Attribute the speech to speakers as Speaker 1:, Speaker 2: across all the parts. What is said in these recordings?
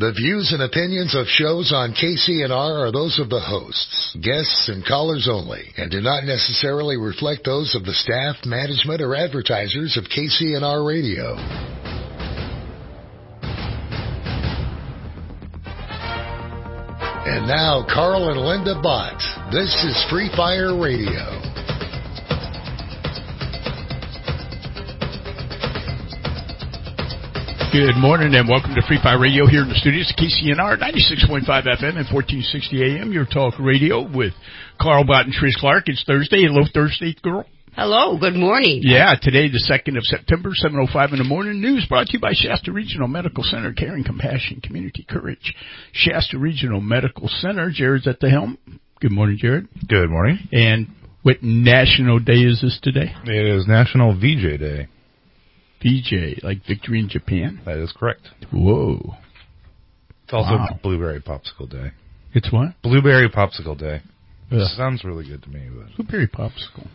Speaker 1: The views and opinions of shows on KCNR are those of the hosts, guests, and callers only, and do not necessarily reflect those of the staff, management, or advertisers of KCNR Radio. And now, Carl and Linda Bott. This is Free Fire Radio.
Speaker 2: Good morning and welcome to Free Fire Radio here in the studios, KCNR 96.5 FM and 1460 AM, your talk radio with Carl Bott and Trish Clark. It's Thursday. Hello, Thursday girl.
Speaker 3: Hello, good morning.
Speaker 2: Yeah, today, the 2nd of September, 7:05 in the morning. News brought to you by Shasta Regional Medical Center, Caring, Compassion, Community Courage. Shasta Regional Medical Center. Jared's at the helm. Good morning, Jared.
Speaker 4: Good morning.
Speaker 2: And what national day is this today?
Speaker 4: It is National VJ Day.
Speaker 2: VJ, like Victory in Japan?
Speaker 4: That is correct.
Speaker 2: Whoa.
Speaker 4: It's also Blueberry Popsicle Day.
Speaker 2: It's what?
Speaker 4: Blueberry Popsicle Day. Sounds really good to me. But.
Speaker 2: Blueberry Popsicle.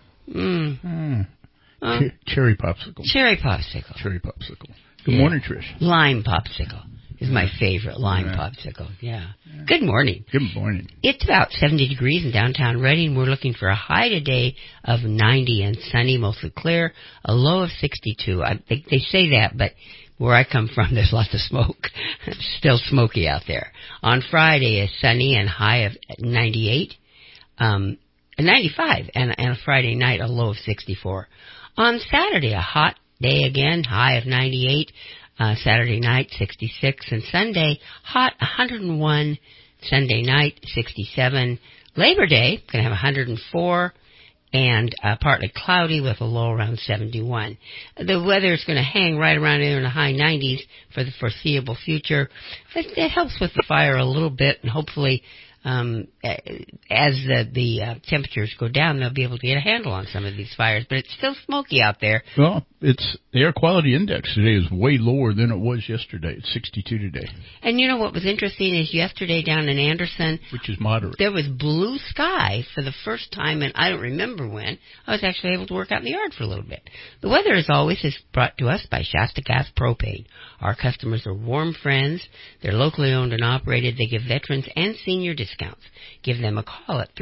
Speaker 2: Cherry Popsicle.
Speaker 3: Cherry Popsicle.
Speaker 2: Cherry Popsicle. Good morning, Trish.
Speaker 3: Lime Popsicle is my favorite. Lime Popsicle. Yeah. Good morning.
Speaker 2: Good morning.
Speaker 3: It's about 70 degrees in downtown Reading. We're looking for a high today of 90 and sunny, mostly clear, a low of 62. They say that, but where I come from, there's lots of smoke. It's still smoky out there. On Friday is sunny and high of 98, 95, and a Friday night, a low of 64. On Saturday, a hot day again, high of 98. Saturday night, 66, and Sunday, hot, 101, Sunday night, 67. Labor Day, going to have 104, and partly cloudy with a low around 71. The weather is going to hang right around there in the high 90s for the foreseeable future. It helps with the fire a little bit, and hopefully as the temperatures go down, they'll be able to get a handle on some of these fires. But it's still smoky out there.
Speaker 2: Well, the air quality index today is way lower than it was yesterday. It's 62 today.
Speaker 3: And you know what was interesting is yesterday down in Anderson,
Speaker 2: which is moderate,
Speaker 3: there was blue sky for the first time, and I don't remember when. I was actually able to work out in the yard for a little bit. The weather, as always, is brought to us by Shasta Gas Propane. Our customers are warm friends. They're locally owned and operated. They give veterans and senior discounts. Give them a call at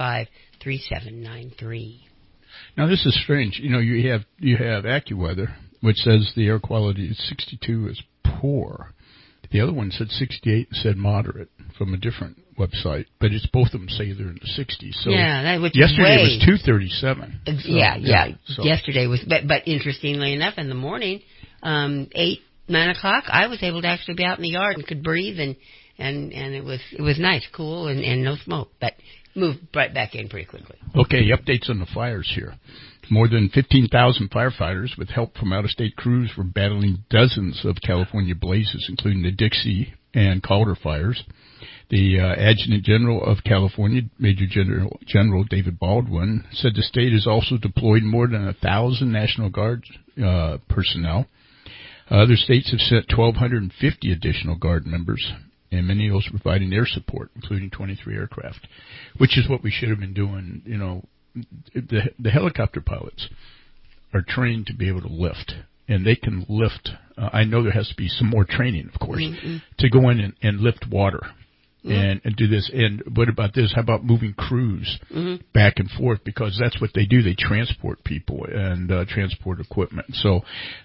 Speaker 3: 365-3793.
Speaker 2: Now, this is strange. You know, you have AccuWeather, which says the air quality is 62 is poor. The other one said 68 and said moderate from a different website, but it's both of them say they're in the 60s. So yesterday was 237.
Speaker 3: So. Yesterday was, but interestingly enough, in the morning, 8, 9 o'clock, I was able to actually be out in the yard and could breathe, and it was nice, cool, and no smoke, but moved right back in pretty quickly.
Speaker 2: Okay, updates on the fires here. More than 15,000 firefighters with help from out-of-state crews were battling dozens of California blazes, including the Dixie and Calder fires. The Adjutant General of California, Major General David Baldwin, said the state has also deployed more than 1,000 National Guard personnel. Other states have sent 1,250 additional Guard members, and many of those providing air support, including 23 aircraft, which is what we should have been doing. You know, the helicopter pilots are trained to be able to lift, and they can lift. I know there has to be some more training, of course, to go in and lift water and do this. And what about this? How about moving crews back and forth? Because that's what they do. They transport people and transport equipment. So,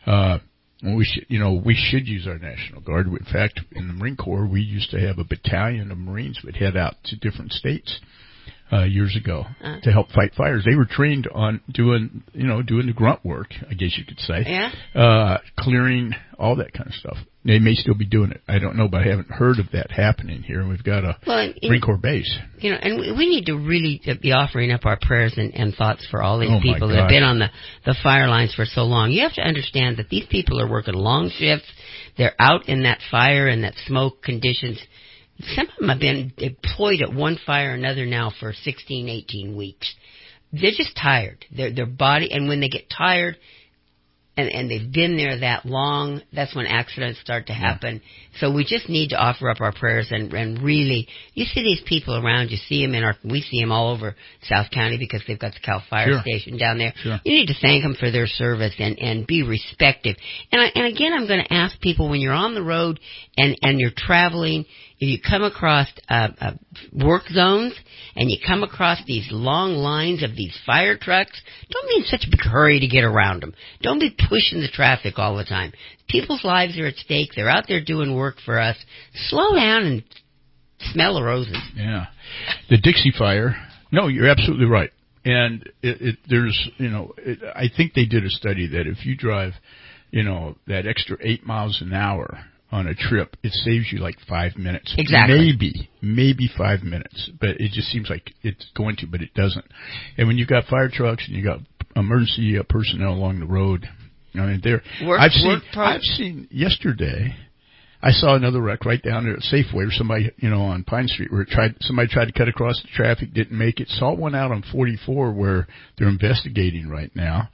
Speaker 2: we should use our National Guard. In fact, in the Marine Corps, we used to have a battalion of Marines that would head out to different states years ago to help fight fires. They were trained on doing the grunt work, I guess you could say, clearing, all that kind of stuff. They may still be doing it. I don't know, but I haven't heard of that happening here. And we've got a Marine Corps base. You know,
Speaker 3: and we need to really be offering up our prayers and thoughts for all these people that have been on the fire lines for so long. You have to understand that these people are working long shifts. They're out in that fire and that smoke conditions. Some of them have been employed at one fire or another now for 16, 18 weeks. They're just tired. Their body, and when they get tired, and they've been there that long, that's when accidents start to happen. So we just need to offer up our prayers and really, you see these people around, you see them we see them all over South County because they've got the Cal Fire Station down there.
Speaker 2: Sure.
Speaker 3: You need to thank them for their service and be respectful. And again, I'm going to ask people, when you're on the road and you're traveling, if you come across work zones and you come across these long lines of these fire trucks, don't be in such a big hurry to get around them. Don't be pushing the traffic all the time. People's lives are at stake. They're out there doing work for us. Slow down and smell the roses.
Speaker 2: Yeah. The Dixie Fire, no, you're absolutely right. And there's, I think they did a study that if you drive, that extra 8 miles an hour on a trip, it saves you like 5 minutes.
Speaker 3: Exactly.
Speaker 2: Maybe 5 minutes, but it just seems like it's going to, but it doesn't. And when you got fire trucks and you got emergency personnel along the road, I mean, I've seen yesterday, I saw another wreck right down there at Safeway where somebody, on Pine Street where somebody tried to cut across the traffic, didn't make it. Saw one out on 44 where they're investigating right now,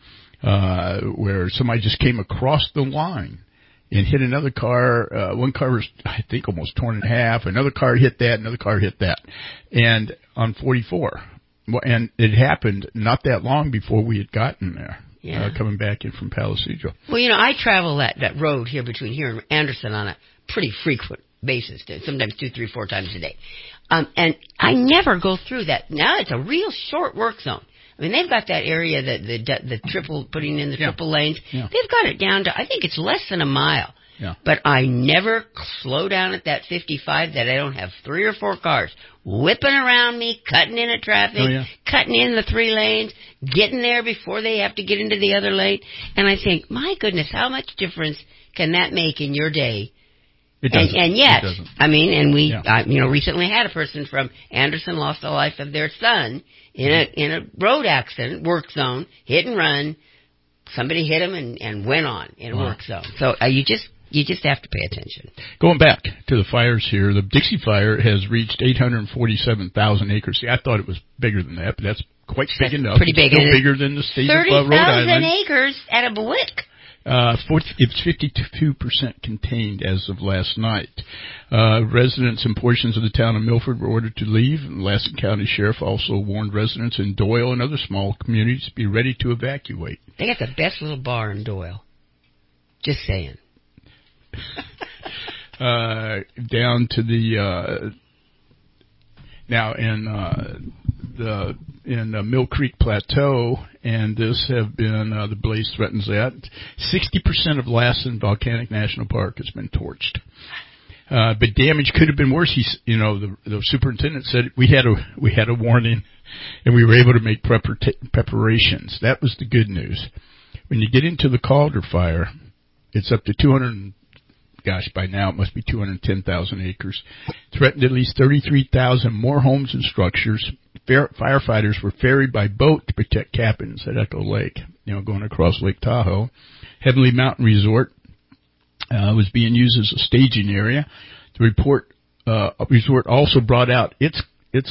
Speaker 2: where somebody just came across the line and hit another car. One car was, I think, almost torn in half. Another car hit that. Another car hit that. And on 44. And it happened not that long before we had gotten there.
Speaker 3: Yeah.
Speaker 2: Coming back in from Palisadro.
Speaker 3: Well, I travel that road here between here and Anderson on a pretty frequent basis, sometimes 2, 3, 4 times a day. And I never go through that. Now it's a real short work zone. I mean, they've got that area that the triple, putting in the triple lanes. Yeah. They've got it down to, I think it's less than a mile.
Speaker 2: Yeah.
Speaker 3: But I never slow down at that 55 that I don't have 3 or 4 cars whipping around me, cutting into traffic, cutting in the 3 lanes, getting there before they have to get into the other lane. And I think, my goodness, how much difference can that make in your day?
Speaker 2: It doesn't.
Speaker 3: And yet,
Speaker 2: it doesn't.
Speaker 3: I mean, and we, recently had a person from Anderson lost the life of their son in a road accident, work zone, hit and run. Somebody hit him and went on in a work zone. So you just have to pay attention.
Speaker 2: Going back to the fires here, the Dixie Fire has reached 847,000 acres. See, I thought it was bigger than that, but that's quite big enough.
Speaker 3: Pretty big.
Speaker 2: It's still bigger than the state of Rhode Island.
Speaker 3: 30,000 acres at a blick.
Speaker 2: It's 52% contained as of last night. Residents in portions of the town of Milford were ordered to leave. And Lassen County Sheriff also warned residents in Doyle and other small communities to be ready to evacuate.
Speaker 3: They got the best little bar in Doyle. Just saying.
Speaker 2: Down to the now in the Mill Creek Plateau, and this have been the blaze threatens that 60% of Lassen Volcanic National Park has been torched. But damage could have been worse. The superintendent said we had a warning, and we were able to make preparations. That was the good news. When you get into the Calder fire, it's up to by now it must be 210,000 acres. Threatened at least 33,000 more homes and structures. Firefighters were ferried by boat to protect cabins at Echo Lake, going across Lake Tahoe. Heavenly Mountain Resort was being used as a staging area. The resort also brought out its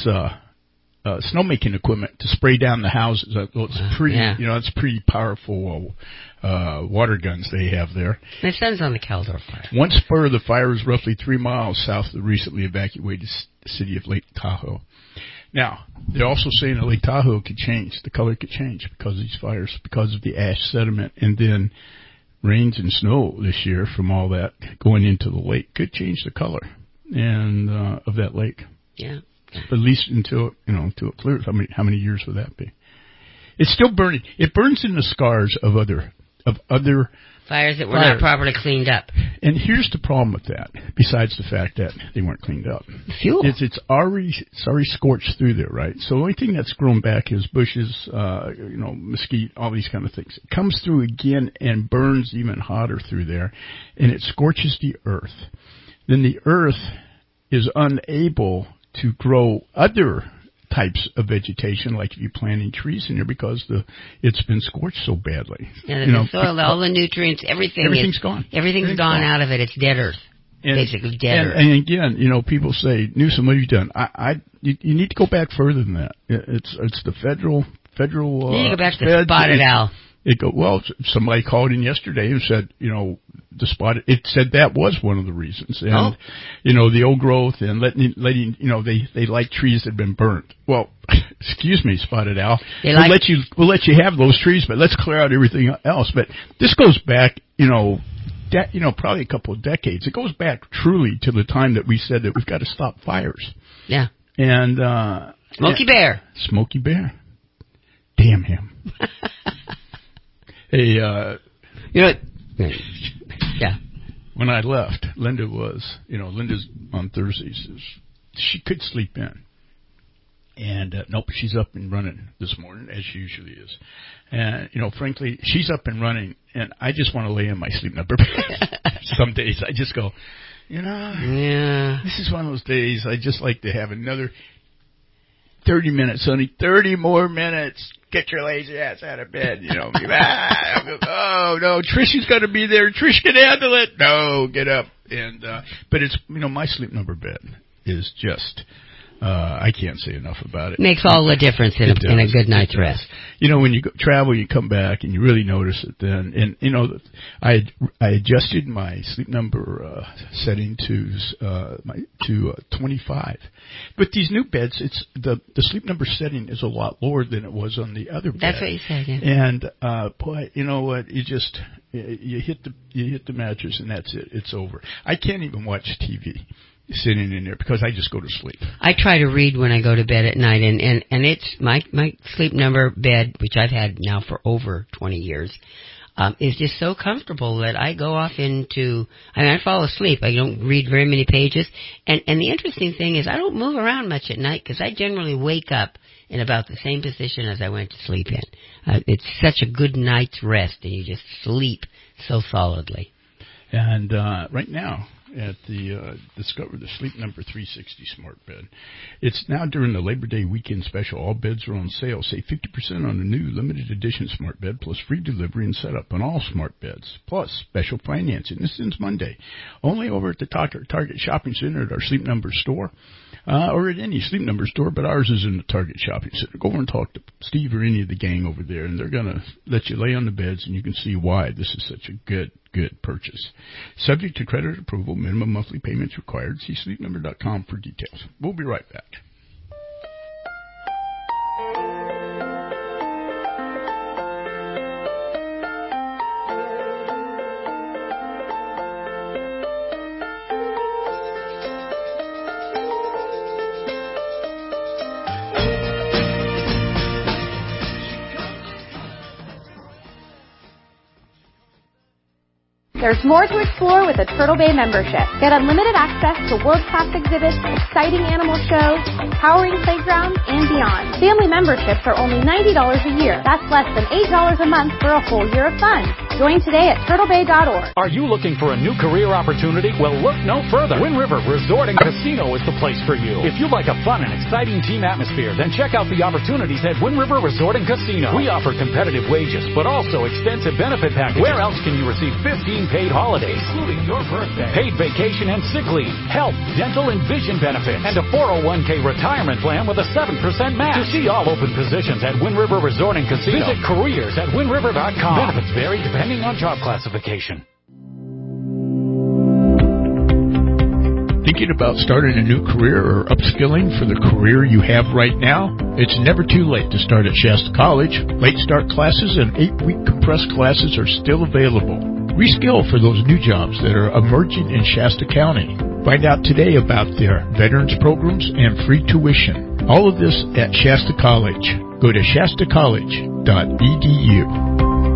Speaker 2: snowmaking equipment to spray down the houses. It's pretty, it's pretty powerful water guns they have there.
Speaker 3: My son's on the Caldor fire.
Speaker 2: One spur of the fire is roughly 3 miles south of the recently evacuated city of Lake Tahoe. Now, they're also saying that Lake Tahoe could change. The color could change because of these fires, because of the ash sediment, and then rains and snow this year from all that going into the lake could change the color and of that lake.
Speaker 3: Yeah.
Speaker 2: At least until it clears. How many years would that be? It's still burning. It burns in the scars of other
Speaker 3: fires that were not properly cleaned up.
Speaker 2: And here's the problem with that. Besides the fact that they weren't cleaned up,
Speaker 3: fuel.
Speaker 2: It's already scorched through there, right? So the only thing that's grown back is bushes, mesquite, all these kind of things. It comes through again and burns even hotter through there, and it scorches the earth. Then the earth is unable to grow other types of vegetation, like if you're planting trees in there, because it's been scorched so badly.
Speaker 3: Yeah, the soil, all the nutrients, everything's
Speaker 2: gone.
Speaker 3: Everything's gone out of it. It's dead earth. Basically dead earth.
Speaker 2: And again, people say, Newsom, what have you done? You need to go back further than that. It's the federal.
Speaker 3: You need to go back to the spotted owl.
Speaker 2: Somebody called in yesterday and said, the spot, it said that was one of the reasons. And, the old growth and letting, they like trees that have been burnt. Well, excuse me, Spotted Owl. We'll let you have those trees, but let's clear out everything else. But this goes back, probably a couple of decades. It goes back truly to the time that we said that we've got to stop fires.
Speaker 3: Yeah.
Speaker 2: And,
Speaker 3: Smokey Bear.
Speaker 2: Smokey Bear. Damn him. Hey,
Speaker 3: yeah.
Speaker 2: When I left, Linda was, Linda's on Thursdays. She could sleep in. And, nope, she's up and running this morning, as she usually is. And, frankly, she's up and running, and I just want to lay in my sleep number. Some days I just go, this is one of those days I just like to have another 30 minutes, honey, 30 more minutes. Get your lazy ass out of bed, Oh, no, Trishy's got to be there. Trish can handle it. No, get up. And, but it's, my sleep number bed is just, I can't say enough about it.
Speaker 3: Makes all the difference in a good night's rest.
Speaker 2: When you travel, you come back and you really notice it then. And, I adjusted my sleep number, setting to 25. But these new beds, it's the sleep number setting is a lot lower than it was on the other bed.
Speaker 3: That's what you said, yeah.
Speaker 2: And, boy, you know what? You hit the mattress and that's it. It's over. I can't even watch TV sitting in there because I just go to sleep. I
Speaker 3: try to read when I go to bed at night, and it's my sleep number bed, which I've had now for over 20 years, is just so comfortable that I go off I fall asleep. I don't read very many pages. And the interesting thing is I don't move around much at night because I generally wake up in about the same position as I went to sleep in. It's such a good night's rest, and you just sleep so solidly.
Speaker 2: And right now, at the Discover the Sleep Number 360 Smart Bed. It's now during the Labor Day weekend special. All beds are on sale. Save 50% on the new limited edition Smart Bed, plus free delivery and setup on all Smart Beds, plus special financing. This ends Monday. Only over at the Target Shopping Center at our Sleep Number store, or at any Sleep Number store, but ours is in the Target Shopping Center. Go over and talk to Steve or any of the gang over there, and they're going to let you lay on the beds, and you can see why this is such a good purchase. Subject to credit approval, minimum monthly payments required. See sleepnumber.com for details. We'll be right back.
Speaker 5: There's more to explore with a Turtle Bay membership. Get unlimited access to world-class exhibits, exciting animal shows, empowering playgrounds, and beyond. Family memberships are only $90 a year. That's less than $8 a month for a whole year of fun. Join today at turtlebay.org.
Speaker 6: Are you looking for a new career opportunity? Well, look no further. Wind River Resort and Casino is the place for you. If you like a fun and exciting team atmosphere, then check out the opportunities at Wind River Resort and Casino. We offer competitive wages, but also extensive benefit packages. Where else can you receive 15 paid holidays, including your birthday, paid vacation and sick leave, health, dental, and vision benefits, and a 401k retirement plan with a 7% match. To see all open positions at Wind River Resort and Casino, visit careers at windriver.com. Benefits vary depending on job classification.
Speaker 2: Thinking about starting a new career or upskilling for the career you have right now? It's never too late to start at Shasta College. Late start classes and 8-week compressed classes are still available. Reskill for those new jobs that are emerging in Shasta County. Find out today about their veterans programs and free tuition. All of this at Shasta College. Go to shastacollege.edu.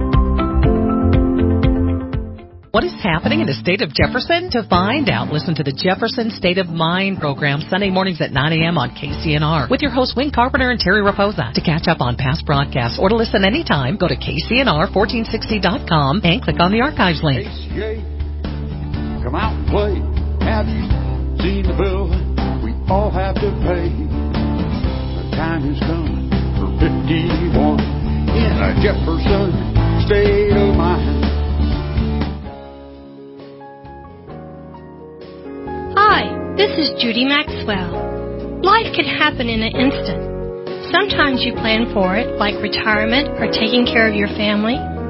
Speaker 7: What is happening in the state of Jefferson? To find out, listen to the Jefferson State of Mind program Sunday mornings at 9 a.m. on KCNR with your hosts Wayne Carpenter and Terry Raposa. To catch up on past broadcasts or to listen anytime, go to KCNR1460.com and click on the archives link.
Speaker 8: ACA, come out and play. Have you seen the bill we all have to pay? The time has come for 51 in a Jefferson State of Mind.
Speaker 9: Hi, this is Judy Maxwell. Life could happen in an instant. Sometimes you plan for it, like retirement or taking care of your family.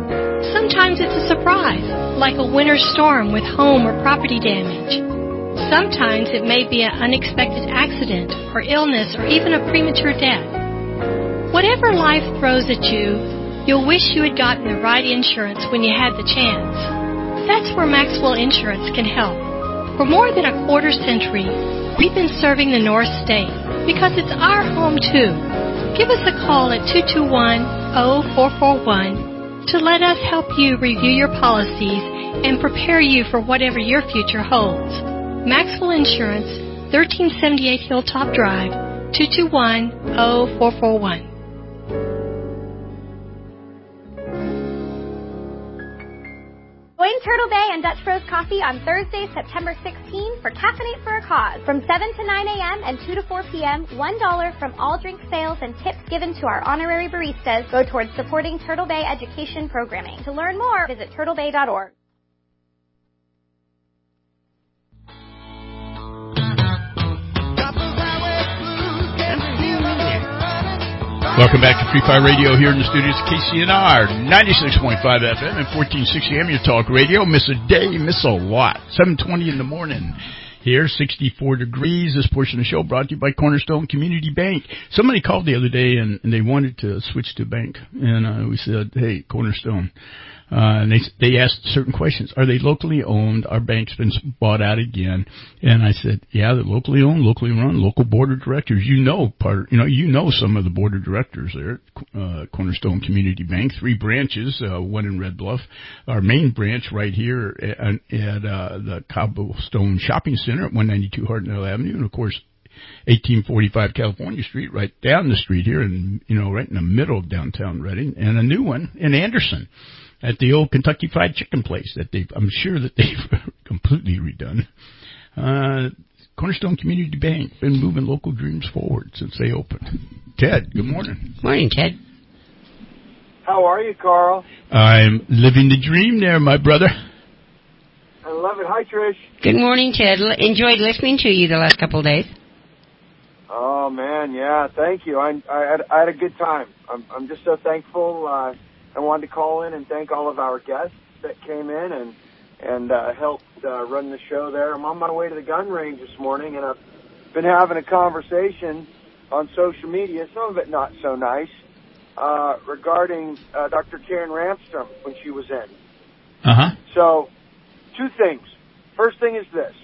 Speaker 9: Sometimes it's a surprise, like a winter storm with home or property damage. Sometimes it may be an unexpected accident or illness or even a premature death. Whatever life throws at you, you'll wish you had gotten the right insurance when you had the chance. That's where Maxwell Insurance can help. For more than a quarter century, we've been serving the North State because it's our home too. Give us a call at 221-0441 to let us help you review your policies and prepare you for whatever your future holds. Maxwell Insurance, 1378 Hilltop Drive, 221-0441.
Speaker 5: Join Turtle Bay and Dutch Bros Coffee on Thursday, September 16 for Caffeinate for a Cause. From 7 to 9 a.m. and 2 to 4 p.m., $1 from all drink sales and tips given to our honorary baristas go towards supporting Turtle Bay education programming. To learn more, visit turtlebay.org.
Speaker 2: Welcome back to Free Fire Radio here in the studios of KCNR, 96.5 FM and 1460 AM, your talk radio. Miss a day, miss a lot. 7:20 in the morning. Here, 64 degrees. This portion of the show brought to you by Cornerstone Community Bank. Somebody called the other day and they wanted to switch to bank. And we said, hey, Cornerstone. And they asked certain questions. Are they locally owned? Our bank's been bought out again. And I said, yeah, they're locally owned, locally run, local board of directors. You know some of the board of directors there at Cornerstone Community Bank. 3 branches, one in Red Bluff. Our main branch right here at the Cobblestone Shopping Center at 192 Hartnell Avenue. And, of course, 1845 California Street, right down the street here, and right in the middle of downtown Redding. And a new one in Anderson, at the old Kentucky Fried Chicken place that I'm sure that they've completely redone. Cornerstone Community Bank, been moving local dreams forward since they opened. Ted, good morning.
Speaker 3: Morning, Ted.
Speaker 10: How are you, Carl?
Speaker 2: I'm living the dream there, my brother.
Speaker 10: I love it. Hi, Trish.
Speaker 3: Good morning, Ted. Enjoyed listening to you the last couple of days.
Speaker 10: Oh, man, yeah, thank you. I had a good time. I'm just so thankful. I wanted to call in and thank all of our guests that came in and helped run the show there. I'm on my way to the gun range this morning, and I've been having a conversation on social media, some of it not so nice, regarding Dr. Karen Ramstrom when she was in.
Speaker 2: Uh-huh.
Speaker 10: So, 2 things. First thing is this.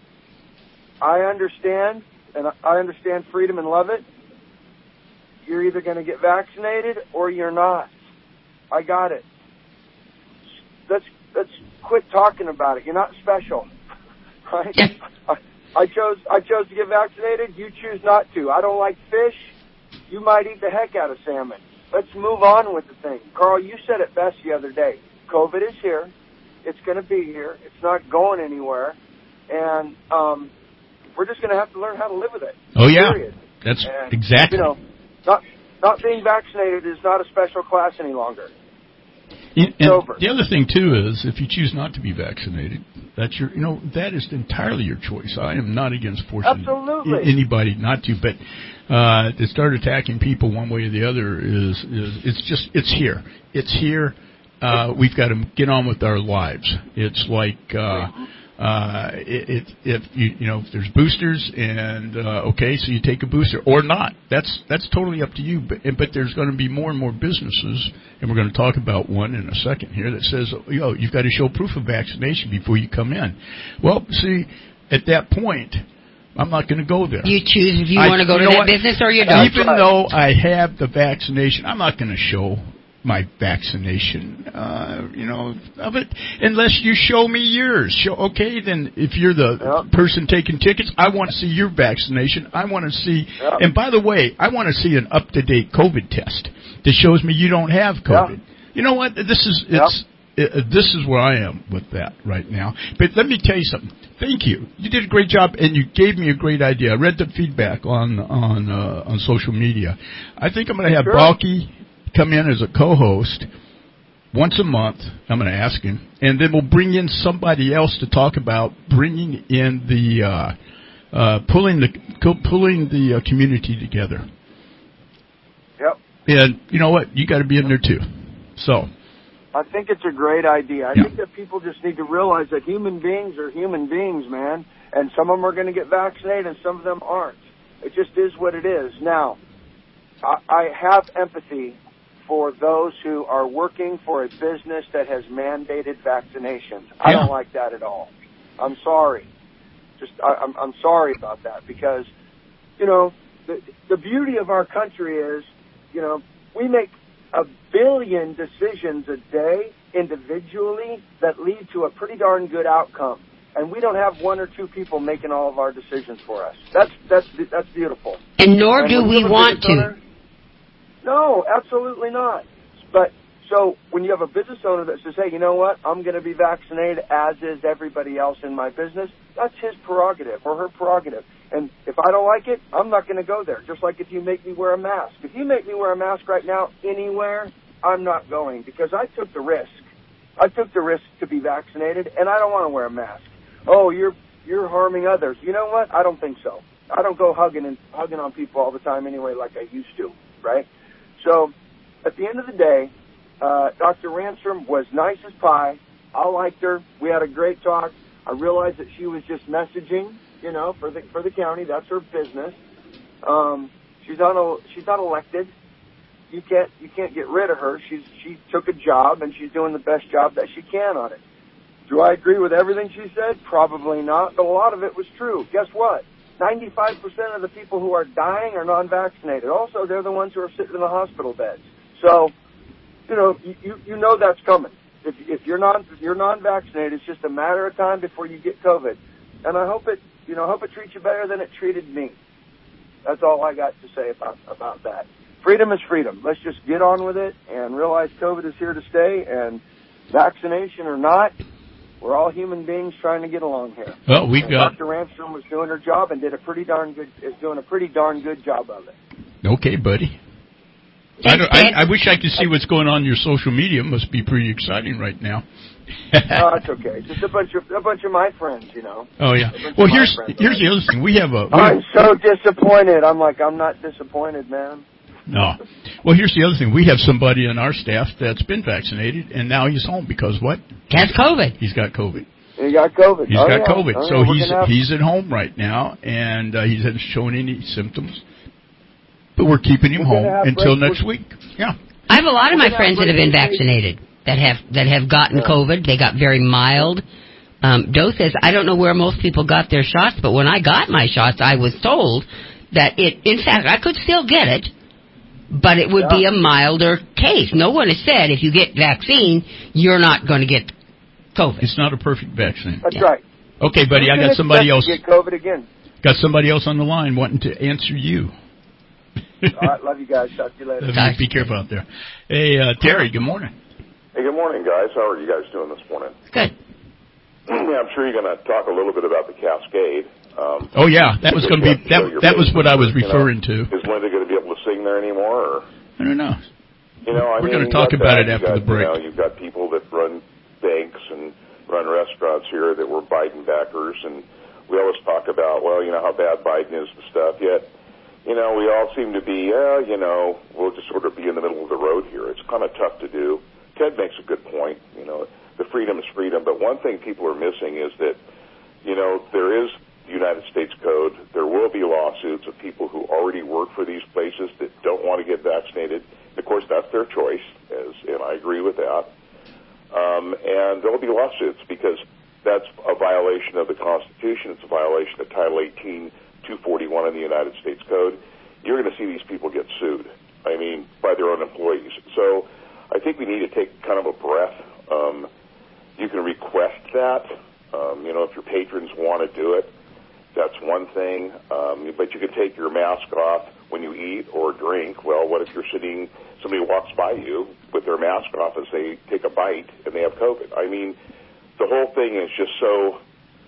Speaker 10: I understand freedom and love it. You're either going to get vaccinated or you're not. I got it. Let's quit talking about it. You're not special, right? I chose to get vaccinated. You choose not to. I don't like fish. You might eat the heck out of salmon. Let's move on with the thing. Carl, you said it best the other day. COVID is here. It's going to be here. It's not going anywhere, and we're just going to have to learn how to live with it.
Speaker 2: Oh yeah,
Speaker 10: period.
Speaker 2: That's exactly.
Speaker 10: Not being vaccinated is not a special class any longer.
Speaker 2: And the other thing too is, if you choose not to be vaccinated, that's that is entirely your choice. I am not against forcing anybody not to, but to start attacking people one way or the other is it's here. It's here. We've got to get on with our lives. It's like if there's boosters and so you take a booster or not. That's totally up to you. But there's going to be more and more businesses, and we're going to talk about one in a second here, that says you've got to show proof of vaccination before you come in. Well, see, at that point, I'm not going to go there.
Speaker 3: You choose if you want to go to that business or you don't.
Speaker 2: Even though I have the vaccination, I'm not going to show my vaccination, of it, unless you show me yours. Then if you're the person taking tickets, I want to see your vaccination. I want to see, and by the way, I want to see an up-to-date COVID test that shows me you don't have COVID. You know what? This is where I am with that right now. But let me tell you something. Thank you. You did a great job, and you gave me a great idea. I read the feedback on social media. I think I'm going to have Balky come in as a co-host once a month. I'm going to ask him, and then we'll bring in somebody else to talk about bringing in the pulling the community together.
Speaker 10: Yep.
Speaker 2: And you know what? You got to be in there too. So
Speaker 10: I think it's a great idea. I think that people just need to realize that human beings are human beings, man. And some of them are going to get vaccinated and some of them aren't. It just is what it is. Now, I have empathy for those who are working for a business that has mandated vaccinations. I don't like that at all. I'm sorry. I'm sorry about that because, you know, the beauty of our country is, you know, we make 1 billion decisions a day individually that lead to a pretty darn good outcome. And we don't have 1 or 2 people making all of our decisions for us. That's beautiful.
Speaker 3: And nor do we want to.
Speaker 10: No, absolutely not. But so when you have a business owner that says, hey, you know what, I'm going to be vaccinated as is everybody else in my business, that's his prerogative or her prerogative. And if I don't like it, I'm not going to go there. Just like if you make me wear a mask. If you make me wear a mask right now anywhere, I'm not going because I took the risk. I took the risk to be vaccinated, and I don't want to wear a mask. Oh, you're harming others. You know what? I don't think so. I don't go hugging on people all the time anyway like I used to, right? So at the end of the day, Dr. Ransom was nice as pie. I liked her. We had a great talk. I realized that she was just messaging, you know, for the county. That's her business. She's not elected. You can't get rid of her. She took a job and she's doing the best job that she can on it. Do I agree with everything she said? Probably not, but a lot of it was true. Guess what? 95% of the people who are dying are non-vaccinated. Also, they're the ones who are sitting in the hospital beds. So, you know that's coming. If you're non-vaccinated, it's just a matter of time before you get COVID. And I hope it treats you better than it treated me. That's all I got to say about that. Freedom is freedom. Let's just get on with it and realize COVID is here to stay. And vaccination or not, we're all human beings trying to get along here.
Speaker 2: Well,
Speaker 10: Dr. Ransom was doing her job and is doing a pretty darn good job of it.
Speaker 2: Okay, buddy. I wish I could see what's going on your social media. It must be pretty exciting right now.
Speaker 10: No, it's okay. Just a bunch of my friends, you know.
Speaker 2: Oh yeah. Well, here's the other thing.
Speaker 10: I'm so disappointed. I'm not disappointed, man.
Speaker 2: No. Well, here's the other thing. We have somebody on our staff that's been vaccinated, and now he's home because what?
Speaker 3: He has COVID.
Speaker 2: He's got COVID.
Speaker 10: He got COVID.
Speaker 2: He's got COVID. So he's at home right now, and he hasn't shown any symptoms. But we're keeping him home until next week. Yeah.
Speaker 3: I have a lot of my friends that have been vaccinated that have gotten COVID. They got very mild doses. I don't know where most people got their shots, but when I got my shots, I was told that in fact, I could still get it, but it would be a milder case. No one has said if you get vaccine, you're not going to get COVID.
Speaker 2: It's not a perfect vaccine.
Speaker 10: That's right.
Speaker 2: Okay, buddy, I got somebody else.
Speaker 10: Get COVID again.
Speaker 2: Got somebody else on the line wanting to answer you.
Speaker 10: All right, love you guys. Talk to you later.
Speaker 2: Be careful out there. Hey, Terry, good morning.
Speaker 11: Hey, good morning, guys. How are you guys doing this morning?
Speaker 3: Good.
Speaker 11: Yeah, I'm sure you're going to talk a little bit about the Cascade.
Speaker 2: Oh yeah, that was going to be that was what I was referring to.
Speaker 11: Is Linda going to be able to sing there anymore? Or?
Speaker 2: I don't know.
Speaker 11: We're
Speaker 2: going to talk about it after the break.
Speaker 11: You've got people that run banks and run restaurants here that were Biden backers, and we always talk about, well, you know how bad Biden is and stuff. Yet, we all seem to be, we'll just sort of be in the middle of the road here. It's kind of tough to do. Ted makes a good point. The freedom is freedom, but one thing people are missing is that, there is the United States Code. There will be lawsuits of people who already work for these places that don't want to get vaccinated. Of course, that's their choice, and I agree with that. And there will be lawsuits because that's a violation of the Constitution. It's a violation of Title 18, 241 in the United States Code. You're going to see these people get sued, by their own employees. So I think we need to take kind of a breath. You can request that. If your patrons want to do it, that's one thing. But you can take your mask off when you eat or drink. Well, what if somebody walks by you with their mask off as they take a bite and they have COVID? The whole thing is just so,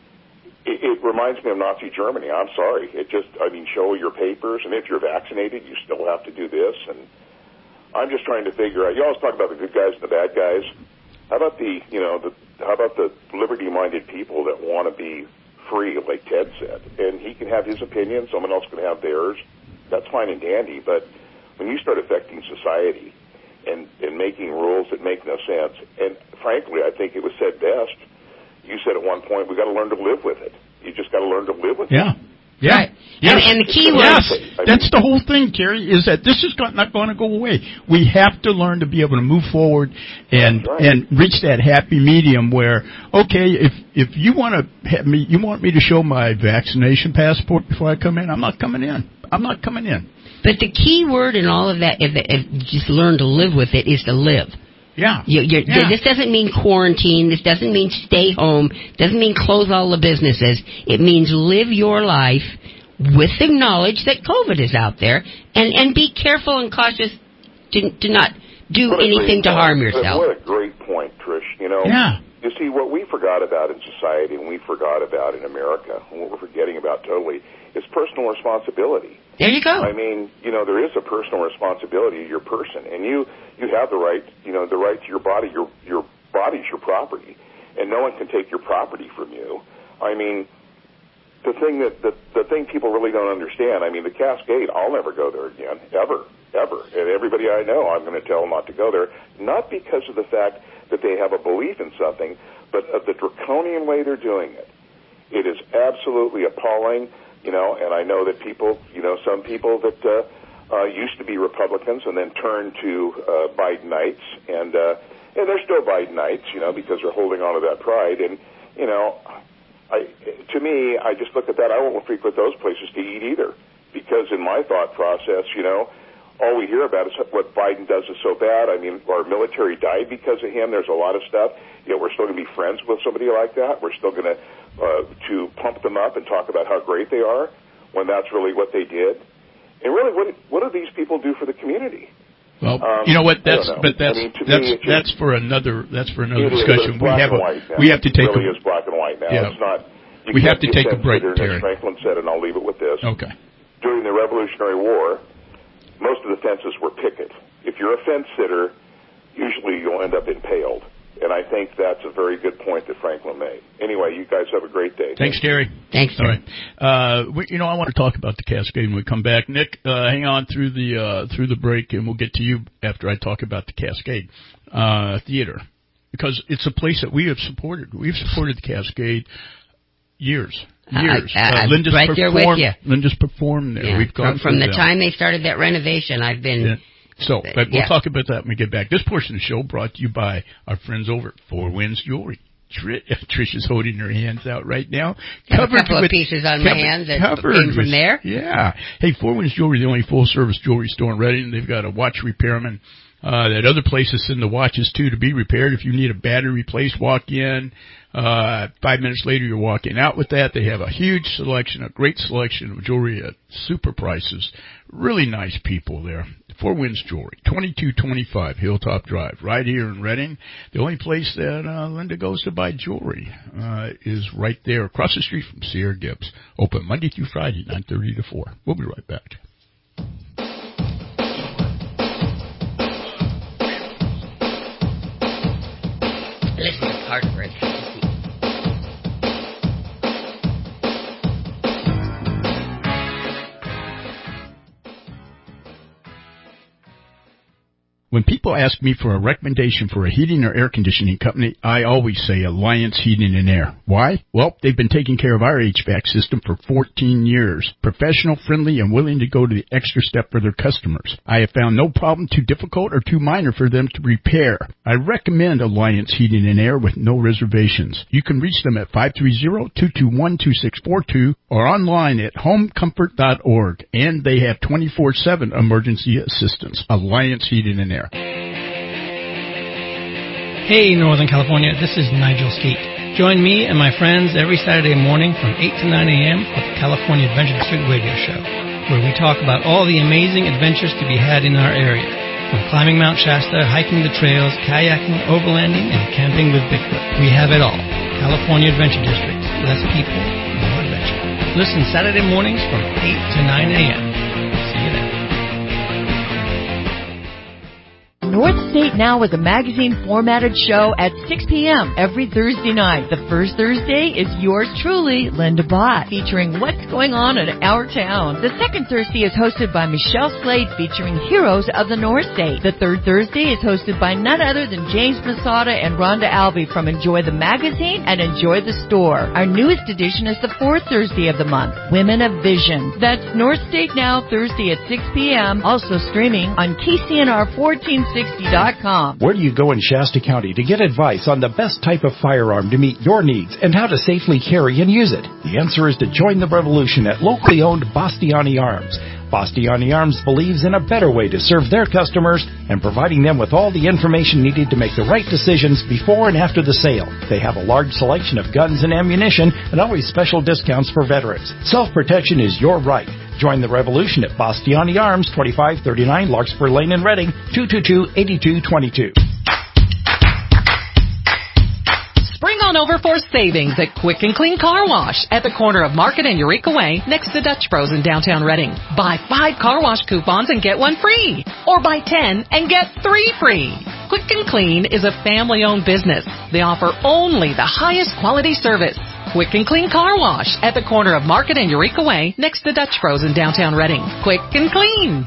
Speaker 11: it reminds me of Nazi Germany. I'm sorry. Show your papers, and if you're vaccinated, you still have to do this. And I'm just trying to figure out, you always talk about the good guys and the bad guys. How about the liberty-minded people that want to be free, like Ted said? And he can have his opinion, someone else can have theirs. That's fine and dandy, but when you start affecting society and making rules that make no sense. And frankly, I think it was said best. You said at one point, we got to learn to live with it. You just got to learn to live with it.
Speaker 2: Yeah.
Speaker 3: Right.
Speaker 2: Yes.
Speaker 3: And the key was...
Speaker 2: Yes, that's the whole thing, Terry, is that this is not going to go away. We have to learn to be able to move forward and reach that happy medium where, okay, if you want to have me, you want me to show my vaccination passport before I come in, I'm not coming in. I'm not coming in.
Speaker 3: But the key word in all of that, if just learn to live with it, is to live.
Speaker 2: Yeah.
Speaker 3: This doesn't mean quarantine. This doesn't mean stay home. Doesn't mean close all the businesses. It means live your life with the knowledge that COVID is out there, and be careful and cautious to not do anything to harm yourself.
Speaker 11: What a great point, Trish. You know, you see, what we forgot about in society and we forgot about in America, and what we're forgetting about totally, is personal responsibility.
Speaker 3: There you go.
Speaker 11: I mean, you know, there is a personal responsibility of your person, and you have the right, you know, the right to your body. Your body's your property, and no one can take your property from you. I mean, the thing people really don't understand, I mean, the Cascade, I'll never go there again, ever. And everybody I know, I'm going to tell them not to go there, not because of the fact that they have a belief in something, but of the draconian way they're doing it. It is absolutely appalling, you know, and I know that people, you know, some people that used to be Republicans and then turned to Bidenites, and they're still Bidenites, you know, because they're holding on to that pride. And, you know, to me, I just look at that. I won't frequent those places to eat either, because in my thought process, you know, all we hear about is what Biden does is so bad. I mean, our military died because of him. There's a lot of stuff. Yet we're still going to be friends with somebody like that. We're still going to pump them up and talk about how great they are, when that's really what they did. And really, what do these people do for the community?
Speaker 2: Well, you know what? That's for another discussion. We have to take.
Speaker 11: It really is black and white now.
Speaker 2: Yeah.
Speaker 11: It's not.
Speaker 2: We have to take a break, Terry.
Speaker 11: As Franklin said, and I'll leave it with this.
Speaker 2: Okay.
Speaker 11: During the Revolutionary War, most of the fences were picket. If you're a fence sitter, usually you'll end up impaled. And I think that's a very good point that Franklin made. Anyway, you guys have a great day.
Speaker 2: Thanks, Terry.
Speaker 3: Thanks, Terry.
Speaker 2: All right. You know, I want to talk about the Cascade when we come back. Nick, hang on through the break, and we'll get to you after I talk about the Cascade Theater, because it's a place that we have supported. We've supported the Cascade years. Linda's
Speaker 3: right there with you.
Speaker 2: Linda's performed there.
Speaker 3: Yeah.
Speaker 2: We've gone
Speaker 3: from the time they started that renovation. I've been.
Speaker 2: Yeah. So, but we'll talk about that when we get back. This portion of the show brought to you by our friends over at Four Winds Jewelry. Trish is holding her hands out right now.
Speaker 3: I have a couple of pieces on my hands that came from there.
Speaker 2: Yeah. Hey, Four Winds Jewelry, the only full-service jewelry store in Reading. They've got a watch repairman that other places send the watches to be repaired. If you need a battery replaced, walk in. 5 minutes later, you're walking out with that. They have a huge selection, a great selection of jewelry at super prices. Really nice people there. Four Winds Jewelry, 2225 Hilltop Drive, right here in Reading. The only place that Linda goes to buy jewelry is right there across the street from Sierra Gibbs. Open Monday through Friday, 9:30 to 4. We'll be right back.
Speaker 3: Listen to Cartwright.
Speaker 2: When people ask me for a recommendation for a heating or air conditioning company, I always say Alliance Heating and Air. Why? Well, they've been taking care of our HVAC system for 14 years. Professional, friendly, and willing to go to the extra step for their customers. I have found no problem too difficult or too minor for them to repair. I recommend Alliance Heating and Air with no reservations. You can reach them at 530-221-2642 or online at homecomfort.org. And they have 24/7 emergency assistance. Alliance Heating and Air.
Speaker 12: Hey, Northern California, this is Nigel Skeet. Join me and my friends every Saturday morning from 8 to 9 a.m. for the California Adventure District Radio Show, where we talk about all the amazing adventures to be had in our area, from climbing Mount Shasta, hiking the trails, kayaking, overlanding, and camping with Bigfoot. We have it all. California Adventure District. Less people, more adventure. Listen Saturday mornings from 8 to 9 a.m. See you then.
Speaker 13: North State Now is a magazine-formatted show at 6 p.m. every Thursday night. The first Thursday is yours truly, Linda Bott, featuring what's going on in our town. The second Thursday is hosted by Michelle Slade, featuring heroes of the North State. The third Thursday is hosted by none other than James Masada and Rhonda Albee from Enjoy the Magazine and Enjoy the Store. Our newest edition is the fourth Thursday of the month, Women of Vision. That's North State Now, Thursday at 6 p.m., also streaming on KCNR1460.com.
Speaker 14: Where do you go in Shasta County to get advice on the best type of firearm to meet your needs and how to safely carry and use it? The answer is to join the revolution at locally owned Bastiani Arms. Bastiani Arms believes in a better way to serve their customers and providing them with all the information needed to make the right decisions before and after the sale. They have a large selection of guns and ammunition and always special discounts for veterans. Self-protection is your right. Join the revolution at Bastiani Arms, 2539 Larkspur Lane in Reading, 222-8222.
Speaker 7: Spring on over for savings at Quick and Clean Car Wash at the corner of Market and Eureka Way next to Dutch Bros in downtown Reading. Buy 5 car wash coupons and get 1 free. Or buy 10 and get 3 free. Quick and Clean is a family-owned business. They offer only the highest quality service. Quick and Clean Car Wash at the corner of Market and Eureka Way next to Dutch Bros in downtown Reading. Quick and Clean.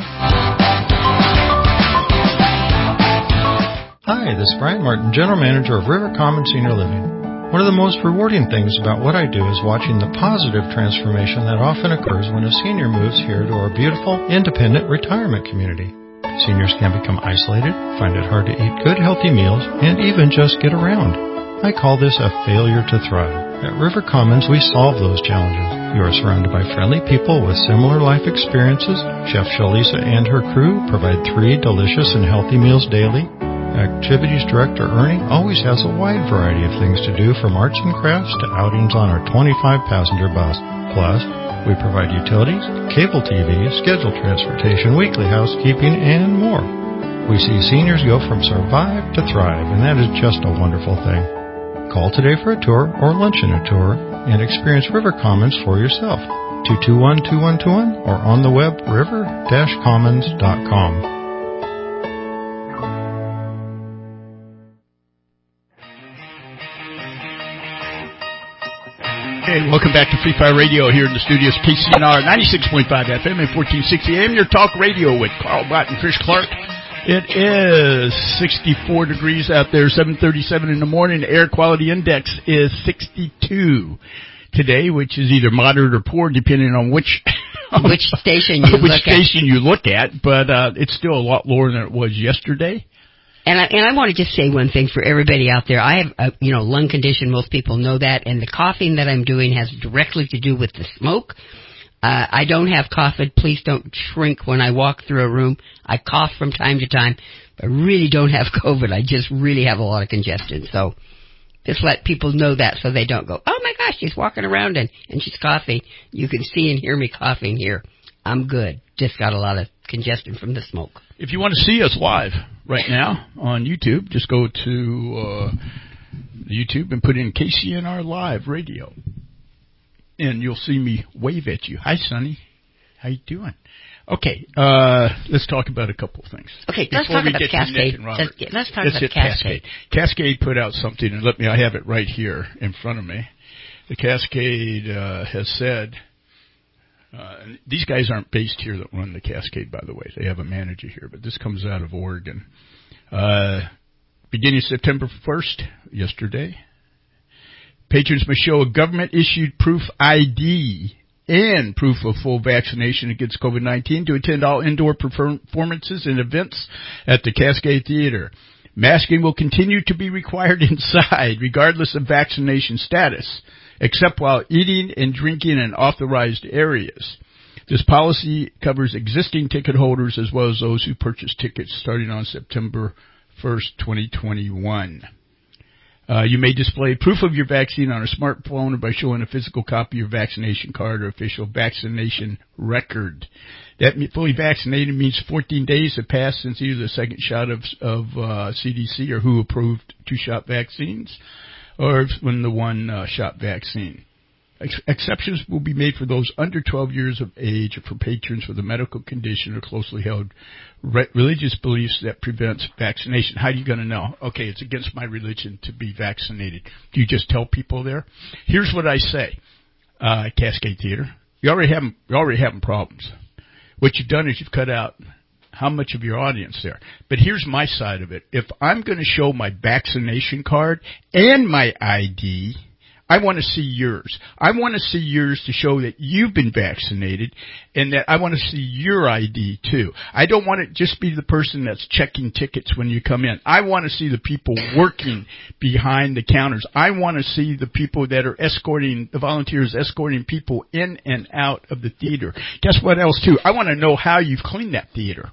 Speaker 15: Hi, this is Brian Martin, General Manager of River Commons Senior Living. One of the most rewarding things about what I do is watching the positive transformation that often occurs when a senior moves here to our beautiful, independent retirement community. Seniors can become isolated, find it hard to eat good, healthy meals, and even just get around. I call this a failure to thrive. At River Commons, we solve those challenges. You are surrounded by friendly people with similar life experiences. Chef Shalisa and her crew provide 3 delicious and healthy meals daily. Activities Director Ernie always has a wide variety of things to do, from arts and crafts to outings on our 25-passenger bus. Plus, we provide utilities, cable TV, scheduled transportation, weekly housekeeping, and more. We see seniors go from survive to thrive, and that is just a wonderful thing. Call today for a tour or luncheon a tour and experience River Commons for yourself. 221-2121 or on the web river-commons.com.
Speaker 2: Hey, welcome back to Free Fire Radio here in the studios, KCNR 96.5 FM and 1460 AM, your talk radio with Carl Bott and Trish Clark. It is 64 degrees out there, 7:37 in the morning. Air quality index is 62 today, which is either moderate or poor, depending on which
Speaker 3: station
Speaker 2: you look at. But it's still a lot lower than it was yesterday.
Speaker 3: And I want to just say one thing for everybody out there. I have a lung condition. Most people know that, and the coughing that I'm doing has directly to do with the smoke. I don't have COVID. Please don't shrink when I walk through a room. I cough from time to time. I really don't have COVID. I just really have a lot of congestion. So just let people know that so they don't go, oh my gosh, she's walking around and she's coughing. You can see and hear me coughing here. I'm good. Just got a lot of congestion from the smoke.
Speaker 2: If you want to see us live right now on YouTube, just go to YouTube and put in KCNR Live Radio. And you'll see me wave at you. Hi, Sonny. How you doing? Okay, let's talk about a couple of things.
Speaker 3: Okay, let's talk about Cascade. Let's talk about Cascade.
Speaker 2: Cascade put out something, and I have it right here in front of me. The Cascade has said, these guys aren't based here that run the Cascade, by the way. They have a manager here, but this comes out of Oregon. Beginning September 1st, yesterday, patrons must show a government-issued proof ID and proof of full vaccination against COVID-19 to attend all indoor performances and events at the Cascade Theater. Masking will continue to be required inside, regardless of vaccination status, except while eating and drinking in authorized areas. This policy covers existing ticket holders as well as those who purchase tickets starting on September 1st, 2021. You may display proof of your vaccine on a smartphone or by showing a physical copy of your vaccination card or official vaccination record. That fully vaccinated means 14 days have passed since either the second shot of CDC or WHO approved 2-shot vaccines or when the 1-shot vaccine. Exceptions will be made for those under 12 years of age or for patrons with a medical condition or closely held religious beliefs that prevents vaccination. How are you going to know? Okay, it's against my religion to be vaccinated. Do you just tell people there? Here's what I say, Cascade Theater. You're already having problems. What you've done is you've cut out how much of your audience there. But here's my side of it. If I'm going to show my vaccination card and my ID, I want to see yours. I want to see yours to show that you've been vaccinated and that I want to see your ID too. I don't want it just be the person that's checking tickets when you come in. I want to see the people working behind the counters. I want to see the people that are the volunteers escorting people in and out of the theater. Guess what else too? I want to know how you've cleaned that theater.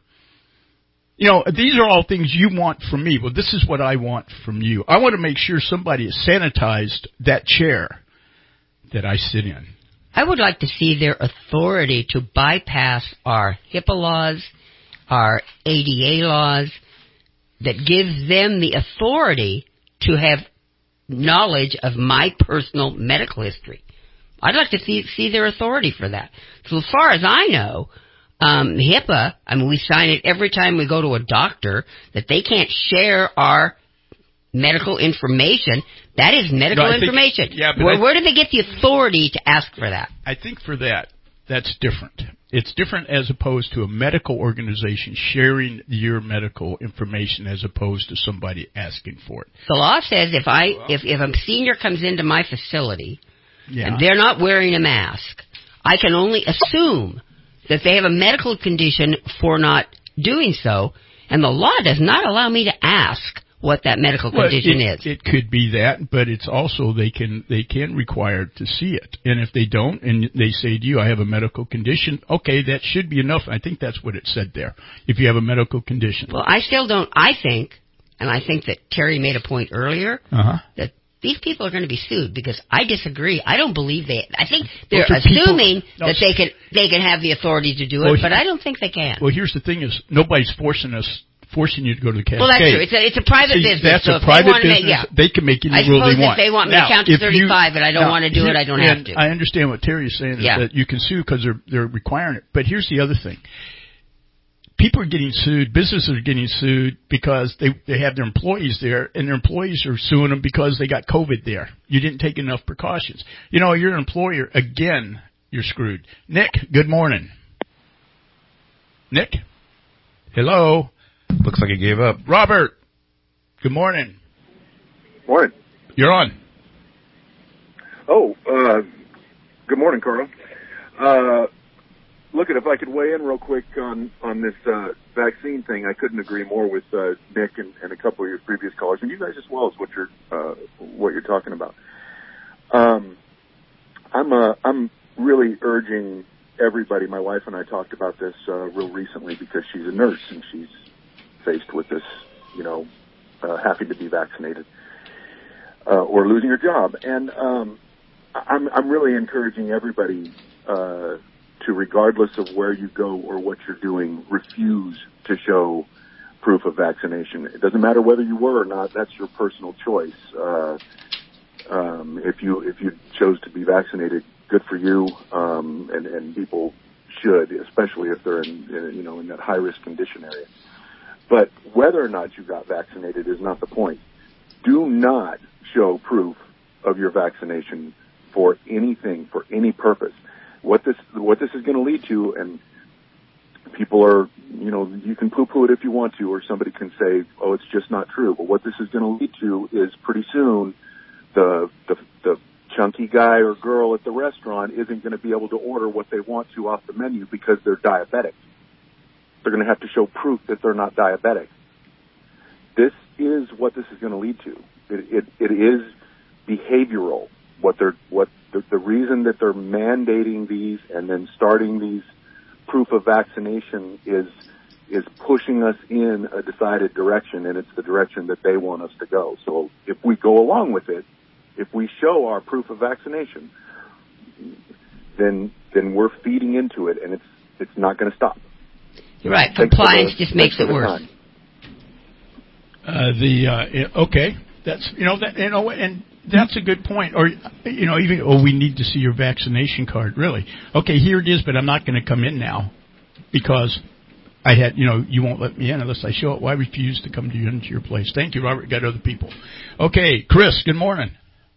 Speaker 2: You know, these are all things you want from me. Well, this is what I want from you. I want to make sure somebody has sanitized that chair that I sit in.
Speaker 3: I would like to see their authority to bypass our HIPAA laws, our ADA laws, that gives them the authority to have knowledge of my personal medical history. I'd like to see their authority for that. So as far as I know, HIPAA, I mean, we sign it every time we go to a doctor that they can't share our medical information. That is medical information.
Speaker 2: Yeah, but
Speaker 3: where do they get the authority to ask for that?
Speaker 2: I think for that's different. It's different as opposed to a medical organization sharing your medical information as opposed to somebody asking for it.
Speaker 3: The law says if a senior comes into my facility and they're not wearing a mask, I can only assume that they have a medical condition for not doing so, and the law does not allow me to ask what that medical condition is.
Speaker 2: It could be that, but it's also they can require to see it. And if they don't, and they say to you, I have a medical condition, okay, that should be enough. I think that's what it said there, if you have a medical condition.
Speaker 3: Well, I still don't, I think that Terry made a point earlier, that these people are going to be sued because I disagree. I don't believe I think they're assuming that they can have the authority to do it, but I don't think they can.
Speaker 2: Well, here's the thing is, nobody's forcing you to go to the Cascade.
Speaker 3: Well, that's true. It's a private business.
Speaker 2: That's
Speaker 3: so
Speaker 2: a private business. They can make any rule they want.
Speaker 3: I suppose if they want me to count to 35 and I don't want to do it, I don't have to.
Speaker 2: I understand what Terry is saying, is that you can sue because they're requiring it. But here's the other thing. People are getting sued, businesses are getting sued because they have their employees there, and their employees are suing them because they got COVID there. You didn't take enough precautions. You know, you're an employer, again, you're screwed. Nick, good morning. Nick? Hello?
Speaker 4: Looks like he gave up.
Speaker 2: Robert, good morning.
Speaker 16: Morning.
Speaker 2: You're on.
Speaker 16: Oh, good morning, Carl. Look, if I could weigh in real quick on this vaccine thing, I couldn't agree more with Nick and a couple of your previous callers, and you guys as well as what you're talking about. I'm really urging everybody. My wife and I talked about this real recently because she's a nurse and she's faced with this, having to be vaccinated or losing her job, and I'm really encouraging everybody to, regardless of where you go or what you're doing, refuse to show proof of vaccination. It doesn't matter whether you were or not. That's your personal choice. If you chose to be vaccinated, good for you. And people should, especially if they're in that high risk condition area. But whether or not you got vaccinated is not the point. Do not show proof of your vaccination for anything, for any purpose. What this is going to lead to, and people are, you can poo-poo it if you want to, or somebody can say, oh, it's just not true. But what this is going to lead to is pretty soon the chunky guy or girl at the restaurant isn't going to be able to order what they want to off the menu because they're diabetic. They're going to have to show proof that they're not diabetic. This is what this is going to lead to. It is behavioral. The reason that they're mandating these and then starting these proof of vaccination is pushing us in a decided direction, and it's the direction that they want us to go. So if we go along with it, if we show our proof of vaccination, then we're feeding into it, and it's not going to stop.
Speaker 3: You're right. Compliance just makes it worse.
Speaker 2: Okay, that's and that's a good point. Or, even, we need to see your vaccination card. Really? Okay, here it is, but I'm not going to come in now because I had, you won't let me in unless I show it. Well, I refuse to come into your place. Thank you, Robert. Got other people. Okay, Chris, good morning.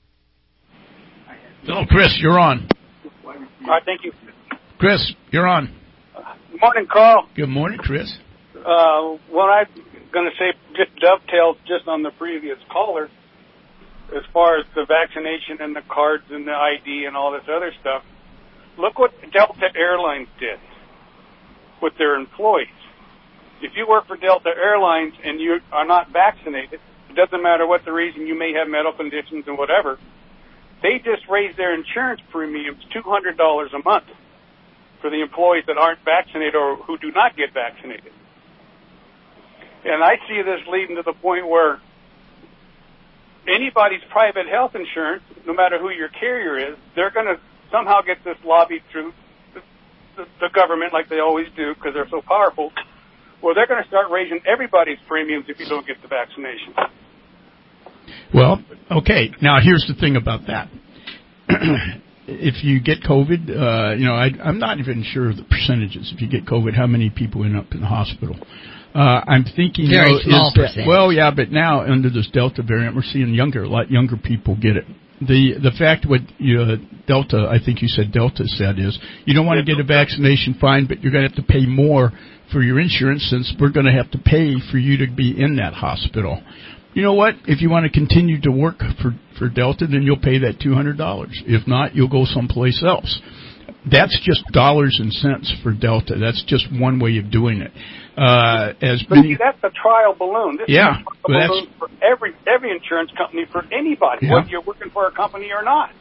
Speaker 2: Hello, Chris, you're on.
Speaker 17: All right, thank you.
Speaker 2: Chris, you're on.
Speaker 17: Good morning, Carl.
Speaker 2: Good morning, Chris.
Speaker 17: What I'm going to say just dovetails just on the previous caller as far as the vaccination and the cards and the ID and all this other stuff. Look what Delta Airlines did with their employees. If you work for Delta Airlines and you are not vaccinated, it doesn't matter what the reason, you may have medical conditions and whatever, they just raised their insurance premiums $200 a month for the employees that aren't vaccinated or who do not get vaccinated. And I see this leading to the point where anybody's private health insurance, no matter who your carrier is, they're going to somehow get this lobbied through the government like they always do because they're so powerful. Well, they're going to start raising everybody's premiums if you don't get the vaccination.
Speaker 2: Well, okay. Now, here's the thing about that. If you get COVID, I'm not even sure of the percentages. If you get COVID, how many people end up in the hospital? I'm thinking
Speaker 3: very small percentage.
Speaker 2: Well, yeah, but now under this Delta variant, we're seeing a lot younger people get it. The fact what Delta, I think you said Delta said is you don't want to get a vaccination, fine, but you're going to have to pay more for your insurance since we're going to have to pay for you to be in that hospital. You know what? If you want to continue to work for Delta, then you'll pay that $200. If not, you'll go someplace else. That's just dollars and cents for Delta. That's just one way of doing it.
Speaker 17: That's a trial balloon. This is a trial balloon for every insurance company, for anybody, whether you're working for a company or not.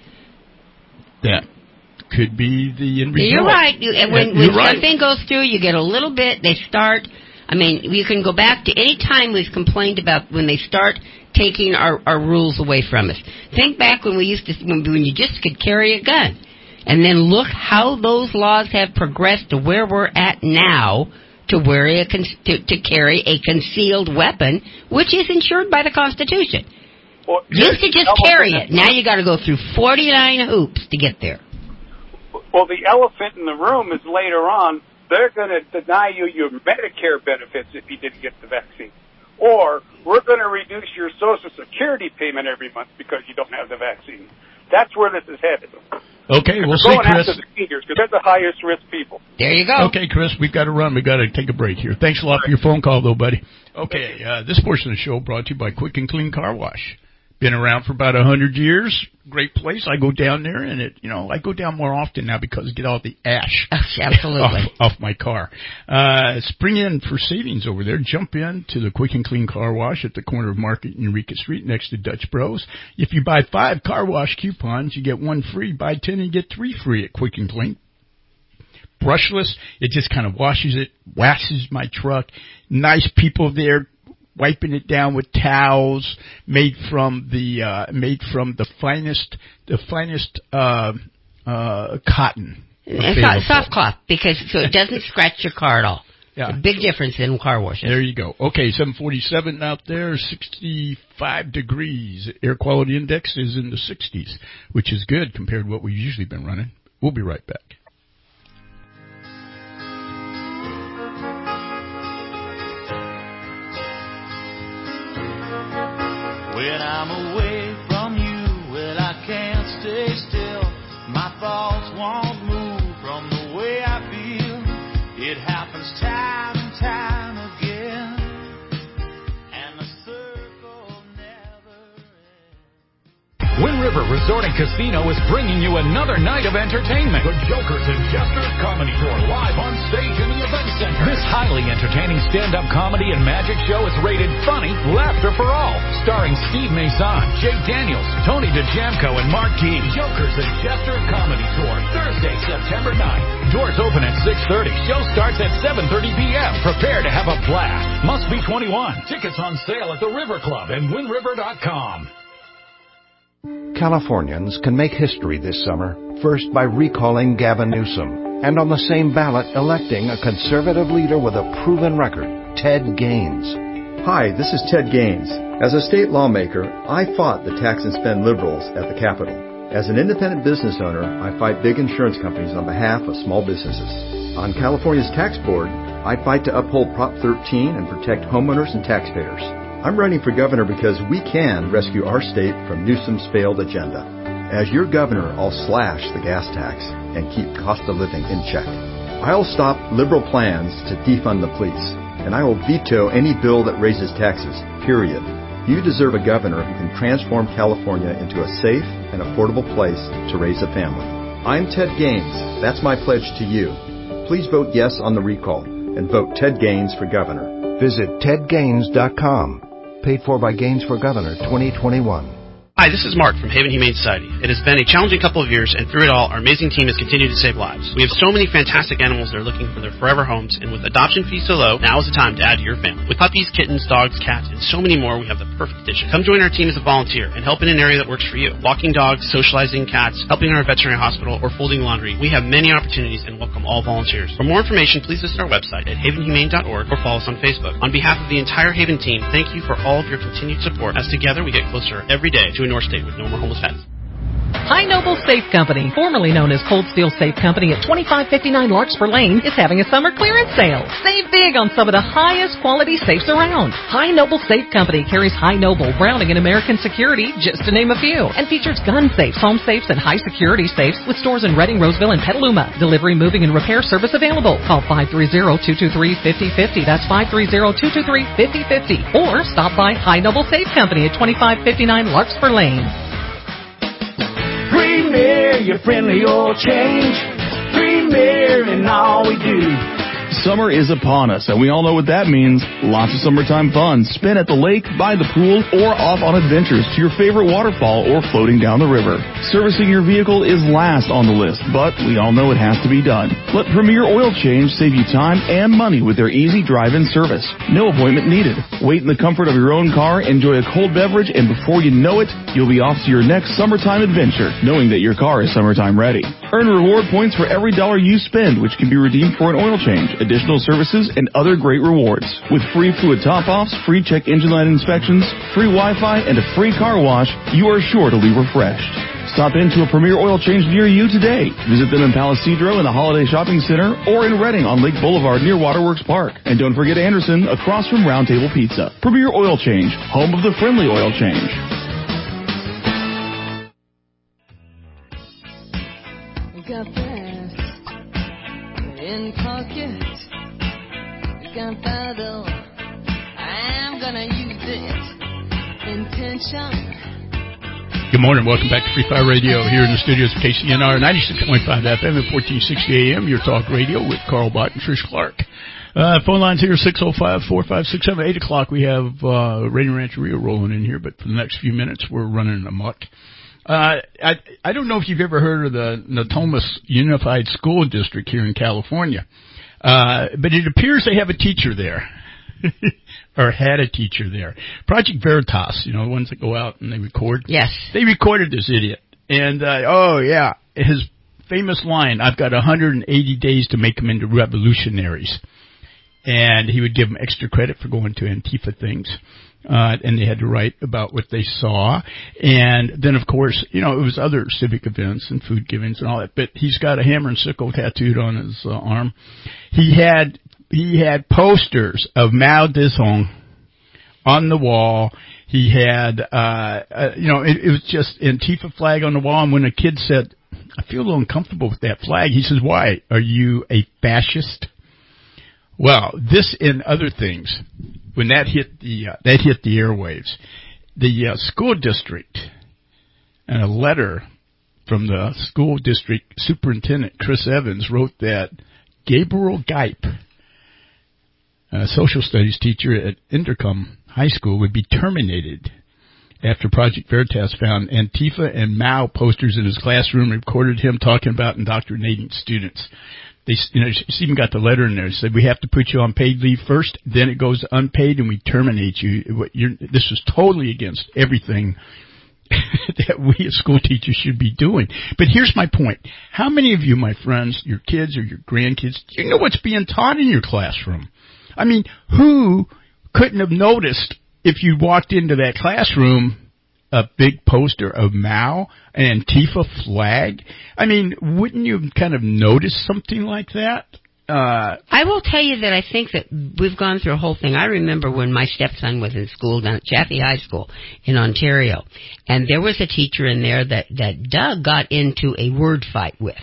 Speaker 2: That could be the end result.
Speaker 3: You're right. When something goes through, you get a little bit. They start. I mean, you can go back to any time we've complained about when they start taking our rules away from us. Think back when when you just could carry a gun. And then look how those laws have progressed to where we're at now to carry a concealed weapon, which is insured by the Constitution.
Speaker 17: Well,
Speaker 3: used to just carry it. Now you got to go through 49 hoops to get there.
Speaker 17: Well, the elephant in the room is later on, they're going to deny you your Medicare benefits if you didn't get the vaccine. Or we're going to reduce your Social Security payment every month because you don't have the vaccine. That's where this is headed.
Speaker 2: Okay, we'll see,
Speaker 17: going
Speaker 2: Chris.
Speaker 17: after the seniors because they're the highest risk people.
Speaker 3: There you go.
Speaker 2: Okay, Chris, we've got to run. We've got to take a break here. Thanks a lot for your phone call, though, buddy. Okay, this portion of the show brought to you by Quick and Clean Car Wash. Been around for about 100 years. Great place. I go down there, and I go down more often now because I get all the ash off my car. Spring in for savings over there. Jump in to the Quick and Clean Car Wash at the corner of Market and Eureka Street next to Dutch Bros. If you buy 5 car wash coupons, you get 1 free. Buy 10 and get 3 free at Quick and Clean. Brushless. It just kind of washes it, waxes my truck. Nice people there, wiping it down with towels made from the finest cotton.
Speaker 3: It's soft cloth so it doesn't scratch your car at all.
Speaker 2: Yeah.
Speaker 3: A big difference in car washes.
Speaker 2: There you go. Okay, 747 out there, 65 degrees. Air quality index is in the 60s, which is good compared to what we've usually been running. We'll be right back.
Speaker 18: When I'm away from you, well, I can't stay still. My thoughts won't move from the way I feel. It happens time and time again, and the circle never ends.
Speaker 6: Wind River Resort and Casino is bringing you another night of entertainment.
Speaker 19: The Jokers and Jesters Comedy Tour live on stage in the Event Center.
Speaker 6: This highly entertaining stand-up comedy and magic show is rated funny, laughter for all. Starring Steve Mason, Jay Daniels, Tony DeJamco, and Mark Gee.
Speaker 19: Jokers and Jesters Comedy Tour, Thursday, September 9th.
Speaker 6: Doors open at 6:30. Show starts at 7:30 p.m. Prepare to have a blast. Must be 21.
Speaker 19: Tickets on sale at the River Club and WindRiver.com.
Speaker 20: Californians can make history this summer, first by recalling Gavin Newsom, and on the same ballot electing a conservative leader with a proven record, Ted Gaines.
Speaker 21: Hi, this is Ted Gaines. As a state lawmaker, I fought the tax and spend liberals at the Capitol. As an independent business owner, I fight big insurance companies on behalf of small businesses. On California's tax board, I fight to uphold Prop 13 and protect homeowners and taxpayers. I'm running for governor because we can rescue our state from Newsom's failed agenda. As your governor, I'll slash the gas tax and keep cost of living in check. I'll stop liberal plans to defund the police, and I will veto any bill that raises taxes, period. You deserve a governor who can transform California into a safe and affordable place to raise a family. I'm Ted Gaines. That's my pledge to you. Please vote yes on the recall and vote Ted Gaines for governor.
Speaker 20: Visit tedgaines.com. Paid for by Gaines for Governor 2021.
Speaker 22: Hi, this is Mark from Haven Humane Society. It has been a challenging couple of years, and through it all, our amazing team has continued to save lives. We have so many fantastic animals that are looking for their forever homes, and with adoption fees so low, now is the time to add to your family. With puppies, kittens, dogs, cats, and so many more, we have the perfect addition. Come join our team as a volunteer and help in an area that works for you. Walking dogs, socializing cats, helping in our veterinary hospital, or folding laundry. We have many opportunities and welcome all volunteers. For more information, please visit our website at havenhumane.org or follow us on Facebook. On behalf of the entire Haven team, thank you for all of your continued support, as together we get closer every day to a North State with no more homeless pets.
Speaker 7: High Noble Safe Company, formerly known as Cold Steel Safe Company at 2559 Larkspur Lane, is having a summer clearance sale. Save big on some of the highest quality safes around. High Noble Safe Company carries High Noble, Browning, and American Security, just to name a few, and features gun safes, home safes, and high security safes with stores in Redding, Roseville, and Petaluma. Delivery, moving, and repair service available. Call 530-223-5050. That's 530-223-5050. Or stop by High Noble Safe Company at 2559 Larkspur Lane.
Speaker 23: Premier, your friendly oil change. Premier in all we do.
Speaker 24: Summer is upon us, and we all know what that means. Lots of summertime fun. Spent at the lake, by the pool, or off on adventures to your favorite waterfall or floating down the river. Servicing your vehicle is last on the list, but we all know it has to be done. Let Premier Oil Change save you time and money with their easy drive-in service. No appointment needed. Wait in the comfort of your own car, enjoy a cold beverage, and before you know it, you'll be off to your next summertime adventure, knowing that your car is summertime ready. Earn reward points for every dollar you spend, which can be redeemed for an oil change, additional services, and other great rewards. With free fluid top-offs, free check engine light inspections, free Wi-Fi, and a free car wash, you are sure to leave refreshed. Stop into a Premier Oil Change near you today. Visit them in Palo Cedro in the Holiday Shopping Center or in Redding on Lake Boulevard near Waterworks Park. And don't forget Anderson across from Round Table Pizza. Premier Oil Change, home of the friendly oil change.
Speaker 25: Got fast in pocket, gunpowder. I'm gonna use it. Intention.
Speaker 2: Good morning. Welcome back to Free Fire Radio here in the studios of KCNR 96.5 FM and 1460 AM. Your talk radio with Carl Bott and Trish Clark. Phone lines here 605-4567. 8 o'clock we have Radio Rancheria rolling in here, but for the next few minutes we're running amok. I don't know if you've ever heard of the Natomas Unified School District here in California, but it appears they have a teacher there, or had a teacher there. Project Veritas, you know, the ones that go out and they record.
Speaker 3: Yes.
Speaker 2: They recorded this idiot, and his famous line, "I've got 180 days to make them into revolutionaries," and he would give them extra credit for going to Antifa things. And they had to write about what they saw. And then, of course, you know, it was other civic events and food givings and all that. But he's got a hammer and sickle tattooed on his arm. He had posters of Mao Zedong on the wall. He had, it was just Antifa flag on the wall. And when a kid said, "I feel a little uncomfortable with that flag," he says, "Why? Are you a fascist?" Well, this and other things. When that hit the airwaves, the school district, and a letter from the school district superintendent, Chris Evans, wrote that Gabriel Geip, a social studies teacher at Intercom High School, would be terminated after Project Veritas found Antifa and Mao posters in his classroom and recorded him talking about indoctrinating students. They, even got the letter in there. It said, "We have to put you on paid leave first, then it goes to unpaid, and we terminate you." This is totally against everything that we as school teachers should be doing. But here's my point. How many of you, my friends, your kids or your grandkids, do you know what's being taught in your classroom? I mean, who couldn't have noticed if you walked into that classroom a big poster of Mao, an Antifa flag. I mean, wouldn't you kind of notice something like that?
Speaker 3: I will tell you that I think that we've gone through a whole thing. I remember when my stepson was in school down at Chaffee High School in Ontario, and there was a teacher in there that Doug got into a word fight with.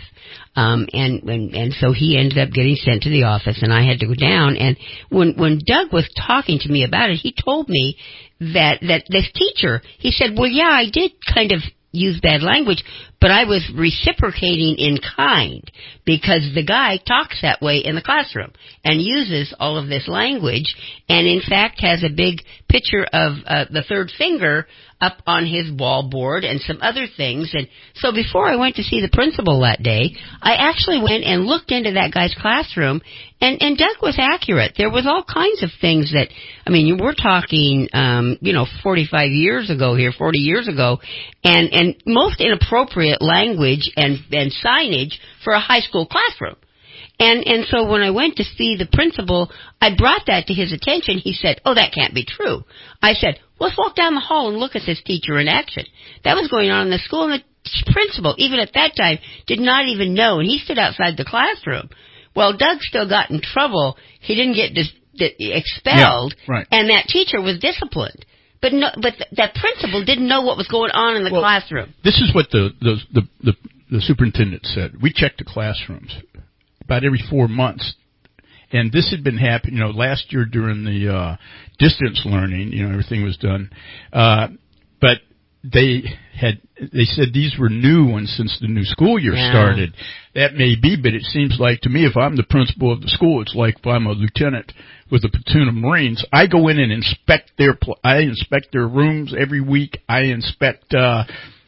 Speaker 3: And so he ended up getting sent to the office, and I had to go down. And when Doug was talking to me about it, he told me that this teacher, he said, well, yeah, I did kind of use bad language, but I was reciprocating in kind, because the guy talks that way in the classroom and uses all of this language, and in fact has a big picture of the third finger up on his wall board and some other things. And so before I went to see the principal that day, I actually went and looked into that guy's classroom, and Doug was accurate. There was all kinds of things that, I mean, we're talking, 45 years ago here, 40 years ago, and most inappropriate language and signage for a high school classroom. And so when I went to see the principal, I brought that to his attention. He said, oh, that can't be true. I said, let's walk down the hall and look at this teacher in action. That was going on in the school, and the principal, even at that time, did not even know, and he stood outside the classroom. Well, Doug still got in trouble. He didn't get expelled,
Speaker 2: yeah, right.
Speaker 3: And that teacher was disciplined. But that principal didn't know what was going on in the classroom.
Speaker 2: This is what the superintendent said. We checked the classrooms about every 4 months. And this had been happening, last year during the distance learning, everything was done. But they said these were new ones since the new school year started. That may be, but it seems like to me, if I'm the principal of the school, it's like if I'm a lieutenant with a platoon of Marines, I go in and inspect their rooms every week. I inspect their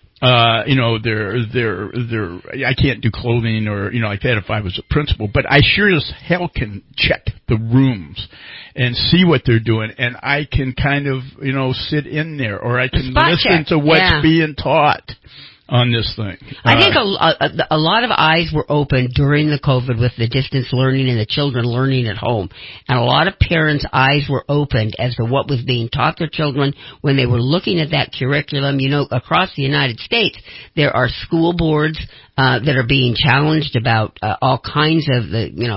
Speaker 2: I can't do clothing or like that if I was a principal, but I sure as hell can check the rooms and see what they're doing, and I can kind of sit in there, or I can listen to what's being taught on this thing.
Speaker 3: I think a lot of eyes were opened during the COVID with the distance learning and the children learning at home. And a lot of parents' eyes were opened as to what was being taught their children when they were looking at that curriculum. Across the United States, there are school boards that are being challenged about all kinds of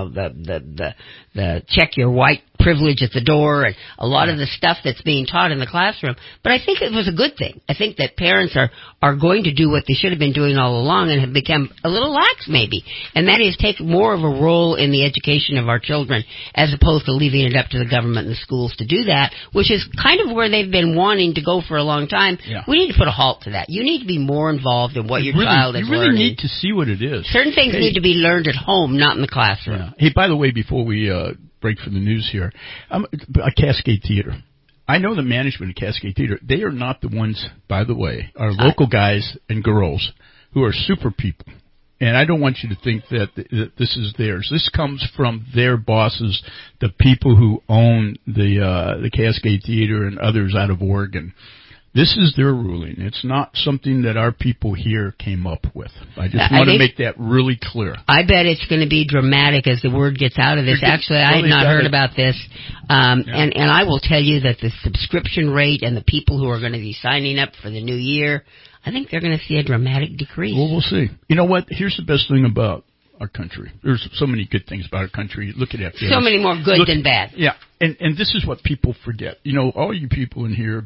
Speaker 3: the check your white privilege at the door and a lot of the stuff that's being taught in the classroom. But I think it was a good thing. I think that parents are going to do what they should have been doing all along and have become a little lax maybe. And that is take more of a role in the education of our children as opposed to leaving it up to the government and the schools to do that, which is kind of where they've been wanting to go for a long time.
Speaker 2: Yeah.
Speaker 3: We need to put a halt to that. You need to be more involved in what your child is learning.
Speaker 2: You really need to see what it is.
Speaker 3: Certain things need to be learned at home, not in the classroom.
Speaker 2: Yeah. Hey, by the way, before we break for the news here, a Cascade Theater. I know the management of Cascade Theater. They are not the ones, by the way, our local guys and girls who are super people. And I don't want you to think that this is theirs. This comes from their bosses, the people who own the Cascade Theater and others out of Oregon. This is their ruling. It's not something that our people here came up with. I just want to make that really clear.
Speaker 3: I bet it's going to be dramatic as the word gets out of this. Actually, I had not heard about this. And I will tell you that the subscription rate and the people who are going to be signing up for the new year, I think they're going to see a dramatic decrease.
Speaker 2: Well, we'll see. You know what? Here's the best thing about our country. There's so many good things about our country. Look at Afghanistan.
Speaker 3: So many more good than bad.
Speaker 2: Yeah. And this is what people forget. All you people in here,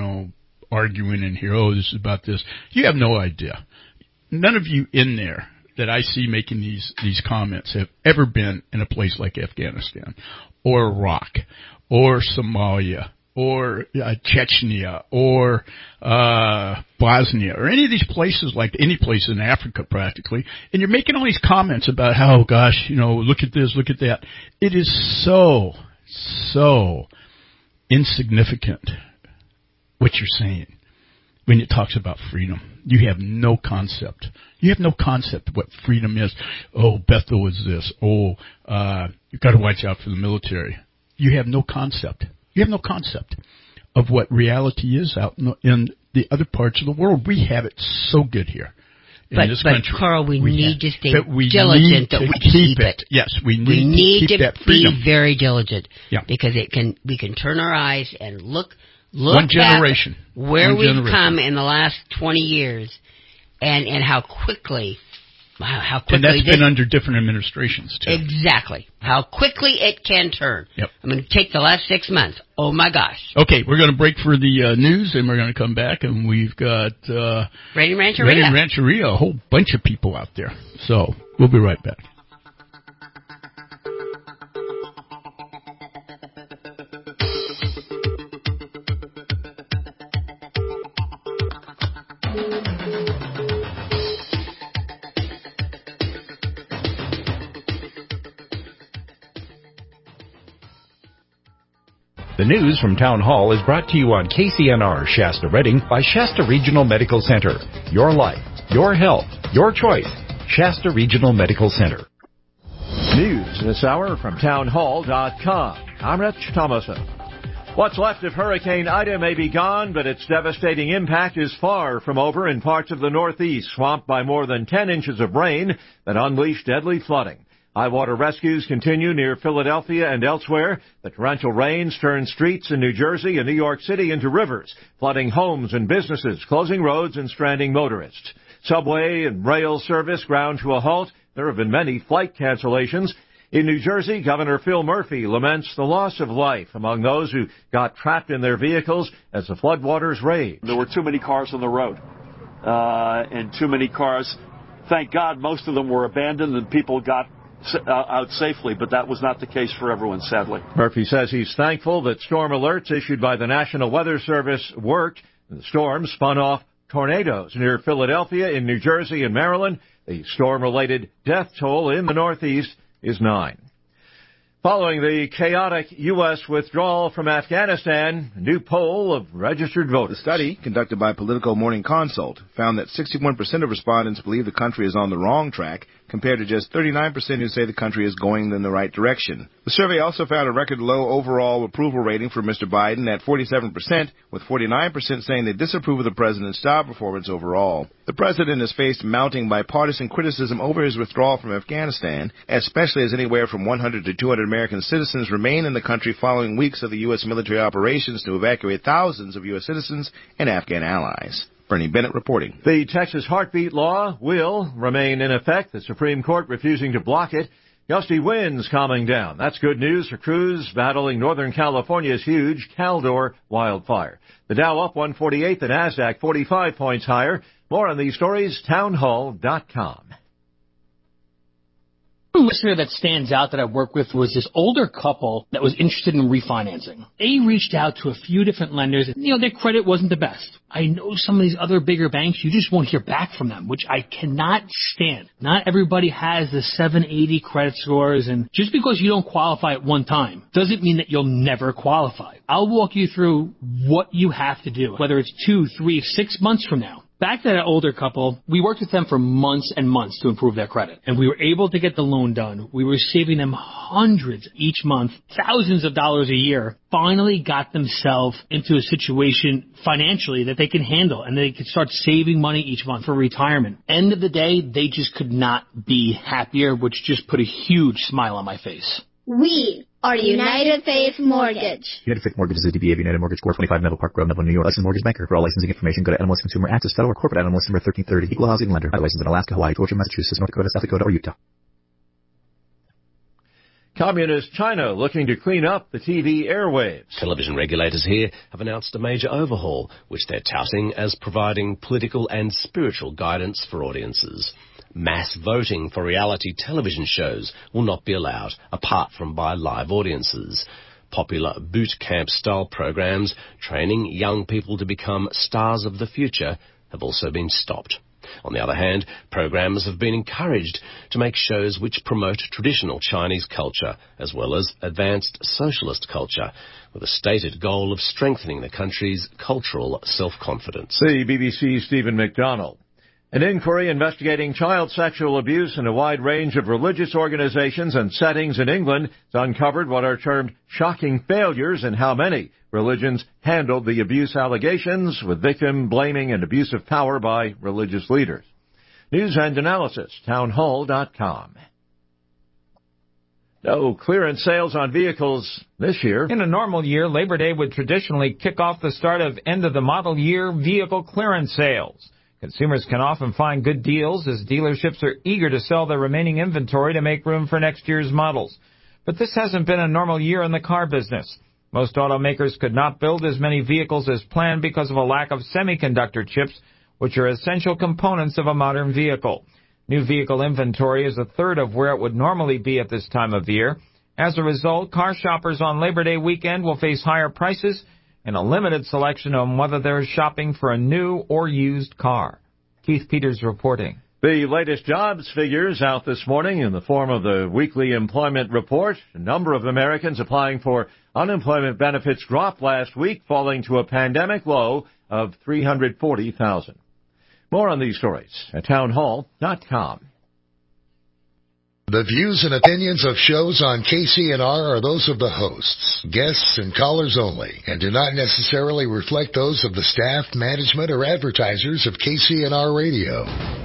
Speaker 2: arguing in here, this is about this. You have no idea. None of you in there that I see making these comments have ever been in a place like Afghanistan or Iraq or Somalia or Chechnya or Bosnia or any of these places, like any place in Africa practically, and you're making all these comments about how, look at this, look at that. It is so insignificant what you're saying when it talks about freedom. You have no concept. You have no concept of what freedom is. Oh, Bethel is this. Oh, you've got to watch out for the military. You have no concept. You have no concept of what reality is out in the other parts of the world. We have it so good here. in this country.
Speaker 3: But, Carl, we need to stay
Speaker 2: diligent
Speaker 3: that we keep it.
Speaker 2: Yes, we need to keep that freedom.
Speaker 3: Be very diligent.
Speaker 2: Yeah.
Speaker 3: Because we can turn our eyes and look
Speaker 2: one generation.
Speaker 3: Where we've come in the last 20 years and how quickly...
Speaker 2: And that's been under different administrations, too.
Speaker 3: Exactly. How quickly it can turn.
Speaker 2: Yep.
Speaker 3: I'm going to take the last 6 months. Oh, my gosh.
Speaker 2: Okay, we're going to break for the news, and we're going to come back, and we've got...
Speaker 3: Ready Rancheria,
Speaker 2: a whole bunch of people out there. So, we'll be right back.
Speaker 14: The news from Town Hall is brought to you on KCNR Shasta Redding by Shasta Regional Medical Center. Your life, your health, your choice. Shasta Regional Medical Center.
Speaker 1: News this hour from townhall.com. I'm Rich Thomason. What's left of Hurricane Ida may be gone, but its devastating impact is far from over in parts of the Northeast, swamped by more than 10 inches of rain that unleashed deadly flooding. High water rescues continue near Philadelphia and elsewhere. The torrential rains turned streets in New Jersey and New York City into rivers, flooding homes and businesses, closing roads and stranding motorists. Subway and rail service ground to a halt. There have been many flight cancellations. In New Jersey, Governor Phil Murphy laments the loss of life among those who got trapped in their vehicles as the floodwaters raged.
Speaker 5: There were too many cars on the road, and too many cars. Thank God most of them were abandoned and people got out safely, but that was not the case for everyone, sadly.
Speaker 1: Murphy says he's thankful that storm alerts issued by the National Weather Service worked. The storm spun off tornadoes near Philadelphia, in New Jersey, and Maryland. The storm-related death toll in the Northeast is 9. Following the chaotic U.S. withdrawal from Afghanistan, a new poll of registered voters.
Speaker 8: The study, conducted by Politico Morning Consult, found that 61% of respondents believe the country is on the wrong track, compared to just 39% who say the country is going in the right direction. The survey also found a record low overall approval rating for Mr. Biden at 47%, with 49% saying they disapprove of the president's job performance overall. The president has faced mounting bipartisan criticism over his withdrawal from Afghanistan, especially as anywhere from 100 to 200 American citizens remain in the country following weeks of the U.S. military operations to evacuate thousands of U.S. citizens and Afghan allies. Bernie Bennett reporting.
Speaker 1: The Texas heartbeat law will remain in effect, the Supreme Court refusing to block it. Gusty winds calming down. That's good news for crews battling Northern California's huge Caldor wildfire. The Dow up 148, the NASDAQ 45 points higher. More on these stories, townhall.com.
Speaker 9: A listener that stands out that I worked with was this older couple that was interested in refinancing. They reached out to a few different lenders, and, their credit wasn't the best. I know some of these other bigger banks, you just won't hear back from them, which I cannot stand. Not everybody has the 780 credit scores, and just because you don't qualify at one time doesn't mean that you'll never qualify. I'll walk you through what you have to do, whether it's 2, 3, 6 months from now. Back to that older couple, we worked with them for months and months to improve their credit, and we were able to get the loan done. We were saving them hundreds each month, thousands of dollars a year, finally got themselves into a situation financially that they can handle, and they could start saving money each month for retirement. End of the day, they just could not be happier, which just put a huge smile on my face.
Speaker 10: We are United Faith Mortgage.
Speaker 26: United Faith Mortgage is a DBA of United Mortgage, 425 Melville Park Road, Melville, New York. Licensed mortgage banker. For all licensing information, go to NMLS Consumer Access Federal or Corporate NMLS number 1330. Equal housing lender. Licensed in Alaska, Hawaii, Georgia, Massachusetts, North Dakota, South Dakota, or Utah.
Speaker 1: Communist China looking to clean up the TV airwaves.
Speaker 27: Television regulators here have announced a major overhaul, which they're touting as providing political and spiritual guidance for audiences. Mass voting for reality television shows will not be allowed, apart from by live audiences. Popular boot camp style programs training young people to become stars of the future have also been stopped. On the other hand, programs have been encouraged to make shows which promote traditional Chinese culture as well as advanced socialist culture, with a stated goal of strengthening the country's cultural self-confidence.
Speaker 1: The BBC's Stephen McDonald. An inquiry investigating child sexual abuse in a wide range of religious organizations and settings in England has uncovered what are termed shocking failures in how many religions handled the abuse allegations, with victim blaming and abuse of power by religious leaders. News and analysis, townhall.com. No clearance sales on vehicles this year.
Speaker 4: In a normal year, Labor Day would traditionally kick off the start of end-of-the-model year vehicle clearance sales. Consumers can often find good deals as dealerships are eager to sell their remaining inventory to make room for next year's models. But this hasn't been a normal year in the car business. Most automakers could not build as many vehicles as planned because of a lack of semiconductor chips, which are essential components of a modern vehicle. New vehicle inventory is a third of where it would normally be at this time of year. As a result, car shoppers on Labor Day weekend will face higher prices and a limited selection on whether they're shopping for a new or used car. Keith Peters reporting.
Speaker 1: The latest jobs figures out this morning in the form of the weekly employment report. The number of Americans applying for unemployment benefits dropped last week, falling to a pandemic low of 340,000. More on these stories at townhall.com.
Speaker 11: The views and opinions of shows on KCNR are those of the hosts, guests, and callers only, and do not necessarily reflect those of the staff, management, or advertisers of KCNR Radio.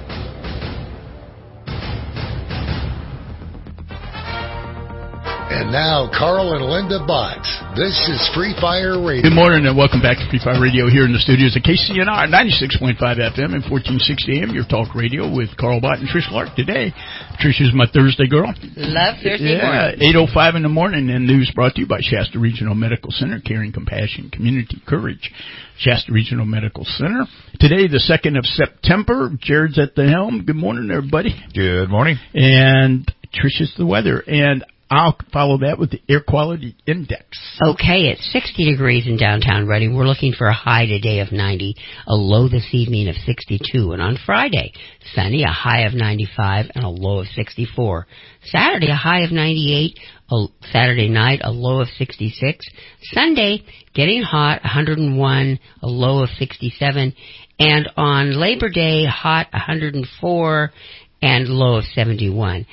Speaker 11: And now, Carl and Linda Bott. This is Free Fire Radio.
Speaker 2: Good morning and welcome back to Free Fire Radio here in the studios at KCNR 96.5 FM and 1460 AM. Your talk radio with Carl Bott and Trish Clark today. Trish is my Thursday girl.
Speaker 3: Love Thursday morning.
Speaker 2: 8:05 in the morning, and news brought to you by Shasta Regional Medical Center, caring, compassion, community, courage. Shasta Regional Medical Center. Today, the 2nd of September. Jared's at the helm. Good morning, everybody.
Speaker 12: Good morning.
Speaker 2: And Trish is the weather. And I'll follow that with the air quality index.
Speaker 3: Okay, it's 60 degrees in downtown Reading. We're looking for a high today of 90, a low this evening of 62. And on Friday, sunny, a high of 95 and a low of 64. Saturday, a high of 98, Saturday night, a low of 66. Sunday, getting hot, 101, a low of 67. And on Labor Day, hot, 104. And low of 71.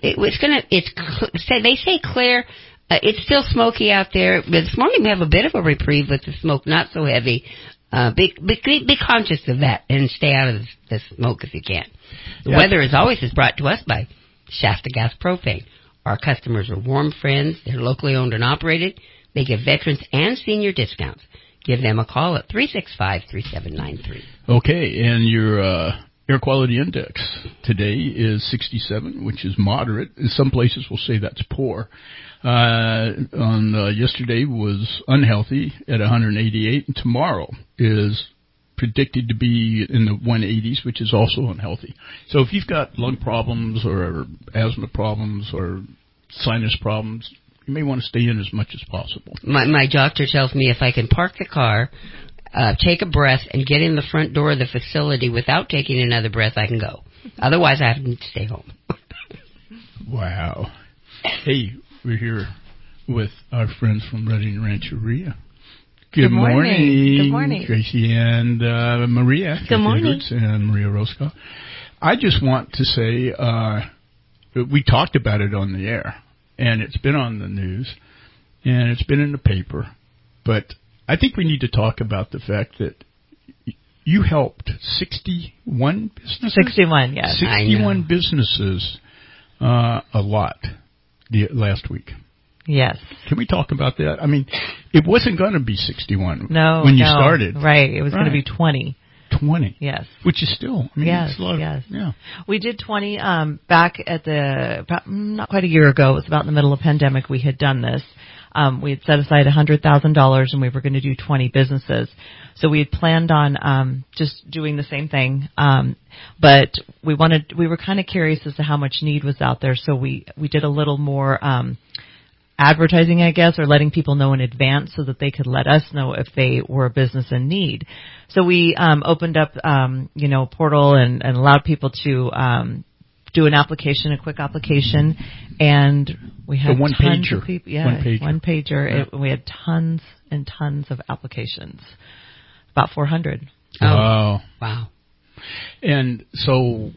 Speaker 3: They say clear. It's still smoky out there. This morning we have a bit of a reprieve with the smoke, not so heavy. Be conscious of that and stay out of the smoke if you can. The weather, as always, is brought to us by Shasta Gas Propane. Our customers are warm friends. They're locally owned and operated. They give veterans and senior discounts. Give them a call at 365-3793.
Speaker 2: Okay, and your air quality index today is 67, which is moderate. Some places will say that's poor. Yesterday was unhealthy at 188, and tomorrow is predicted to be in the 180s, which is also unhealthy. So if you've got lung problems or asthma problems or sinus problems, you may want to stay in as much as possible.
Speaker 3: My doctor tells me if I can park the car, take a breath, and get in the front door of the facility without taking another breath, I can go. Otherwise, I have to stay home.
Speaker 2: Wow. Hey, we're here with our friends from Reading Rancheria. Good morning.
Speaker 13: Good morning.
Speaker 2: Tracy and Maria.
Speaker 13: Good morning.
Speaker 2: And Maria Roscoe. I just want to say we talked about it on the air, and it's been on the news, and it's been in the paper, but I think we need to talk about the fact that you helped 61 businesses?
Speaker 13: 61, yes.
Speaker 2: 61 businesses a lot last week.
Speaker 13: Yes.
Speaker 2: Can we talk about that? I mean, it wasn't going to be 61
Speaker 13: when you started. Right. It was going to be 20.
Speaker 2: 20.
Speaker 13: Yes.
Speaker 2: Which is still,
Speaker 13: yes,
Speaker 2: it's a lot
Speaker 13: yes.
Speaker 2: Yeah.
Speaker 13: We did 20 back at not quite a year ago. It was about in the middle of the pandemic we had done this. We had set aside $100,000 and we were going to do 20 businesses. So we had planned on just doing the same thing. But we were kind of curious as to how much need was out there. So we did a little more advertising, I guess, or letting people know in advance so that they could let us know if they were a business in need. So we opened up a portal and allowed people to do an application, a quick application, and we had tons of people. Yeah, one pager.
Speaker 2: Yeah.
Speaker 13: We had tons and tons of applications, about 400.
Speaker 2: Oh,
Speaker 3: wow!
Speaker 2: And so,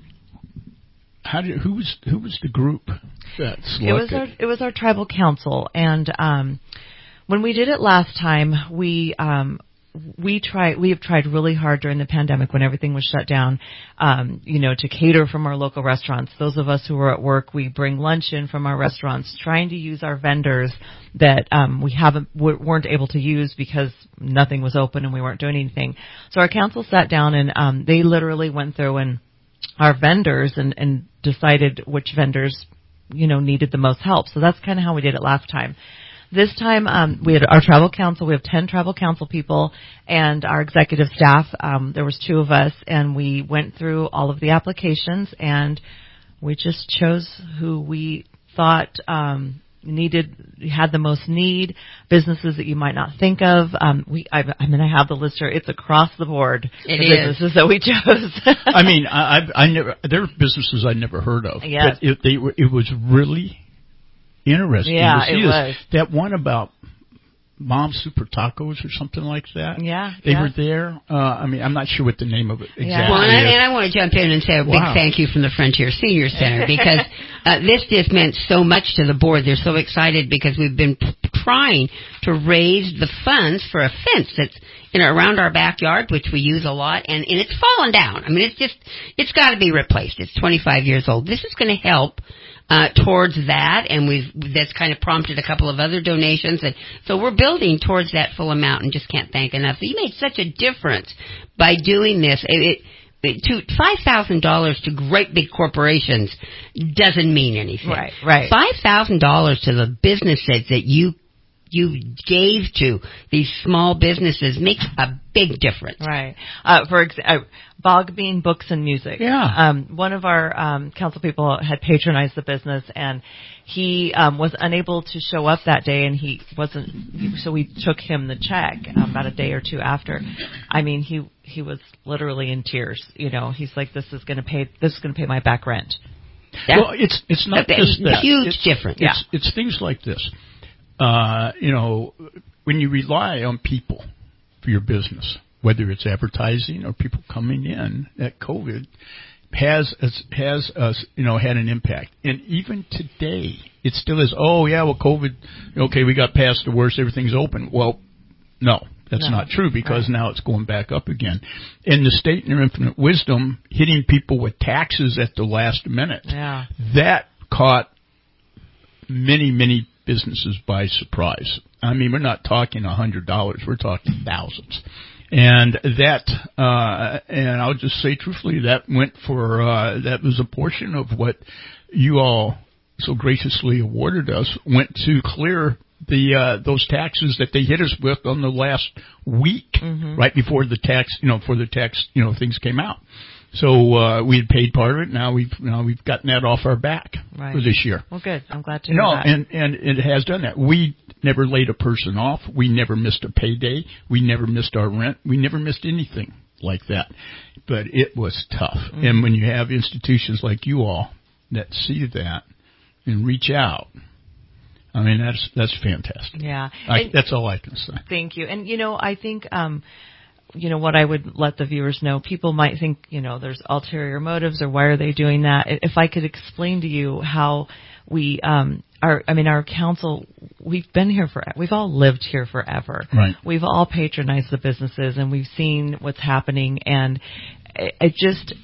Speaker 2: who was the group that selected?
Speaker 13: It was our tribal council, and when we did it last time, we we have tried really hard during the pandemic when everything was shut down, to cater from our local restaurants. Those of us who were at work, we bring lunch in from our restaurants, trying to use our vendors that weren't able to use because nothing was open and we weren't doing anything. So our council sat down and they literally went through and our vendors and decided which vendors needed the most help. So that's kind of how we did it last time. This time, we had our travel council. We have 10 travel council people and our executive staff. There was 2 of us, and we went through all of the applications, and we just chose who we thought had the most need, businesses that you might not think of. I have the list here. It's across the board. Businesses that we chose.
Speaker 2: I mean, there are businesses I never heard of.
Speaker 13: Yes.
Speaker 2: But it was really interesting.
Speaker 13: Yeah, it was.
Speaker 2: That one about Mom's Super Tacos or something like that.
Speaker 13: Yeah.
Speaker 2: They were there. I'm not sure what the name of it exactly is.
Speaker 3: Well, and I want to jump in and say a big thank you from the Frontier Senior Center because this just meant so much to the board. They're so excited because we've been trying to raise the funds for a fence that's around our backyard, which we use a lot, and it's fallen down. I mean, it's got to be replaced. It's 25 years old. This is going to help towards that, and that's kind of prompted a couple of other donations, and so we're building towards that full amount, and just can't thank enough. So you made such a difference by doing this. To $5,000 to great big corporations doesn't mean anything.
Speaker 13: Right.
Speaker 3: $5,000 to the businesses that you gave to these small businesses makes a big difference.
Speaker 13: Right. Bog Bean Books and Music.
Speaker 2: Yeah.
Speaker 13: One of our council people had patronized the business, and he was unable to show up that day, and so we took him the check about a day or 2 after. I mean, he was literally in tears. He's like, this is going to pay my back rent.
Speaker 2: Well, it's not just that.
Speaker 3: Huge difference.
Speaker 2: It's things like this. When you rely on people for your business, whether it's advertising or people coming in, that COVID has had an impact. And even today, it still is, COVID, okay, we got past the worst, everything's open. Well, no, that's not true because now it's going back up again. And the state in their infinite wisdom hitting people with taxes at the last minute, that caught many, many businesses by surprise. I mean, we're not talking $100, we're talking thousands. And and I'll just say truthfully, that was a portion of what you all so graciously awarded us, went to clear those taxes that they hit us with on the last week, right before the tax, things came out. So we had paid part of it. Now we've gotten that off our back for this year.
Speaker 13: Well, good. I'm glad to hear that.
Speaker 2: And it has done that. We never laid a person off. We never missed a payday. We never missed our rent. We never missed anything like that. But it was tough. And when you have institutions like you all that see that and reach out, I mean, that's fantastic.
Speaker 13: Yeah.
Speaker 2: That's all I can say.
Speaker 13: Thank you. And, I think what I would let the viewers know, people might think, there's ulterior motives or why are they doing that? If I could explain to you how we, our council, we've all lived here forever.
Speaker 2: Right.
Speaker 13: We've all patronized the businesses and we've seen what's happening, and it just,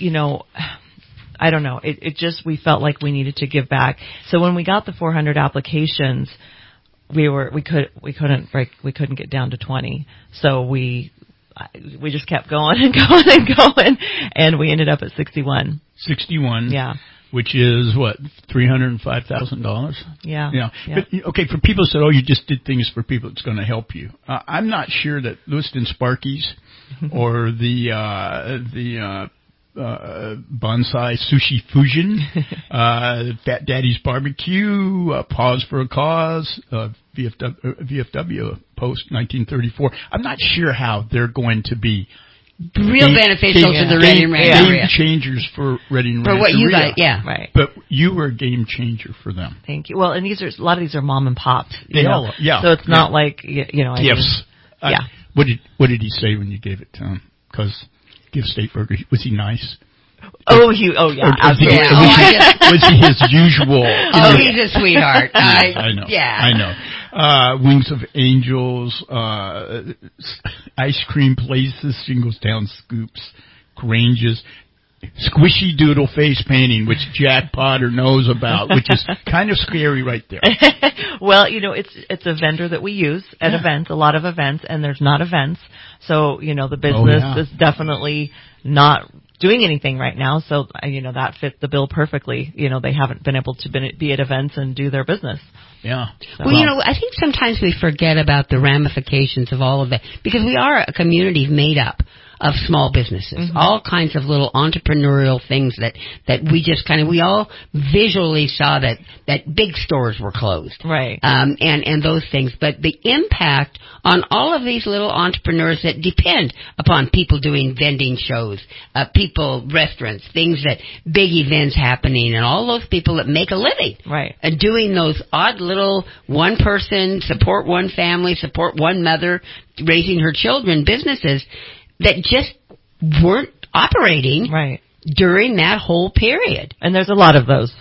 Speaker 13: I don't know, we felt like we needed to give back. So when we got the 400 applications, we couldn't get down to 20. So we just kept going and going and going, and we ended up at 61.
Speaker 2: 61.
Speaker 13: Yeah.
Speaker 2: Which is what, $305,000?
Speaker 13: Yeah.
Speaker 2: But, okay, for people who said, you just did things for people, it's going to help you. I'm not sure that Lewiston Sparky's or the Bonsai Sushi Fusion, Fat Daddy's Barbecue, Pause for a Cause, VFW Post 1934. I'm not sure how they're going to be
Speaker 3: beneficial to the Redding
Speaker 2: game changers for Redding
Speaker 3: for what you got,
Speaker 13: right.
Speaker 2: But you were a game changer for them.
Speaker 13: Thank you. Well, and a lot of these are mom and pops. So it's not like
Speaker 2: gifts. What did he say when you gave it to him? Because Gift State Burger, was he nice?
Speaker 13: Was he
Speaker 2: his usual?
Speaker 3: He's a sweetheart.
Speaker 2: I know.
Speaker 3: Yeah.
Speaker 2: I know. Wings of Angels, ice cream places, Shingletown Scoops, Granges, Squishy Doodle face painting, which Jack Potter knows about, which is kind of scary right there.
Speaker 13: Well, it's a vendor that we use at events, a lot of events, and there's not events. So, the business is definitely not doing anything right now. So, that fit the bill perfectly. They haven't been able to be at events and do their business.
Speaker 2: Yeah.
Speaker 3: So. Well, I think sometimes we forget about the ramifications of all of that, because we are a community made up of small businesses, all kinds of little entrepreneurial things that we just we all visually saw that big stores were closed.
Speaker 13: Right.
Speaker 3: And those things. But the impact on all of these little entrepreneurs that depend upon people doing vending shows, restaurants, things that big events happening, and all those people that make a living.
Speaker 13: Right.
Speaker 3: Doing those odd little one person, support one family, support one mother, raising her children businesses that just weren't operating during that whole period.
Speaker 13: And there's a lot of those.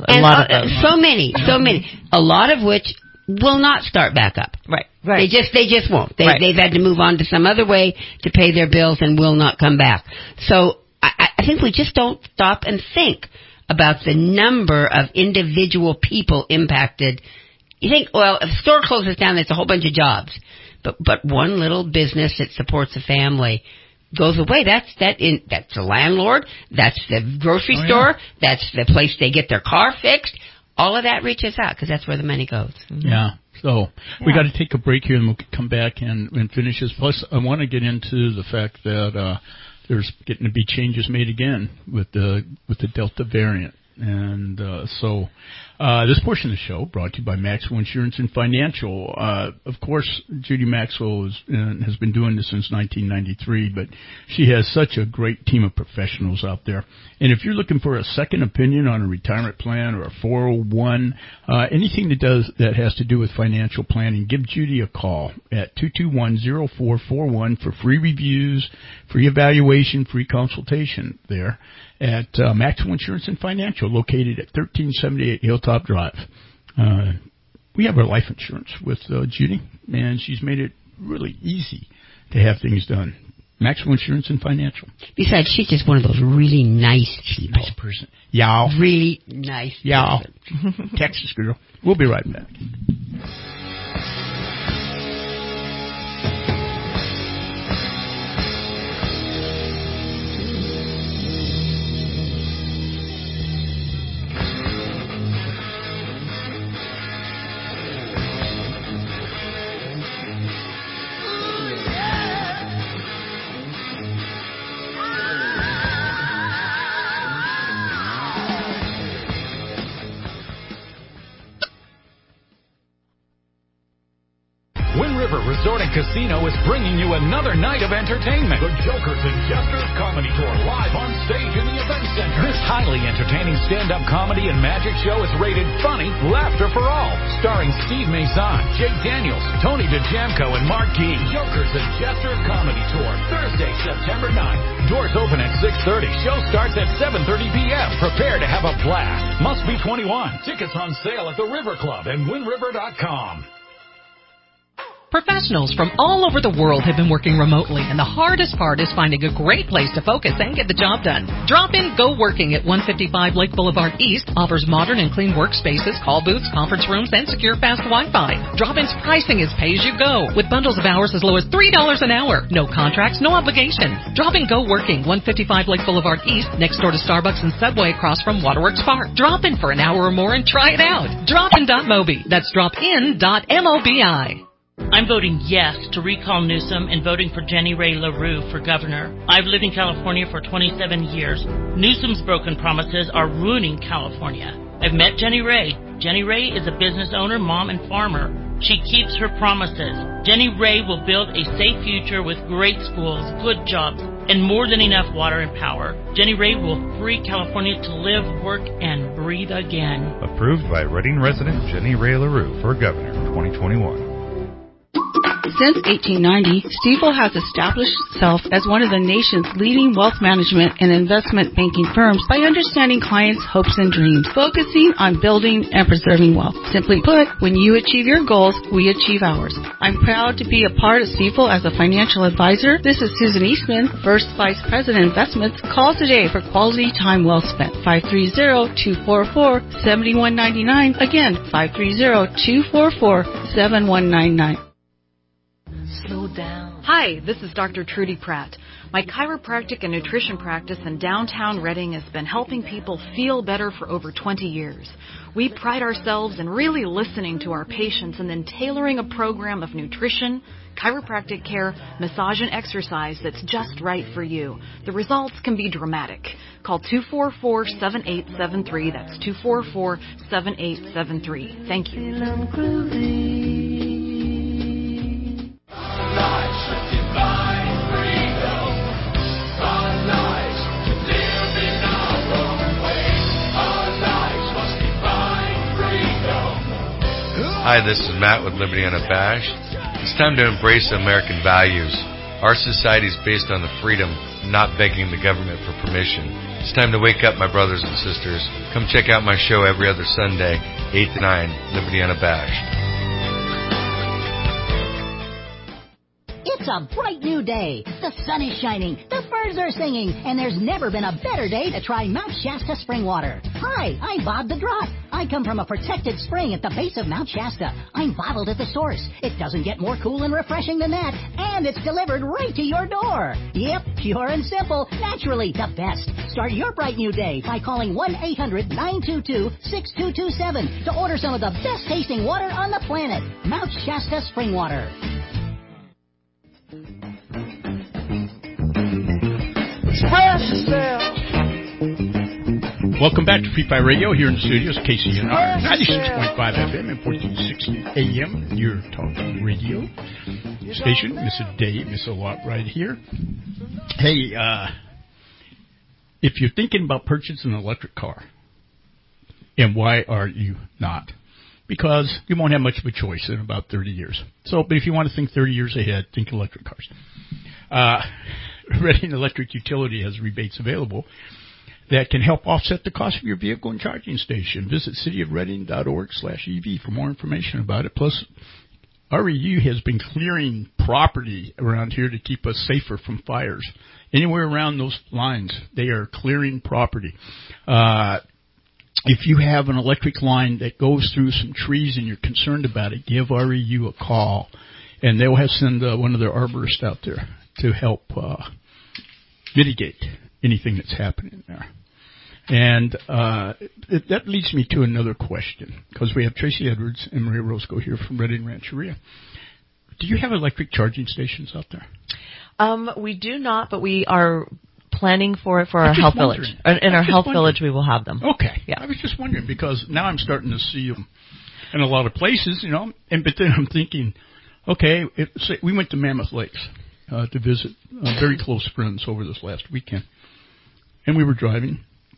Speaker 3: So many. A lot of which will not start back up.
Speaker 13: Right.
Speaker 3: They just won't. They've had to move on to some other way to pay their bills and will not come back. So I think we just don't stop and think about the number of individual people impacted. You think, well, if a store closes down, that's a whole bunch of jobs. But one little business that supports a family goes away. That's the landlord. That's the grocery store. That's the place they get their car fixed. All of that reaches out because that's where the money goes.
Speaker 2: Yeah. So we got to take a break here, and we'll come back and finish this. Plus, I want to get into the fact that there's getting to be changes made again with the Delta variant. And so this portion of the show brought to you by Maxwell Insurance and Financial. Of course, Judy Maxwell has been doing this since 1993, but she has such a great team of professionals out there. And if you're looking for a second opinion on a retirement plan or a 401, anything that has to do with financial planning, give Judy a call at 221-0441 for free reviews, free evaluation, free consultation there at Maxwell Insurance and Financial, located at 1378 Hilltop Drive. We have our life insurance with Judy, and she's made it really easy to have things done. Maxwell Insurance and Financial.
Speaker 3: Besides, she's just one of those really nice people.
Speaker 2: Nice person. Yeah.
Speaker 3: Really nice person.
Speaker 2: Yeah. Texas girl. We'll be right back.
Speaker 6: Resort and Casino is bringing you another night of entertainment. The Jokers and Jesters Comedy Tour live on stage in the Event Center. This highly entertaining stand-up comedy and magic show is rated funny, laughter for all. Starring Steve Maison, Jake Daniels, Tony DeJamco, and Mark Gee. Jokers and Jesters Comedy Tour, Thursday, September 9th. Doors open at 6:30. Show starts at 7:30 p.m. Prepare to have a blast. Must be 21. Tickets on sale at the River Club and WinRiver.com.
Speaker 7: Professionals from all over the world have been working remotely, and the hardest part is finding a great place to focus and get the job done. Drop-In Go Working at 155 Lake Boulevard East offers modern and clean workspaces, call booths, conference rooms, and secure fast Wi-Fi. Drop-In's pricing is pay-as-you-go, with bundles of hours as low as $3 an hour. No contracts, no obligation. Drop-In Go Working, 155 Lake Boulevard East, next door to Starbucks and Subway across from Waterworks Park. Drop in for an hour or more and try it out. Drop-in.mobi. That's drop-in.mobi.
Speaker 12: I'm voting yes to recall Newsom and voting for Jenny Ray LaRue for governor. I've lived in California for 27 years. Newsom's broken promises are ruining California. I've met Jenny Ray. Jenny Ray is a business owner, mom, and farmer. She keeps her promises. Jenny Ray will build a safe future with great schools, good jobs, and more than enough water and power. Jenny Ray will free California to live, work, and breathe again.
Speaker 15: Approved by Redding resident Jenny Ray LaRue for governor 2021. Since 1890, Stifel has established itself as one of the nation's leading wealth management and investment banking firms by understanding clients' hopes and dreams, focusing on building and preserving wealth. Simply put, when you achieve your goals, we achieve ours. I'm proud to be a part of Stifel as a financial advisor. This is Susan Eastman, First Vice President Investments. Call today for quality time well spent. 530-244-7199. Again, 530-244-7199.
Speaker 16: Slow down. Hi, this is Dr. Trudy Pratt. My chiropractic and nutrition practice in downtown Reading has been helping people feel better for over 20 years. We pride ourselves in really listening to our patients and then tailoring a program of nutrition, chiropractic care, massage, and exercise that's just right for you. The results can be dramatic. Call 244-7873. That's 244-7873. Thank you.
Speaker 17: Hi, this is Matt with Liberty Unabashed. It's time to embrace American values. Our society is based on the freedom, not begging the government for permission. It's time to wake up, my brothers and sisters. Come check out my show every other Sunday, 8 to 9, Liberty Unabashed.
Speaker 18: It's a bright new day. The sun is shining, the birds are singing, and there's never been a better day to try Mount Shasta spring water. Hi, I'm Bob the Drop. I come from a protected spring at the base of Mount Shasta. I'm bottled at the source. It doesn't get more cool and refreshing than that, and it's delivered right to your door. Yep, pure and simple, naturally the best. Start your bright new day by calling 1-800-922-6227 to order some of the best tasting water on the planet. Mount Shasta spring water.
Speaker 2: Welcome back to Free Fire Radio here in the studios, KCNR 96.5 FM and 1460 AM, your talk radio station. Mr. Dave, Mr. Lot right here. Hey, if you're thinking about purchasing an electric car, and why are you not? Because you won't have much of a choice in about 30 years. So, but if you want to think 30 years ahead, think electric cars. Reading Electric Utility has rebates available that can help offset the cost of your vehicle and charging station. Visit cityofreading.org/EV for more information about it. Plus, REU has been clearing property around here to keep us safer from fires. Anywhere around those lines, they are clearing property. If you have an electric line that goes through some trees and you're concerned about it, give REU a call, and they'll send one of their arborists out there to help mitigate anything that's happening there. And that leads me to another question, because we have Tracy Edwards and Maria Roscoe here from Reading Rancheria. Do you have electric charging stations out there?
Speaker 13: We do not, but we are planning for it for our health village. In our health village, we will have them.
Speaker 2: Okay.
Speaker 13: Yeah.
Speaker 2: I was just wondering, because now I'm starting to see them in a lot of places, but then I'm thinking, okay, we went to Mammoth Lakes to visit very close friends over this last weekend. And we were driving,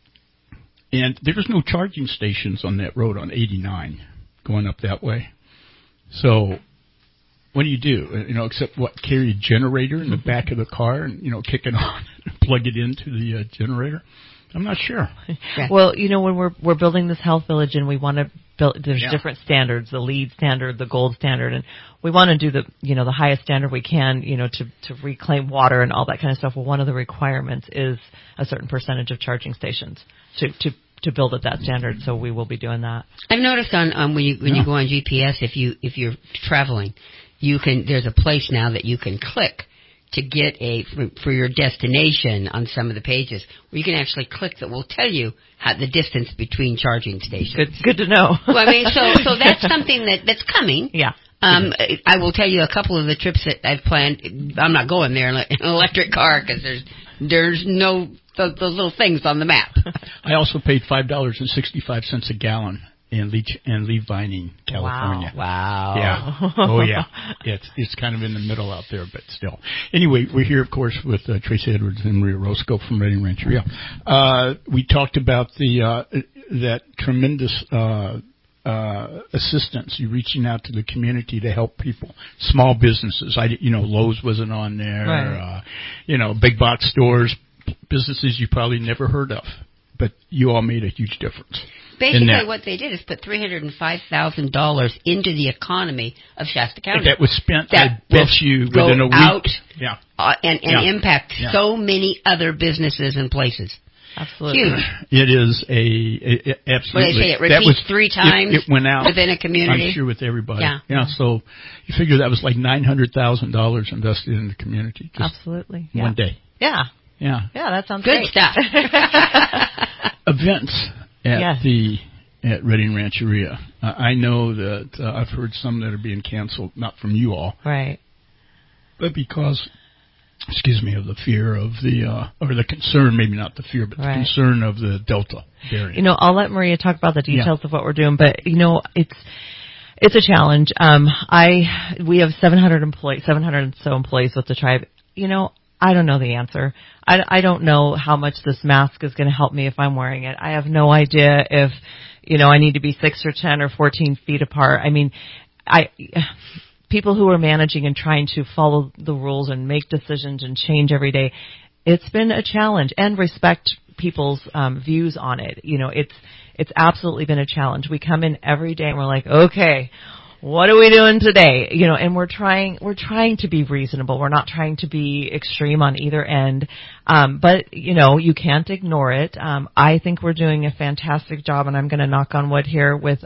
Speaker 2: and there was no charging stations on that road on 89 going up that way. So what do you do? Except carry a generator in the back of the car and, kick it on and plug it into the generator? I'm not sure.
Speaker 13: Well, when we're building this health village and we want to build, there's different standards, the LEED standard, the gold standard, and we want to do the highest standard we can, to reclaim water and all that kind of stuff. Well, one of the requirements is a certain percentage of charging stations to build at that standard. So we will be doing that.
Speaker 3: I've noticed when you go on GPS, if you're traveling, there's a place now that you can click to get for your destination on some of the pages, where you can actually click that will tell you the distance between charging stations.
Speaker 13: Good to know.
Speaker 3: Well, I mean, so that's something that's coming.
Speaker 13: Yeah.
Speaker 3: I will tell you a couple of the trips that I've planned. I'm not going there in an electric car because there's no those little things on the map.
Speaker 2: I also paid $5.65 a gallon in Lee Vining, California.
Speaker 3: Wow.
Speaker 2: Yeah. Oh, yeah. It's kind of in the middle out there, but still. Anyway, we're here, of course, with Tracy Edwards and Maria Roscoe from Reading Rancheria. We talked about that tremendous assistance. You're reaching out to the community to help people, small businesses. Lowe's wasn't on there.
Speaker 13: Right.
Speaker 2: Big box stores, businesses you probably never heard of, but you all made a huge difference.
Speaker 3: Basically, what they did is put $305,000 into the economy of Shasta County.
Speaker 2: That was spent, I bet you, within a week.
Speaker 3: Out,
Speaker 2: yeah.
Speaker 3: And impact so many other businesses and places.
Speaker 13: Absolutely.
Speaker 3: Huge.
Speaker 2: It is absolutely.
Speaker 3: What they say, it repeats 3 times
Speaker 2: it went out
Speaker 3: within a community.
Speaker 2: I'm sure with everybody.
Speaker 3: Yeah.
Speaker 2: So you figure that was like $900,000 invested in the community.
Speaker 13: Absolutely.
Speaker 2: One day.
Speaker 13: Yeah.
Speaker 2: Yeah.
Speaker 13: Yeah, that sounds
Speaker 3: good
Speaker 13: great.
Speaker 3: stuff.
Speaker 2: Events at Reading Rancheria. I know that I've heard some that are being canceled, not from you all.
Speaker 13: Right.
Speaker 2: But because, of the fear of or the concern, maybe not the fear, but the concern of the Delta variant.
Speaker 13: I'll let Maria talk about the details of what we're doing, but, it's a challenge. We have 700 and so employees with the tribe. I don't know the answer. I don't know how much this mask is going to help me if I'm wearing it. I have no idea if, I need to be 6 or 10 or 14 feet apart. I mean, people who are managing and trying to follow the rules and make decisions and change every day, it's been a challenge, and respect people's views on it. It's absolutely been a challenge. We come in every day and we're like, okay, what are we doing today? And we're trying to be reasonable. We're not trying to be extreme on either end. But you can't ignore it. I think we're doing a fantastic job, and I'm going to knock on wood here with,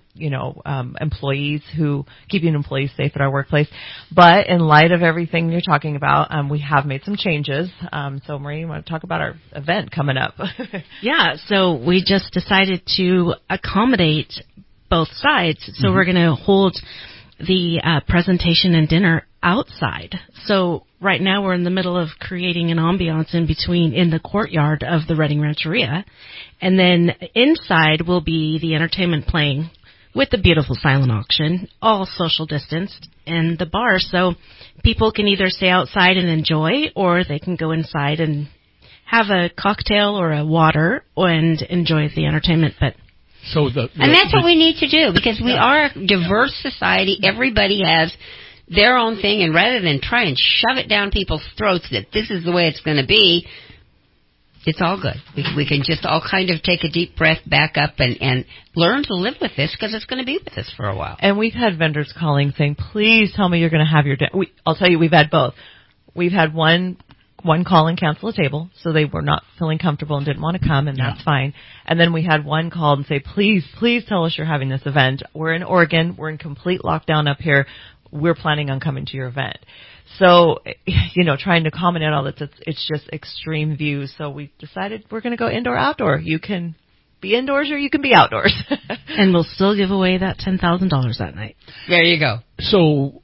Speaker 13: employees keeping employees safe at our workplace. But in light of everything you're talking about, we have made some changes. So Marie, you want to talk about our event coming up?
Speaker 19: Yeah. So we just decided to accommodate both sides. So we're going to hold the presentation and dinner outside. So right now we're in the middle of creating an ambiance in the courtyard of the Reading Rancheria. And then inside will be the entertainment playing with the beautiful silent auction, all social distanced, and the bar. So people can either stay outside and enjoy, or they can go inside and have a cocktail or a water and enjoy the entertainment.
Speaker 3: And that's what we need to do, because we are a diverse society. Everybody has their own thing, and rather than try and shove it down people's throats that this is the way it's going to be, it's all good. We can just all kind of take a deep breath, back up, and learn to live with this, because it's going to be with us for a while.
Speaker 13: And we've had vendors calling saying, please tell me you're going to have your I'll tell you, we've had both. We've had one call and cancel a table, so they were not feeling comfortable and didn't want to come, and that's fine. And then we had one call and say, please tell us you're having this event. We're in Oregon. We're in complete lockdown up here. We're planning on coming to your event. So, trying to accommodate all that, it's just extreme views. So we decided we're going to go indoor-outdoor. You can be indoors or you can be outdoors.
Speaker 19: And we'll still give away that $10,000 that night.
Speaker 3: There you go.
Speaker 2: So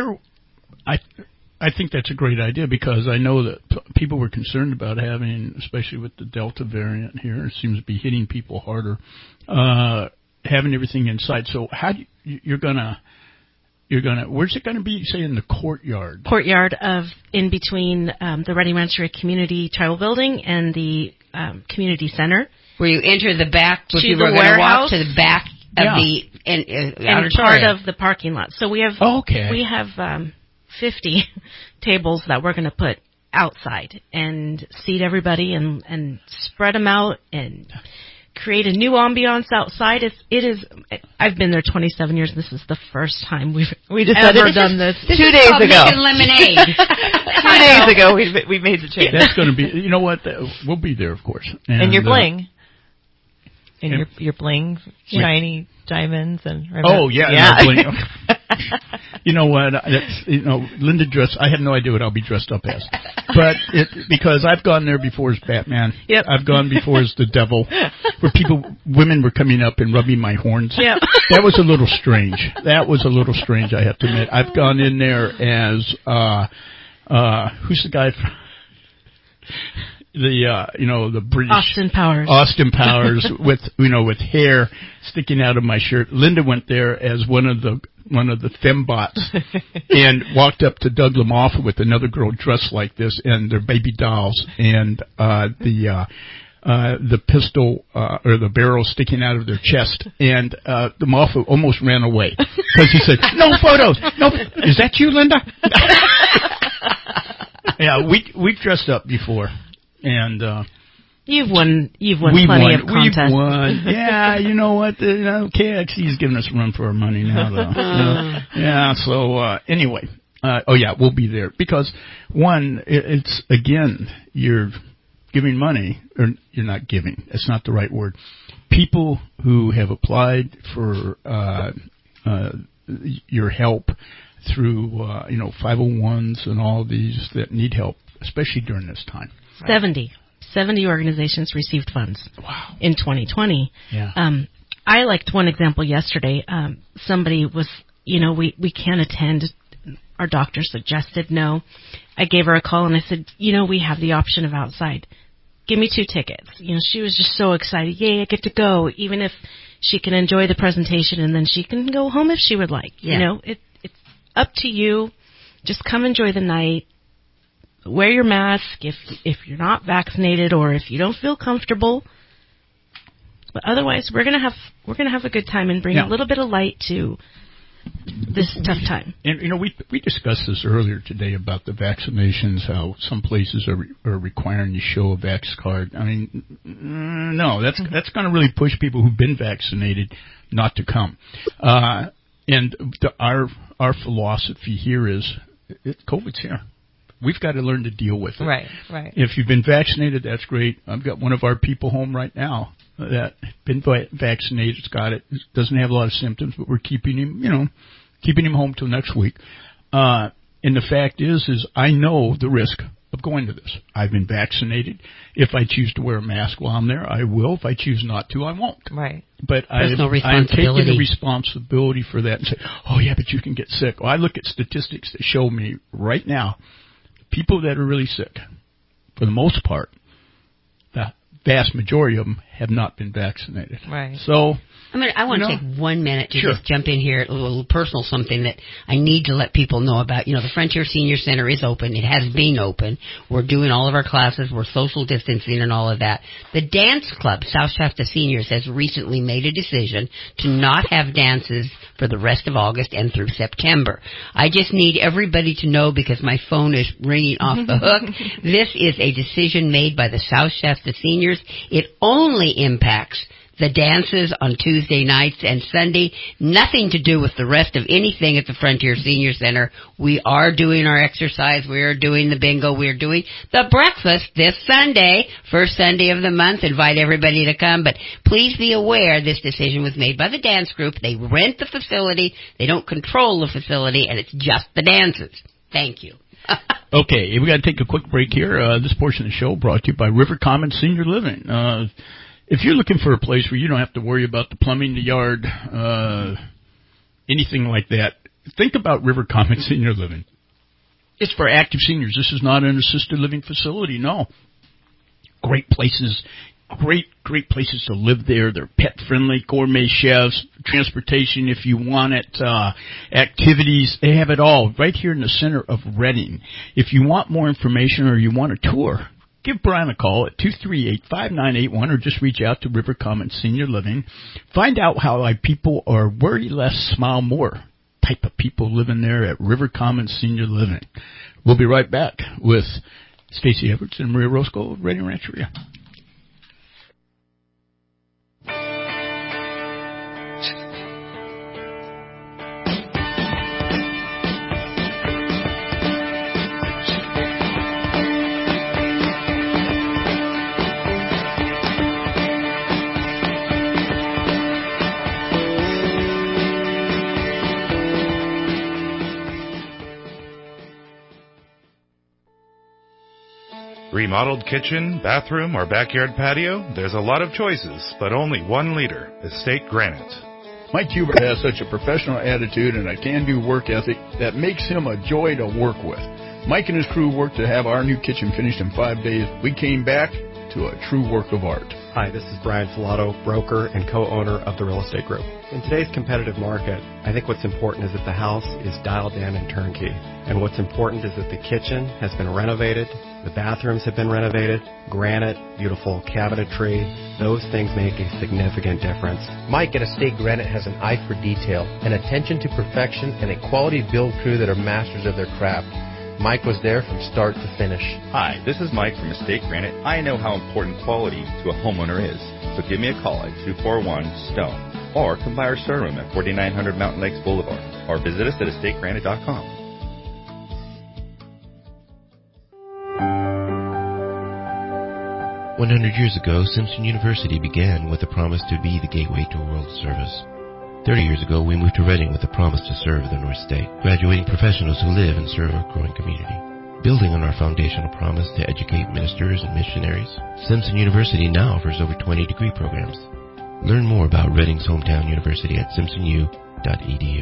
Speaker 2: I think that's a great idea, because I know that people were concerned about having, especially with the Delta variant here, it seems to be hitting people harder, having everything inside. So how do you're gonna, where's it gonna be? Say in the courtyard.
Speaker 19: Courtyard in between the Reading Rancheria Community Tribal Building and the community center.
Speaker 3: Where you enter the back,
Speaker 19: to
Speaker 3: people
Speaker 19: the
Speaker 3: are going to walk
Speaker 19: warehouse.
Speaker 3: to the back of the
Speaker 19: and part of the parking lot. So we have we have 50 tables that we're going to put outside and seat everybody and spread them out and create a new ambiance outside. I've been there 27 years. This is the first time we decided
Speaker 13: done this.
Speaker 3: 2 days ago. Lemonade.
Speaker 13: 2 days ago we made the change.
Speaker 2: That's going to be, you know what, we'll be there, of course.
Speaker 13: And your bling. And your bling, shiny diamonds and...
Speaker 2: bling. You know what? Linda dressed. I have no idea what I'll be dressed up as, but because I've gone there before as Batman.
Speaker 13: Yep.
Speaker 2: I've gone before as the devil, where women were coming up and rubbing my horns.
Speaker 13: Yep.
Speaker 2: That was a little strange. I have to admit. I've gone in there as who's the guy? The British
Speaker 19: Austin Powers
Speaker 2: with hair sticking out of my shirt. Linda went there as one of the fembots and walked up to Doug LaMoffa with another girl dressed like this and their baby dolls, and the pistol or the barrel sticking out of their chest, and the moth almost ran away because he said, "No photos, no." Is that you, Linda? Yeah, we've dressed up before, and
Speaker 19: you've won plenty of contests.
Speaker 2: We've won. Yeah, you know what? KXE is giving us a run for our money now, though. Yeah. So anyway, we'll be there because one, it's again, you're giving money, or you're not giving. That's not the right word. People who have applied for your help through 501s and all of these that need help, especially during this time.
Speaker 19: 70 organizations received funds.
Speaker 2: Wow.
Speaker 19: In 2020.
Speaker 2: Yeah.
Speaker 19: I liked one example yesterday. Somebody was, we can't attend. Our doctor suggested no. I gave her a call and I said, we have the option of outside. Give me 2 tickets. She was just so excited. Yay, I get to go, even if she can enjoy the presentation and then she can go home if she would like.
Speaker 3: Yeah.
Speaker 19: It's up to you. Just come enjoy the night. Wear your mask if you're not vaccinated or if you don't feel comfortable. But otherwise, we're gonna have a good time and bring a little bit of light to this tough time.
Speaker 2: And we discussed this earlier today about the vaccinations, how some places are requiring you show a vax card. I mean, no, that's going to really push people who've been vaccinated not to come. And our philosophy here is COVID's here. We've got to learn to deal with it.
Speaker 3: Right.
Speaker 2: If you've been vaccinated, that's great. I've got one of our people home right now that been vaccinated, got it, doesn't have a lot of symptoms, but we're keeping him home till next week. And the fact is I know the risk of going to this. I've been vaccinated. If I choose to wear a mask while I'm there, I will. If I choose not to, I won't.
Speaker 3: Right.
Speaker 2: But I'm taking the responsibility for that and say, oh yeah, but you can get sick. Well, I look at statistics that show me right now, people that are really sick, for the most part, the vast majority of them have not been vaccinated.
Speaker 3: Right.
Speaker 2: So,
Speaker 3: I want to take 1 minute to just jump in here, a little personal something that I need to let people know about. The Frontier Senior Center is open. It has been open. We're doing all of our classes. We're social distancing and all of that. The dance club, South Shasta Seniors, has recently made a decision to not have dances for the rest of August and through September. I just need everybody to know, because my phone is ringing off the hook, this is a decision made by the South Shasta Seniors. It only impacts the dances on Tuesday nights and Sunday, nothing to do with the rest of anything at the Frontier Senior Center. We are doing our exercise. We are doing the bingo. We are doing the breakfast this Sunday, first Sunday of the month. Invite everybody to come. But please be aware this decision was made by the dance group. They rent the facility. They don't control the facility, and it's just the dances. Thank you.
Speaker 2: Okay, we got to take a quick break here. This portion of the show brought to you by River Commons Senior Living. If you're looking for a place where you don't have to worry about the plumbing, the yard, anything like that, think about River Commons Senior Living. It's for active seniors. This is not an assisted living facility, no. Great places, great places to live there. They're pet-friendly, gourmet chefs, transportation if you want it, activities. They have it all right here in the center of Reading. If you want more information or you want a tour, give Brian a call at 238-5981 or just reach out to River Commons Senior Living. Find out how people are worry less, smile more type of people living there at River Commons Senior Living. We'll be right back with Stacey Everts and Maria Roscoe of Reading Rancheria.
Speaker 14: Remodeled kitchen, bathroom, or backyard patio? There's a lot of choices, but only one leader, Estate Granite.
Speaker 2: Mike Hubert has such a professional attitude and a can-do work ethic that makes him a joy to work with. Mike and his crew worked to have our new kitchen finished in 5 days. We came back to a true work of art.
Speaker 5: Hi, this is Brian Filato, broker and co-owner of the Real Estate Group. In today's competitive market, I think what's important is that the house is dialed in and turnkey. And what's important is that the kitchen has been renovated, the bathrooms have been renovated, granite, beautiful cabinetry. Those things make a significant difference.
Speaker 20: Mike at Estate Granite has an eye for detail, an attention to perfection, and a quality build crew that are masters of their craft. Mike was there from start to finish.
Speaker 21: Hi, this is Mike from Estate Granite. I know how important quality to a homeowner is. So give me a call at 241-STONE or come by our showroom at 4900 Mountain Lakes Boulevard or visit us at estategranite.com.
Speaker 22: "100 years ago, Simpson University began with a promise to be the gateway to world service. 30 years ago, we moved to Reading with a promise to serve the North State, graduating professionals who live and serve our growing community. Building on our foundational promise to educate ministers and missionaries, Simpson University now offers over 20 degree programs. Learn more about Reading's hometown university at simpsonu.edu.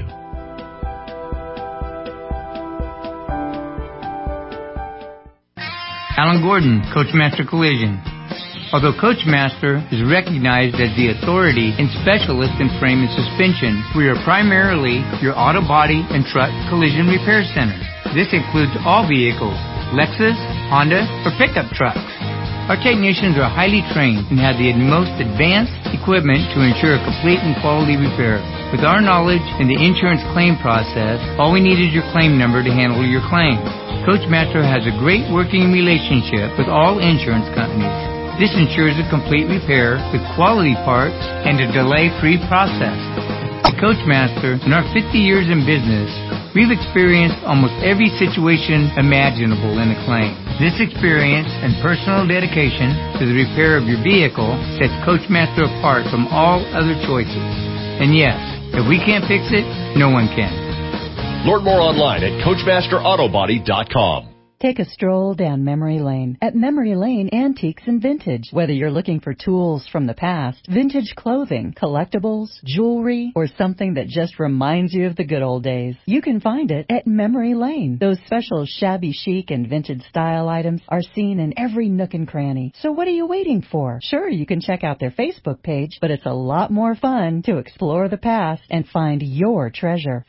Speaker 23: Alan Gordon, Coachmaster Collision. Although Coachmaster is recognized as the authority and specialist in frame and suspension, we are primarily your auto body and truck collision repair center. This includes all vehicles, Lexus, Honda, or pickup trucks. Our technicians are highly trained and have the most advanced equipment to ensure a complete and quality repair. With our knowledge in the insurance claim process, all we need is your claim number to handle your claim. Coachmaster has a great working relationship with all insurance companies. This ensures a complete repair with quality parts and a delay-free process. At Coachmaster, in our 50 years in business, we've experienced almost every situation imaginable in a claim. This experience and personal dedication to the repair of your vehicle sets Coachmaster apart from all other choices. And yes, if we can't fix it, no one can.
Speaker 6: Learn more online at CoachmasterAutobody.com.
Speaker 24: Take a stroll down memory lane at Memory Lane Antiques and Vintage. Whether you're looking for tools from the past, vintage clothing, collectibles, jewelry, or something that just reminds you of the good old days, you can find it at Memory Lane. Those special shabby chic and vintage style items are seen in every nook and cranny. So what are you waiting for? Sure, you can check out their Facebook page, but it's a lot more fun to explore the past and find your treasure.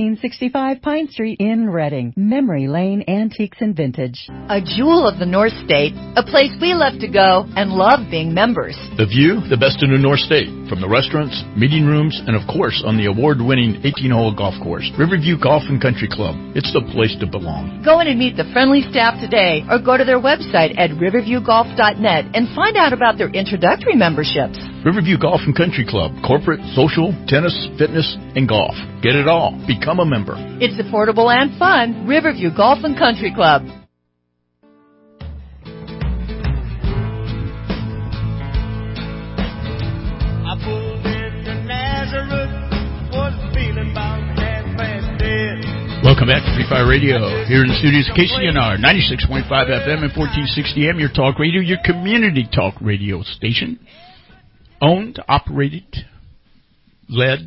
Speaker 24: 1665 Pine Street in Reading. Memory Lane Antiques and Vintage.
Speaker 25: A jewel of the North State, a place we love to go and love being members.
Speaker 2: The view, the best in the North State, from the restaurants, meeting rooms, and of course on the award-winning 18-hole golf course. Riverview Golf and Country Club. It's the place to belong.
Speaker 25: Go in and meet the friendly staff today or go to their website at riverviewgolf.net and find out about their introductory memberships.
Speaker 2: Riverview Golf and Country Club. Corporate, social, tennis, fitness, and golf. Get it all. Become a member.
Speaker 25: It's affordable and fun. Riverview Golf and Country Club.
Speaker 28: I pulled into Nazareth, was feeling about half-past dead.
Speaker 2: Welcome back to Free Fire Radio. Here in the studios, KCNR, 96.5 FM and 1460 AM, your talk radio, your community talk radio station. Owned, operated, led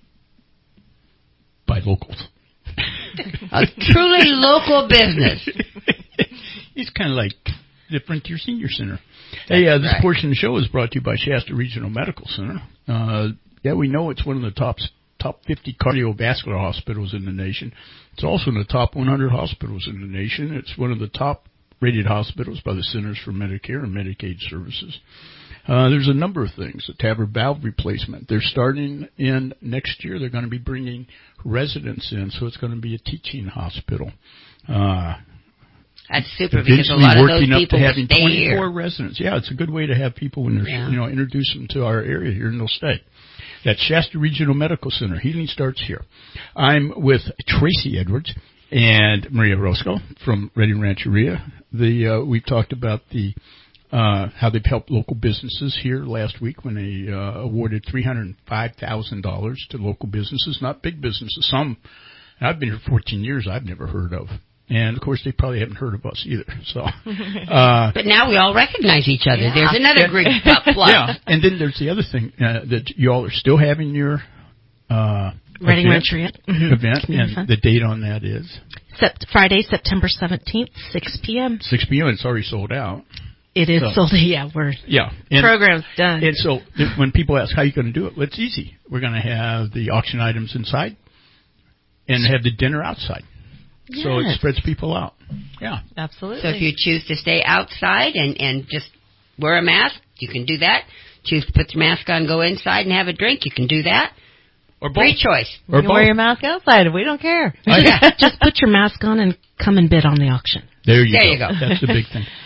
Speaker 2: by locals.
Speaker 3: A truly local business.
Speaker 2: It's kind of like the Frontier Senior Center. Hey, this portion of the show is brought to you by Shasta Regional Medical Center. We know it's one of the top 50 cardiovascular hospitals in the nation. It's also in the top 100 hospitals in the nation. It's one of the top rated hospitals by the Centers for Medicare and Medicaid Services. There's a number of things. The TAVR valve replacement. They're starting in next year. They're going to be bringing residents in, so it's going to be a teaching hospital.
Speaker 3: That's super because a lot of those people will stay
Speaker 2: 24
Speaker 3: here.
Speaker 2: Residents. Yeah, it's a good way to have people when they're, introduce them to our area here and they'll stay. That's Shasta Regional Medical Center. Healing starts here. I'm with Tracy Edwards and Maria Roscoe from Reading Rancheria. We've talked about how they've helped local businesses here last week when they awarded $305,000 to local businesses, not big businesses. Some, I've been here 14 years, I've never heard of. And, of course, they probably haven't heard of us either. So,
Speaker 3: but now we all recognize each other. Yeah. There's another great plus.
Speaker 2: Yeah, and then there's the other thing that you all are still having your
Speaker 19: Reading Rancheria
Speaker 2: event, and the date on that is?
Speaker 19: Friday, September 17th, 6 p.m.
Speaker 2: 6 p.m. It's already sold out.
Speaker 19: It is sold. Yeah, program's done.
Speaker 2: And so when people ask how are you going to do it, well, it's easy. We're going to have the auction items inside and have the dinner outside. Yes. So it spreads people out. Yeah.
Speaker 13: Absolutely.
Speaker 3: So if you choose to stay outside and just wear a mask, you can do that. Choose to put your mask on, go inside and have a drink, you can do that.
Speaker 2: Or both.
Speaker 3: Free choice.
Speaker 13: Or you can wear your mask outside. We don't care.
Speaker 19: Just put your mask on and come and bid on the auction.
Speaker 2: There you go. That's the big thing.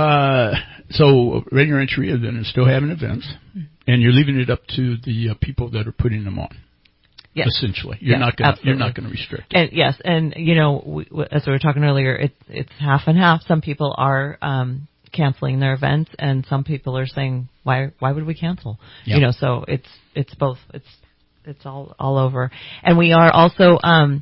Speaker 2: So Radio Rancheria then is still having events, and you're leaving it up to the people that are putting them on.
Speaker 13: Yes.
Speaker 2: Essentially, you're not going to restrict it.
Speaker 13: And yes, and as we were talking earlier, it's half and half. Some people are canceling their events, and some people are saying, why would we cancel?
Speaker 2: Yep.
Speaker 13: So it's both. It's all over. And we are also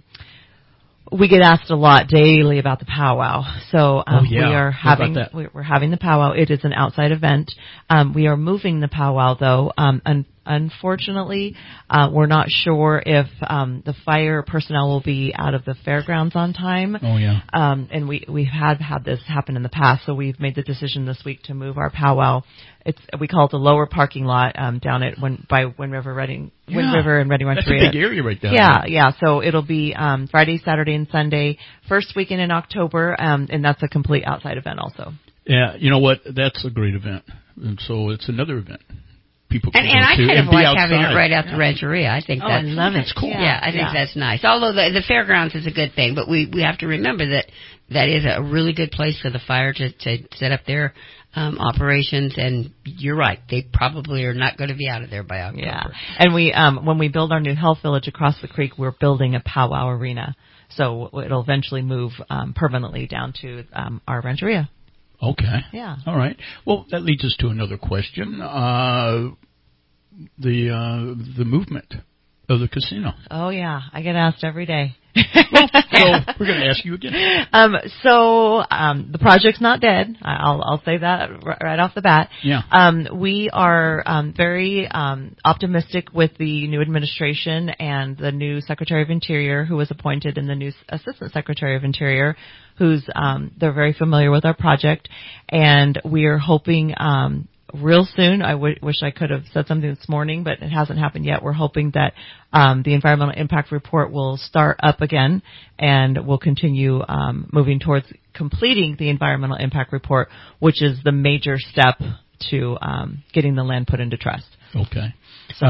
Speaker 13: we get asked a lot daily about the powwow. So we are having we're having the powwow. It is an outside event. We are moving the powwow though. Unfortunately, we're not sure if the fire personnel will be out of the fairgrounds on time.
Speaker 2: Oh yeah.
Speaker 13: And we have had this happen in the past, so we've made the decision this week to move our powwow. We call it the lower parking lot down at by Wind River Redding. Wind River and Redding Rancheria.
Speaker 2: That's a big area right there.
Speaker 13: Yeah. So it'll be Friday, Saturday, and Sunday, first weekend in October, and that's a complete outside event also.
Speaker 2: Yeah, you know what? That's a great event, and so it's another event. People can
Speaker 3: and I
Speaker 2: kind
Speaker 3: of like having it right out the Rancheria. I think
Speaker 19: I love it.
Speaker 2: That's cool.
Speaker 3: Yeah, I think that's nice. Although the fairgrounds is a good thing, but we have to remember that is a really good place for the fire to set up their operations. And you're right, they probably are not going to be out of there by October.
Speaker 13: Yeah, and we when we build our new health village across the creek, we're building a powwow arena, so it'll eventually move permanently down to our Rancheria.
Speaker 2: Okay.
Speaker 13: Yeah.
Speaker 2: All right. Well, that leads us to another question. The movement of the casino.
Speaker 13: Oh yeah, I get asked every day.
Speaker 2: So we're going to ask you again.
Speaker 13: The project's not dead. I'll say that right off the bat.
Speaker 2: Yeah.
Speaker 13: We are very optimistic with the new administration and the new Secretary of Interior who was appointed, and the new Assistant Secretary of Interior who's they're very familiar with our project, and we are hoping real soon. I wish I could have said something this morning, but it hasn't happened yet. We're hoping that the environmental impact report will start up again, and we'll continue moving towards completing the environmental impact report, which is the major step to getting the land put into trust.
Speaker 2: Okay. So,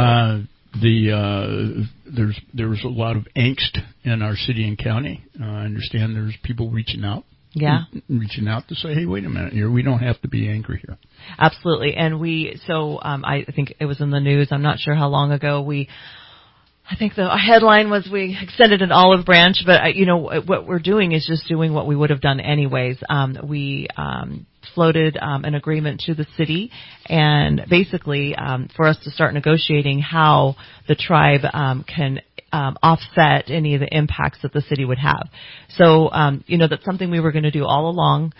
Speaker 2: there's a lot of angst in our city and county. I understand there's people reaching out.
Speaker 13: Yeah.
Speaker 2: Reaching out to say, hey, wait a minute here. We don't have to be angry here.
Speaker 13: Absolutely. And I think it was in the news. I'm not sure how long ago I think the headline was we extended an olive branch, but what we're doing is just doing what we would have done anyways. We floated an agreement to the city, and basically for us to start negotiating how the tribe can offset any of the impacts that the city would have. So, that's something we were going to do all along.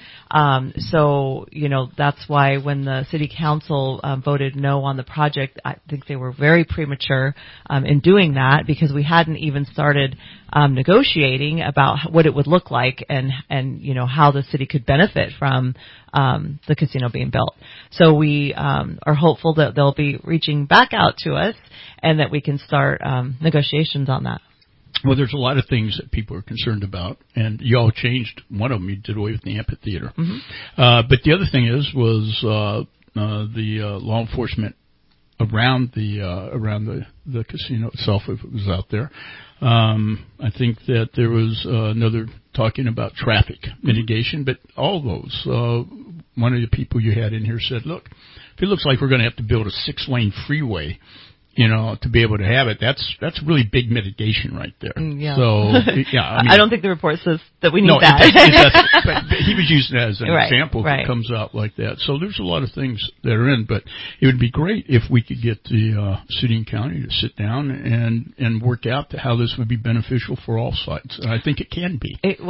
Speaker 13: That's why when the city council voted no on the project, I think they were very premature in doing that, because we hadn't even started negotiating about what it would look like and how the city could benefit from the casino being built. So we are hopeful that they'll be reaching back out to us and that we can start negotiations on that.
Speaker 2: Well, there's a lot of things that people are concerned about, and you all changed one of them. You did away with the amphitheater.
Speaker 13: Mm-hmm.
Speaker 2: But the other thing was the law enforcement around the casino itself, if it was out there. I think that there was another talking about traffic mitigation, but all those. One of the people you had in here said, look, if it looks like we're going to have to build a 6-lane freeway, to be able to have it, that's really big mitigation right there.
Speaker 13: Yeah.
Speaker 2: So, yeah.
Speaker 13: I don't think the report says that we need that.
Speaker 2: It doesn't, but he was using it as an example
Speaker 13: right.
Speaker 2: If it comes out like that. So there's a lot of things that are in, but it would be great if we could get the city and county to sit down and work out how this would be beneficial for all sides. And I think it can be.
Speaker 13: It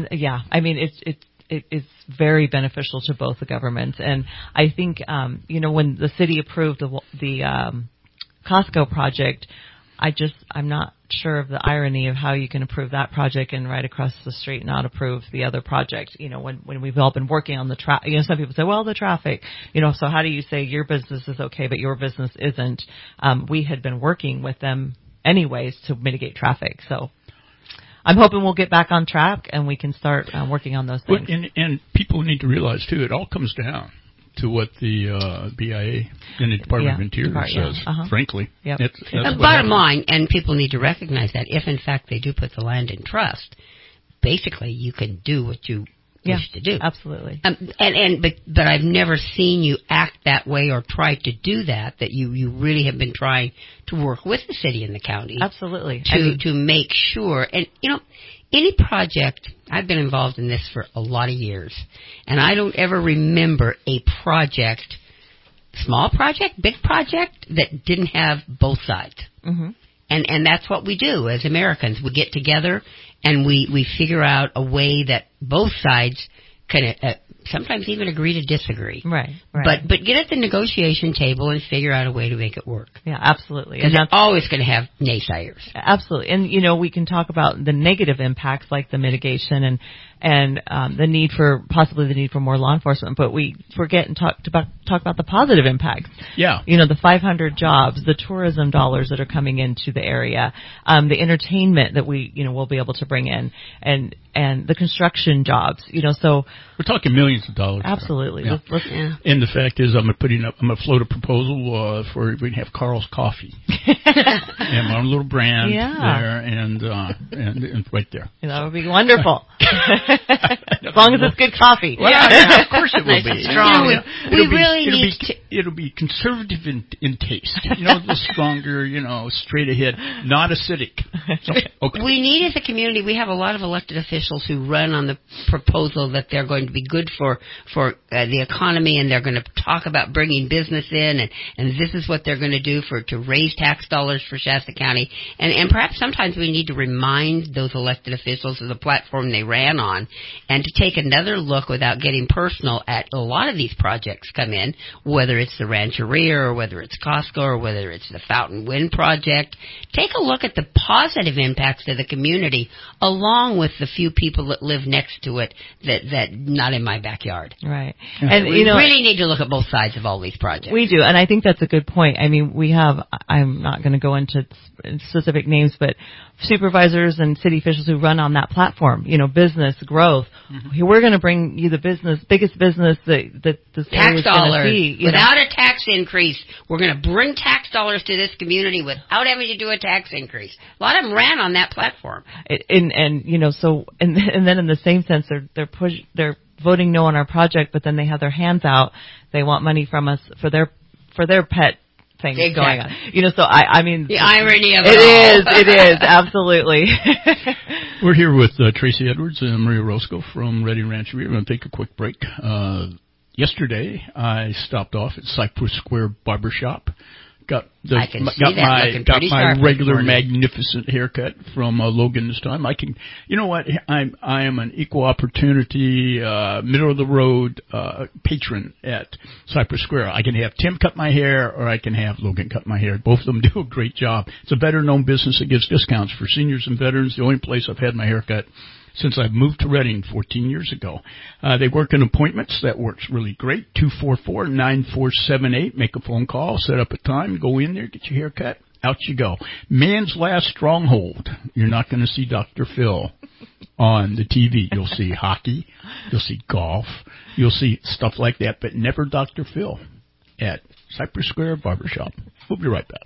Speaker 13: is very beneficial to both the governments. And I think, when the city approved the Costco project, I'm not sure of the irony of how you can approve that project and right across the street not approve the other project. When we've all been working on the traffic, some people say, well, the traffic, so how do you say your business is okay, but your business isn't? We had been working with them anyways to mitigate traffic. So I'm hoping we'll get back on track and we can start working on those things.
Speaker 2: And people need to realize, too, it all comes down to what the BIA and the Department of Interior says, frankly.
Speaker 3: Yep. That's bottom line, and people need to recognize that if, in fact, they do put the land in trust, basically you can do what you wish to do.
Speaker 13: Absolutely.
Speaker 3: But I've never seen you act that way or try to do that you really have been trying to work with the city and the county.
Speaker 13: Absolutely.
Speaker 3: To make sure. And, any project, I've been involved in this for a lot of years, and I don't ever remember a project, small project, big project, that didn't have both sides.
Speaker 13: Mm-hmm.
Speaker 3: And that's what we do as Americans. We get together and we figure out a way that both sides can sometimes even agree to disagree.
Speaker 13: Right.
Speaker 3: But get at the negotiation table and figure out a way to make it work.
Speaker 13: Yeah, absolutely.
Speaker 3: Because they're always going to have naysayers.
Speaker 13: Absolutely. And, we can talk about the negative impacts like the mitigation and the need for more law enforcement, but we forget and talk about the positive impacts.
Speaker 2: Yeah.
Speaker 13: The 500 jobs, the tourism dollars that are coming into the area, the entertainment that we'll be able to bring in, and the construction jobs. So
Speaker 2: we're talking millions of dollars.
Speaker 13: Absolutely.
Speaker 2: Yeah. And the fact is, I'm gonna float a proposal for we can have Carl's Coffee and my own little brand there, and right there.
Speaker 13: That would be wonderful. As long as it's good coffee.
Speaker 2: Well, of course it will be.
Speaker 3: Strong.
Speaker 2: It'll be conservative in taste. A little stronger. Straight ahead, not acidic. So, okay.
Speaker 3: We need, as a community, we have a lot of elected officials who run on the proposal that they're going to be good for the economy, and they're going to talk about bringing business in, and this is what they're going to do to raise tax dollars for Shasta County. And perhaps sometimes we need to remind those elected officials of the platform they ran on, and to take another look without getting personal at a lot of these projects come in, whether it's the Rancheria or whether it's Costco or whether it's the Fountain Wind Project. Take a look at the positive impacts to the community, along with the few people that live next to it that not in my backyard.
Speaker 13: Right.
Speaker 3: And we really need to look at both sides of all these projects.
Speaker 13: We do, and I think that's a good point. I mean, we have, I'm not going to go into specific names, but supervisors and city officials who run on that platform, business growth. Mm-hmm. We're going to bring you the biggest business that this area is going to see.
Speaker 3: Without a tax increase, we're going to bring tax dollars to this community without having to do a tax increase. A lot of them ran on that platform.
Speaker 13: And then in the same sense, they're voting no on our project, but then they have their hands out. They want money from us for their pet things going on. So I mean,
Speaker 3: the irony of
Speaker 13: it is absolutely.
Speaker 2: We're here with Tracy Edwards and Maria Roscoe from Reading Rancheria. We're going to take a quick break. Yesterday, I stopped off at Cypress Square Barbershop. Got my regular magnificent haircut from Logan this time. You know what? I am an equal opportunity, middle of the road patron at Cypress Square. I can have Tim cut my hair, or I can have Logan cut my hair. Both of them do a great job. It's a better known business that gives discounts for seniors and veterans. The only place I've had my hair cut since I moved to Reading 14 years ago. They work in appointments. That works really great. 244-9478. Make a phone call, set up a time, go in there, get your hair cut. Out you go. Man's last stronghold. You're not going to see Dr. Phil on the TV. You'll see hockey. You'll see golf. You'll see stuff like that, but never Dr. Phil at Cypress Square Barbershop. We'll be right back.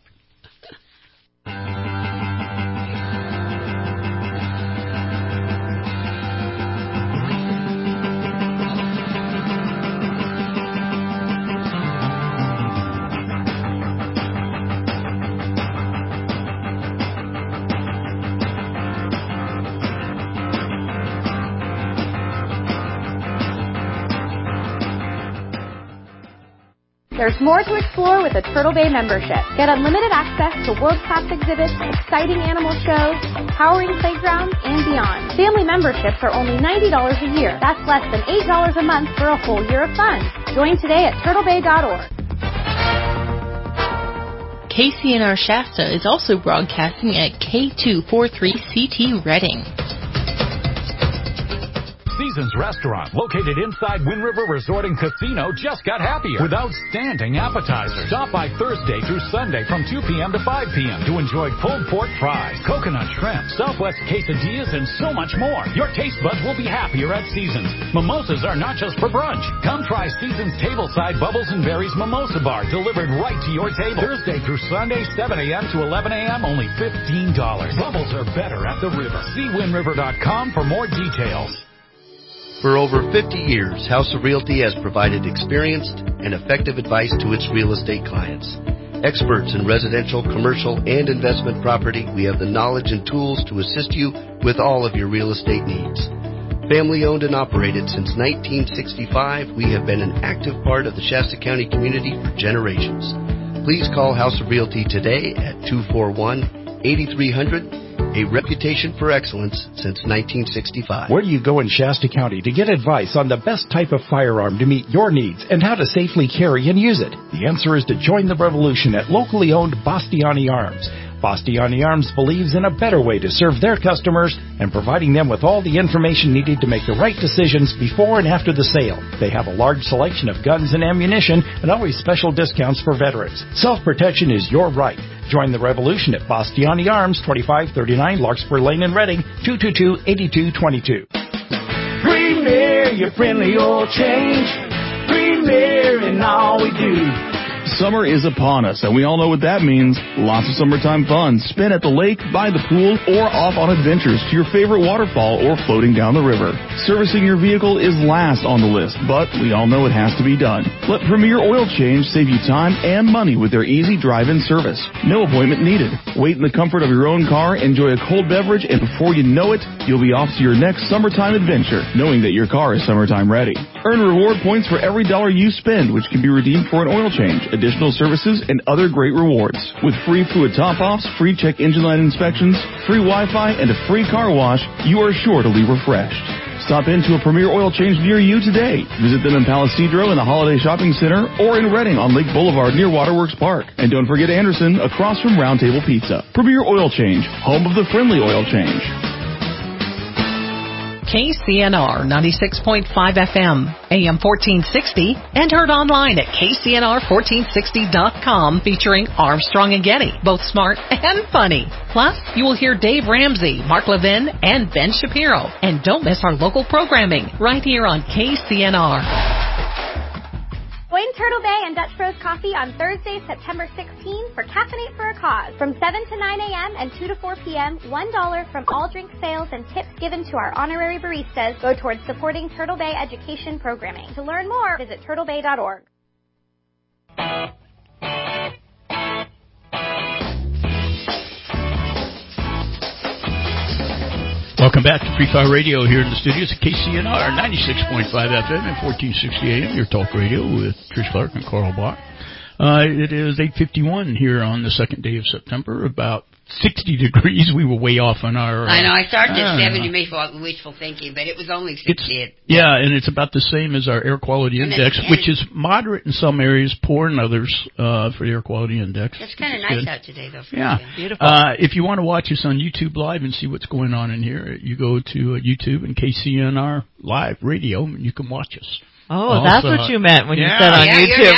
Speaker 1: There's more to explore with a Turtle Bay membership. Get unlimited access to world-class exhibits, exciting animal shows, empowering playgrounds, and beyond. Family memberships are only $90 a year. That's less than $8 a month for a whole year of fun. Join today at turtlebay.org.
Speaker 4: KCNR Shasta is also broadcasting at K243CT Redding.
Speaker 6: Seasons Restaurant, located inside Wind River Resort and Casino, just got happier with outstanding appetizers. Stop by Thursday through Sunday from 2 p.m. to 5 p.m. to enjoy pulled pork fries, coconut shrimp, Southwest quesadillas, and so much more. Your taste buds will be happier at Seasons. Mimosas are not just for brunch. Come try Seasons Tableside Bubbles and Berries Mimosa Bar, delivered right to your table. Thursday through Sunday, 7 a.m. to 11 a.m., only $15. Bubbles are better at the river. See windriver.com for more details.
Speaker 22: For over 50 years, House of Realty has provided experienced and effective advice to its real estate clients. Experts in residential, commercial, and investment property, we have the knowledge and tools to assist you with all of your real estate needs. Family owned and operated since 1965, we have been an active part of the Shasta County community for generations. Please call House of Realty today at 241-8300. A reputation for excellence since 1965.
Speaker 7: Where do you go in Shasta County to get advice on the best type of firearm to meet your needs and how to safely carry and use it? The answer is to join the revolution at locally owned Bastiani Arms. Bastiani Arms believes in a better way to serve their customers and providing them with all the information needed to make the right decisions before and after the sale. They have a large selection of guns and ammunition and always special discounts for veterans. Self-protection is your right. Join the revolution at Bastiani Arms, 2539 Larkspur Lane in Reading, 222-8222.
Speaker 28: Premier, your friendly oil change. Premier in all we do.
Speaker 8: Summer is upon us, and we all know what that means. Lots of summertime fun. Spent at the lake, by the pool, or off on adventures to your favorite waterfall or floating down the river. Servicing your vehicle is last on the list, but we all know it has to be done. Let Premier Oil Change save you time and money with their easy drive-in service. No appointment needed. Wait in the comfort of your own car, enjoy a cold beverage, and before you know it, you'll be off to your next summertime adventure, knowing that your car is summertime ready. Earn reward points for every dollar you spend, which can be redeemed for an oil change, additional services, and other great rewards. With free fluid top-offs, free check engine light inspections, free Wi-Fi, and a free car wash, you are sure to leave refreshed. Stop into a Premier Oil Change near you today. Visit them in Palisadro in the Holiday Shopping Center or in Reading on Lake Boulevard near Waterworks Park. And don't forget Anderson across from Round Table Pizza. Premier Oil Change, home of the friendly oil change.
Speaker 9: KCNR 96.5 FM, AM 1460, and heard online at KCNR1460.com, featuring Armstrong and Getty, both smart and funny. Plus, you will hear Dave Ramsey, Mark Levin, and Ben Shapiro. And don't miss our local programming right here on KCNR.
Speaker 1: Join Turtle Bay and Dutch Bros Coffee on Thursday, September 16 for Caffeinate for a Cause. From 7 to 9 a.m. and 2 to 4 p.m., $1 from all drink sales and tips given to our honorary baristas go towards supporting Turtle Bay education programming. To learn more, visit turtlebay.org.
Speaker 2: Welcome back to Free Fire Radio here in the studios at KCNR 96.5 FM and 1460 AM, your talk radio with Trish Clark and Carl Bach. It is 8:51 here on the second day of September, about 60 degrees. We were way off on our...
Speaker 3: I know, I started at 70 wishful thinking, but it was only 60.
Speaker 2: Yeah, and it's about the same as our air quality index, which is moderate in some areas, poor in others for the air quality index.
Speaker 3: It's kind of nice out today, though.
Speaker 2: Yeah.
Speaker 3: Beautiful.
Speaker 2: If you want to watch us on YouTube Live and see what's going on in here, you go to YouTube and KCNR Live Radio, and you can watch us.
Speaker 13: Oh, that's what you meant when you said on YouTube.
Speaker 3: Wait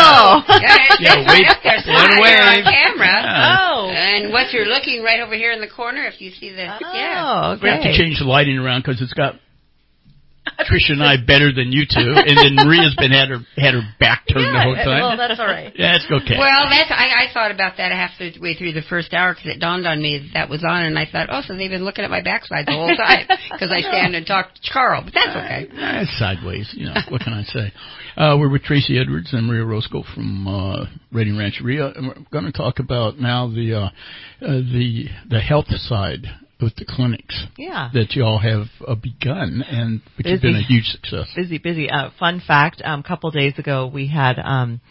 Speaker 2: away.
Speaker 3: Camera.
Speaker 13: Oh.
Speaker 3: And what you're looking right over here in the corner, if you see the...
Speaker 13: Oh, okay.
Speaker 2: We have to change the lighting around because it's got Trish and I better than you two, and then Maria's been had her back turned the whole time.
Speaker 13: Well, that's all right.
Speaker 2: Yeah, it's okay.
Speaker 3: Well, I thought about that halfway through the first hour because it dawned on me that was on, and I thought, so they've been looking at my backside the whole time because I stand and talk to Carl, but that's okay.
Speaker 2: It's sideways, what can I say? We're with Tracy Edwards and Maria Roscoe from Reading Rancheria, and we're going to talk about now the health side with the clinics that you all have begun, and which has been a huge success.
Speaker 13: Busy. Fun fact, a couple days ago we had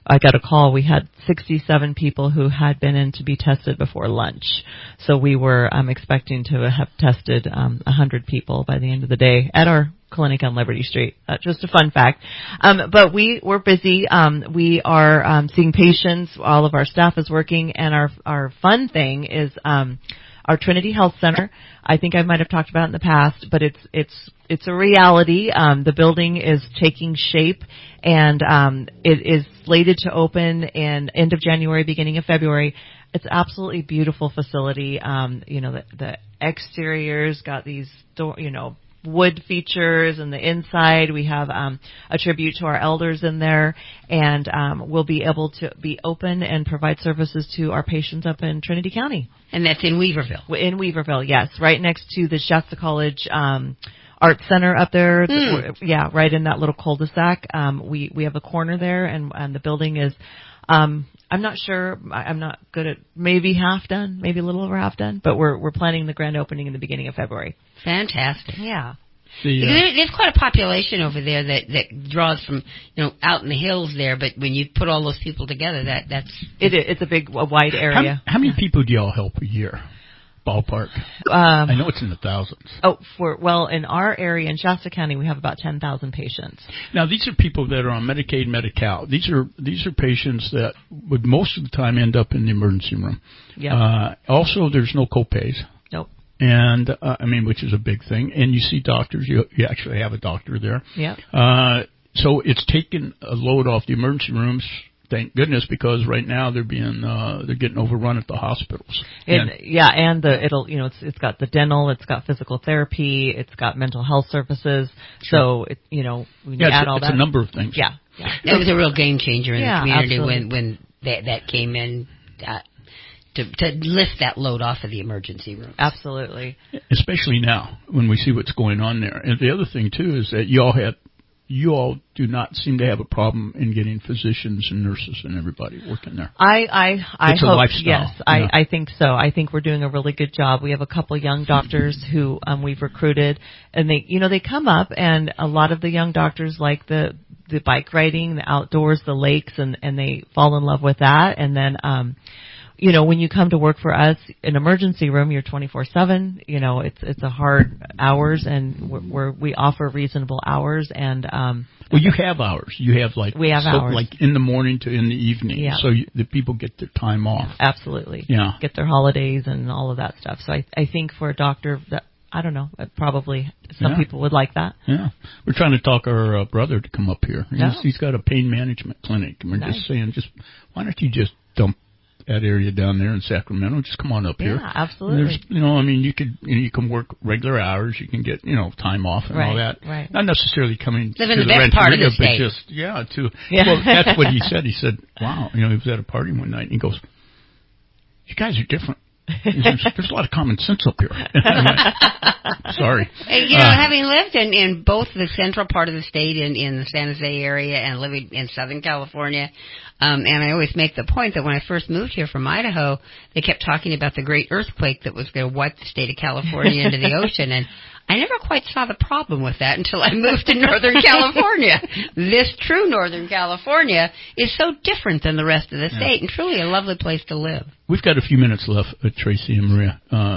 Speaker 13: I got a call. We had 67 people who had been in to be tested before lunch. So we were expecting to have tested 100 people by the end of the day at our clinic on Liberty Street. Just a fun fact. But we're busy. We are seeing patients. All of our staff is working, and our fun thing is our Trinity Health Center. I think I might have talked about it in the past, but it's a reality. The building is taking shape, and it is slated to open in end of January, beginning of February. It's absolutely beautiful facility. The exterior's got these wood features, and the inside we have a tribute to our elders in there, and we'll be able to be open and provide services to our patients up in Trinity County.
Speaker 3: And that's in Weaverville.
Speaker 13: In Weaverville, yes, right next to the Shasta College Art Center up there. Yeah, right in that little cul-de-sac. We have a corner there, and the building is I'm not sure. I'm not good at maybe half done, maybe a little over half done, but we're planning the grand opening in the beginning of February.
Speaker 3: Fantastic.
Speaker 13: Yeah.
Speaker 3: There's quite a population over there that draws from out in the hills there. But when you put all those people together, it's
Speaker 13: a wide area.
Speaker 2: How many people do y'all help a year? Ballpark. I know it's in the thousands.
Speaker 13: In our area in Shasta County, we have about 10,000 patients.
Speaker 2: Now, these are people that are on Medicaid, Medi-Cal. These are patients that would most of the time end up in the emergency room.
Speaker 13: Yep.
Speaker 2: Also, there's no copays.
Speaker 13: Nope.
Speaker 2: And which is a big thing. And you see doctors. You actually have a doctor there.
Speaker 13: Yeah.
Speaker 2: So it's taken a load off the emergency rooms. Thank goodness, because right now they're getting overrun at the hospitals.
Speaker 13: It's got the dental, it's got physical therapy, it's got mental health services.
Speaker 2: Sure.
Speaker 13: So when you add all that,
Speaker 2: it's a number of things.
Speaker 13: Yeah.
Speaker 3: That was a real game changer in the community
Speaker 13: absolutely.
Speaker 3: when that came in to lift that load off of the emergency room.
Speaker 13: Absolutely.
Speaker 2: Especially now when we see what's going on there. And the other thing too is that you all do not seem to have a problem in getting physicians and nurses and everybody working there.
Speaker 13: I
Speaker 2: it's
Speaker 13: hope,
Speaker 2: a lifestyle.
Speaker 13: Yes, I think so. I think we're doing a really good job. We have a couple young doctors who we've recruited, and they come up, and a lot of the young doctors like the bike riding, the outdoors, the lakes, and they fall in love with that. And then when you come to work for us in emergency room, you're 24/7. It's a hard hours, and we offer reasonable hours. And
Speaker 2: you have hours. You have
Speaker 13: hours,
Speaker 2: like in the morning to in the evening.
Speaker 13: Yeah.
Speaker 2: So the people get their time off.
Speaker 13: Yeah, absolutely.
Speaker 2: Yeah.
Speaker 13: Get their holidays and all of that stuff. So I think for a doctor that. I don't know. Probably some people would like that.
Speaker 2: Yeah. We're trying to talk our brother to come up here.
Speaker 13: Yeah.
Speaker 2: He's got a pain management clinic. And we're just saying, why don't you just dump that area down there in Sacramento? Just come on up here.
Speaker 13: Yeah, absolutely.
Speaker 2: You can work regular hours. You can get, time off and all that.
Speaker 13: Right.
Speaker 2: Not necessarily coming
Speaker 3: live
Speaker 2: to
Speaker 3: in the
Speaker 2: Rancheria,
Speaker 3: best part of the
Speaker 2: but
Speaker 3: state.
Speaker 2: well, that's what he said. He said, wow, he was at a party one night and he goes, you guys are different. There's a lot of common sense up here. Sorry.
Speaker 3: Having lived in both the central part of the state in the San Jose area and living in Southern California, and I always make the point that when I first moved here from Idaho, they kept talking about the great earthquake that was going to wipe the state of California into the ocean, and I never quite saw the problem with that until I moved to Northern California. This true Northern California is so different than the rest of the state, and truly a lovely place to live.
Speaker 2: We've got a few minutes left, Tracy and Maria.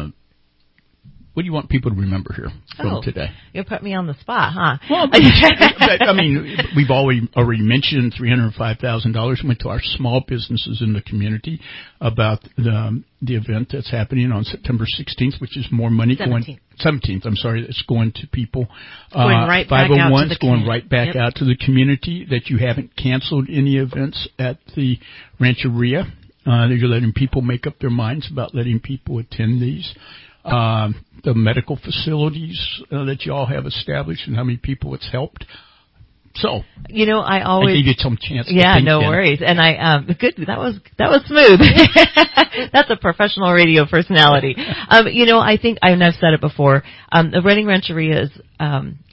Speaker 2: What do you want people to remember here from today?
Speaker 13: You put me on the spot, huh?
Speaker 2: Well, we've already mentioned $305,000 went to our small businesses in the community about the event that's happening on September 16th, which is more money 17th. I'm sorry, it's going to people.
Speaker 19: Going right back
Speaker 2: 501's
Speaker 19: out to
Speaker 2: going right back out to the community. That you haven't canceled any events at the Rancheria. That you're letting people make up their minds about letting people attend these. The medical facilities that you all have established and how many people it's helped. So,
Speaker 13: I
Speaker 2: gave you some chance.
Speaker 13: Yeah, no worries. And good. That was smooth. That's a professional radio personality. I think, and I've said it before, the Redding Rancheria is,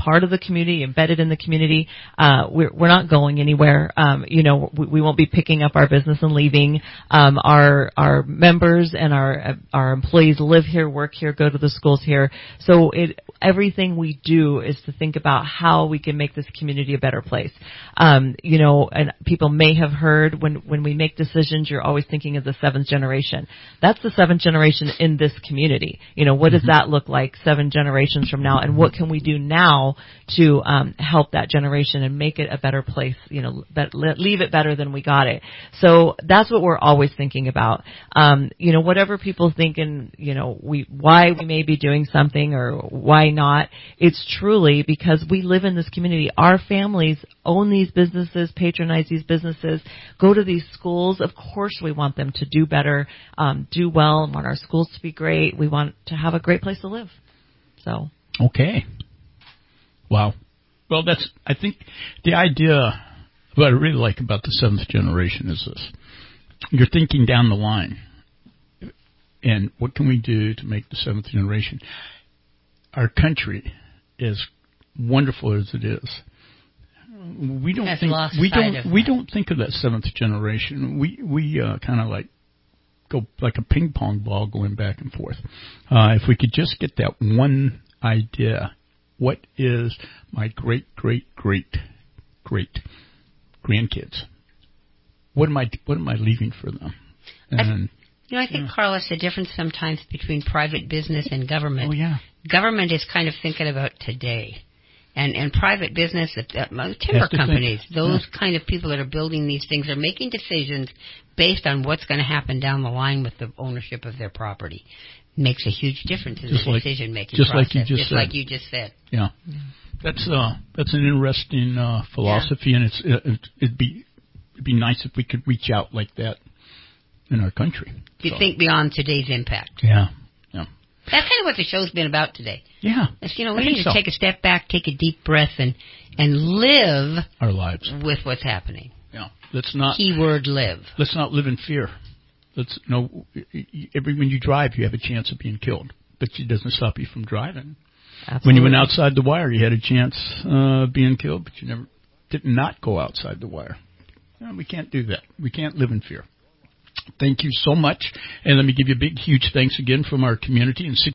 Speaker 13: part of the community, embedded in the community. We're not going anywhere. We won't be picking up our business and leaving. Our members and our employees live here, work here, go to the schools here. So everything we do is to think about how we can make this community a better place. And people may have heard when we make decisions, you're always thinking of the seventh generation. That's the seventh generation in this community. What does that look like 7 generations from now? And what can we do now to help that generation and make it a better place? Leave it better than we got it. So that's what we're always thinking about. Whatever people think and, why we may be doing something or why not, it's truly because we live in this community. Our families own these businesses, patronize these businesses, go to these schools. Of course we want them to do better, do well, and want our schools to be great. We want to have a great place to live. So.
Speaker 2: Okay. Wow. Well, I think the idea, what I really like about the seventh generation is this. You're thinking down the line. And what can we do to make the seventh generation? Our country, as wonderful as it is, we don't think of that seventh generation. We kind of like go like a ping pong ball going back and forth. If we could just get that one idea, what is my great grandkids? What am I leaving for them? And
Speaker 3: I think, Carlos, the difference sometimes between private business and government.
Speaker 2: Oh, yeah.
Speaker 3: Government is kind of thinking about today. And private business, timber companies, those kind of people that are building these things are making decisions based on what's going to happen down the line with the ownership of their property. Makes a huge difference in the decision-making process, like you just said.
Speaker 2: Yeah. That's an interesting philosophy, and it'd be nice if we could reach out like that in our country.
Speaker 3: You think beyond today's impact.
Speaker 2: Yeah.
Speaker 3: That's kind of what the show's been about today.
Speaker 2: Yeah.
Speaker 3: We need to take a step back, take a deep breath, and live
Speaker 2: our lives
Speaker 3: with what's happening.
Speaker 2: Yeah. Let's not.
Speaker 3: Keyword live.
Speaker 2: Let's not live in fear. When you drive, you have a chance of being killed, but it doesn't stop you from driving.
Speaker 13: Absolutely.
Speaker 2: When you went outside the wire, you had a chance of being killed, but you did not go outside the wire. We can't do that. We can't live in fear. Thank you so much. And let me give you a big, huge thanks again from our community. And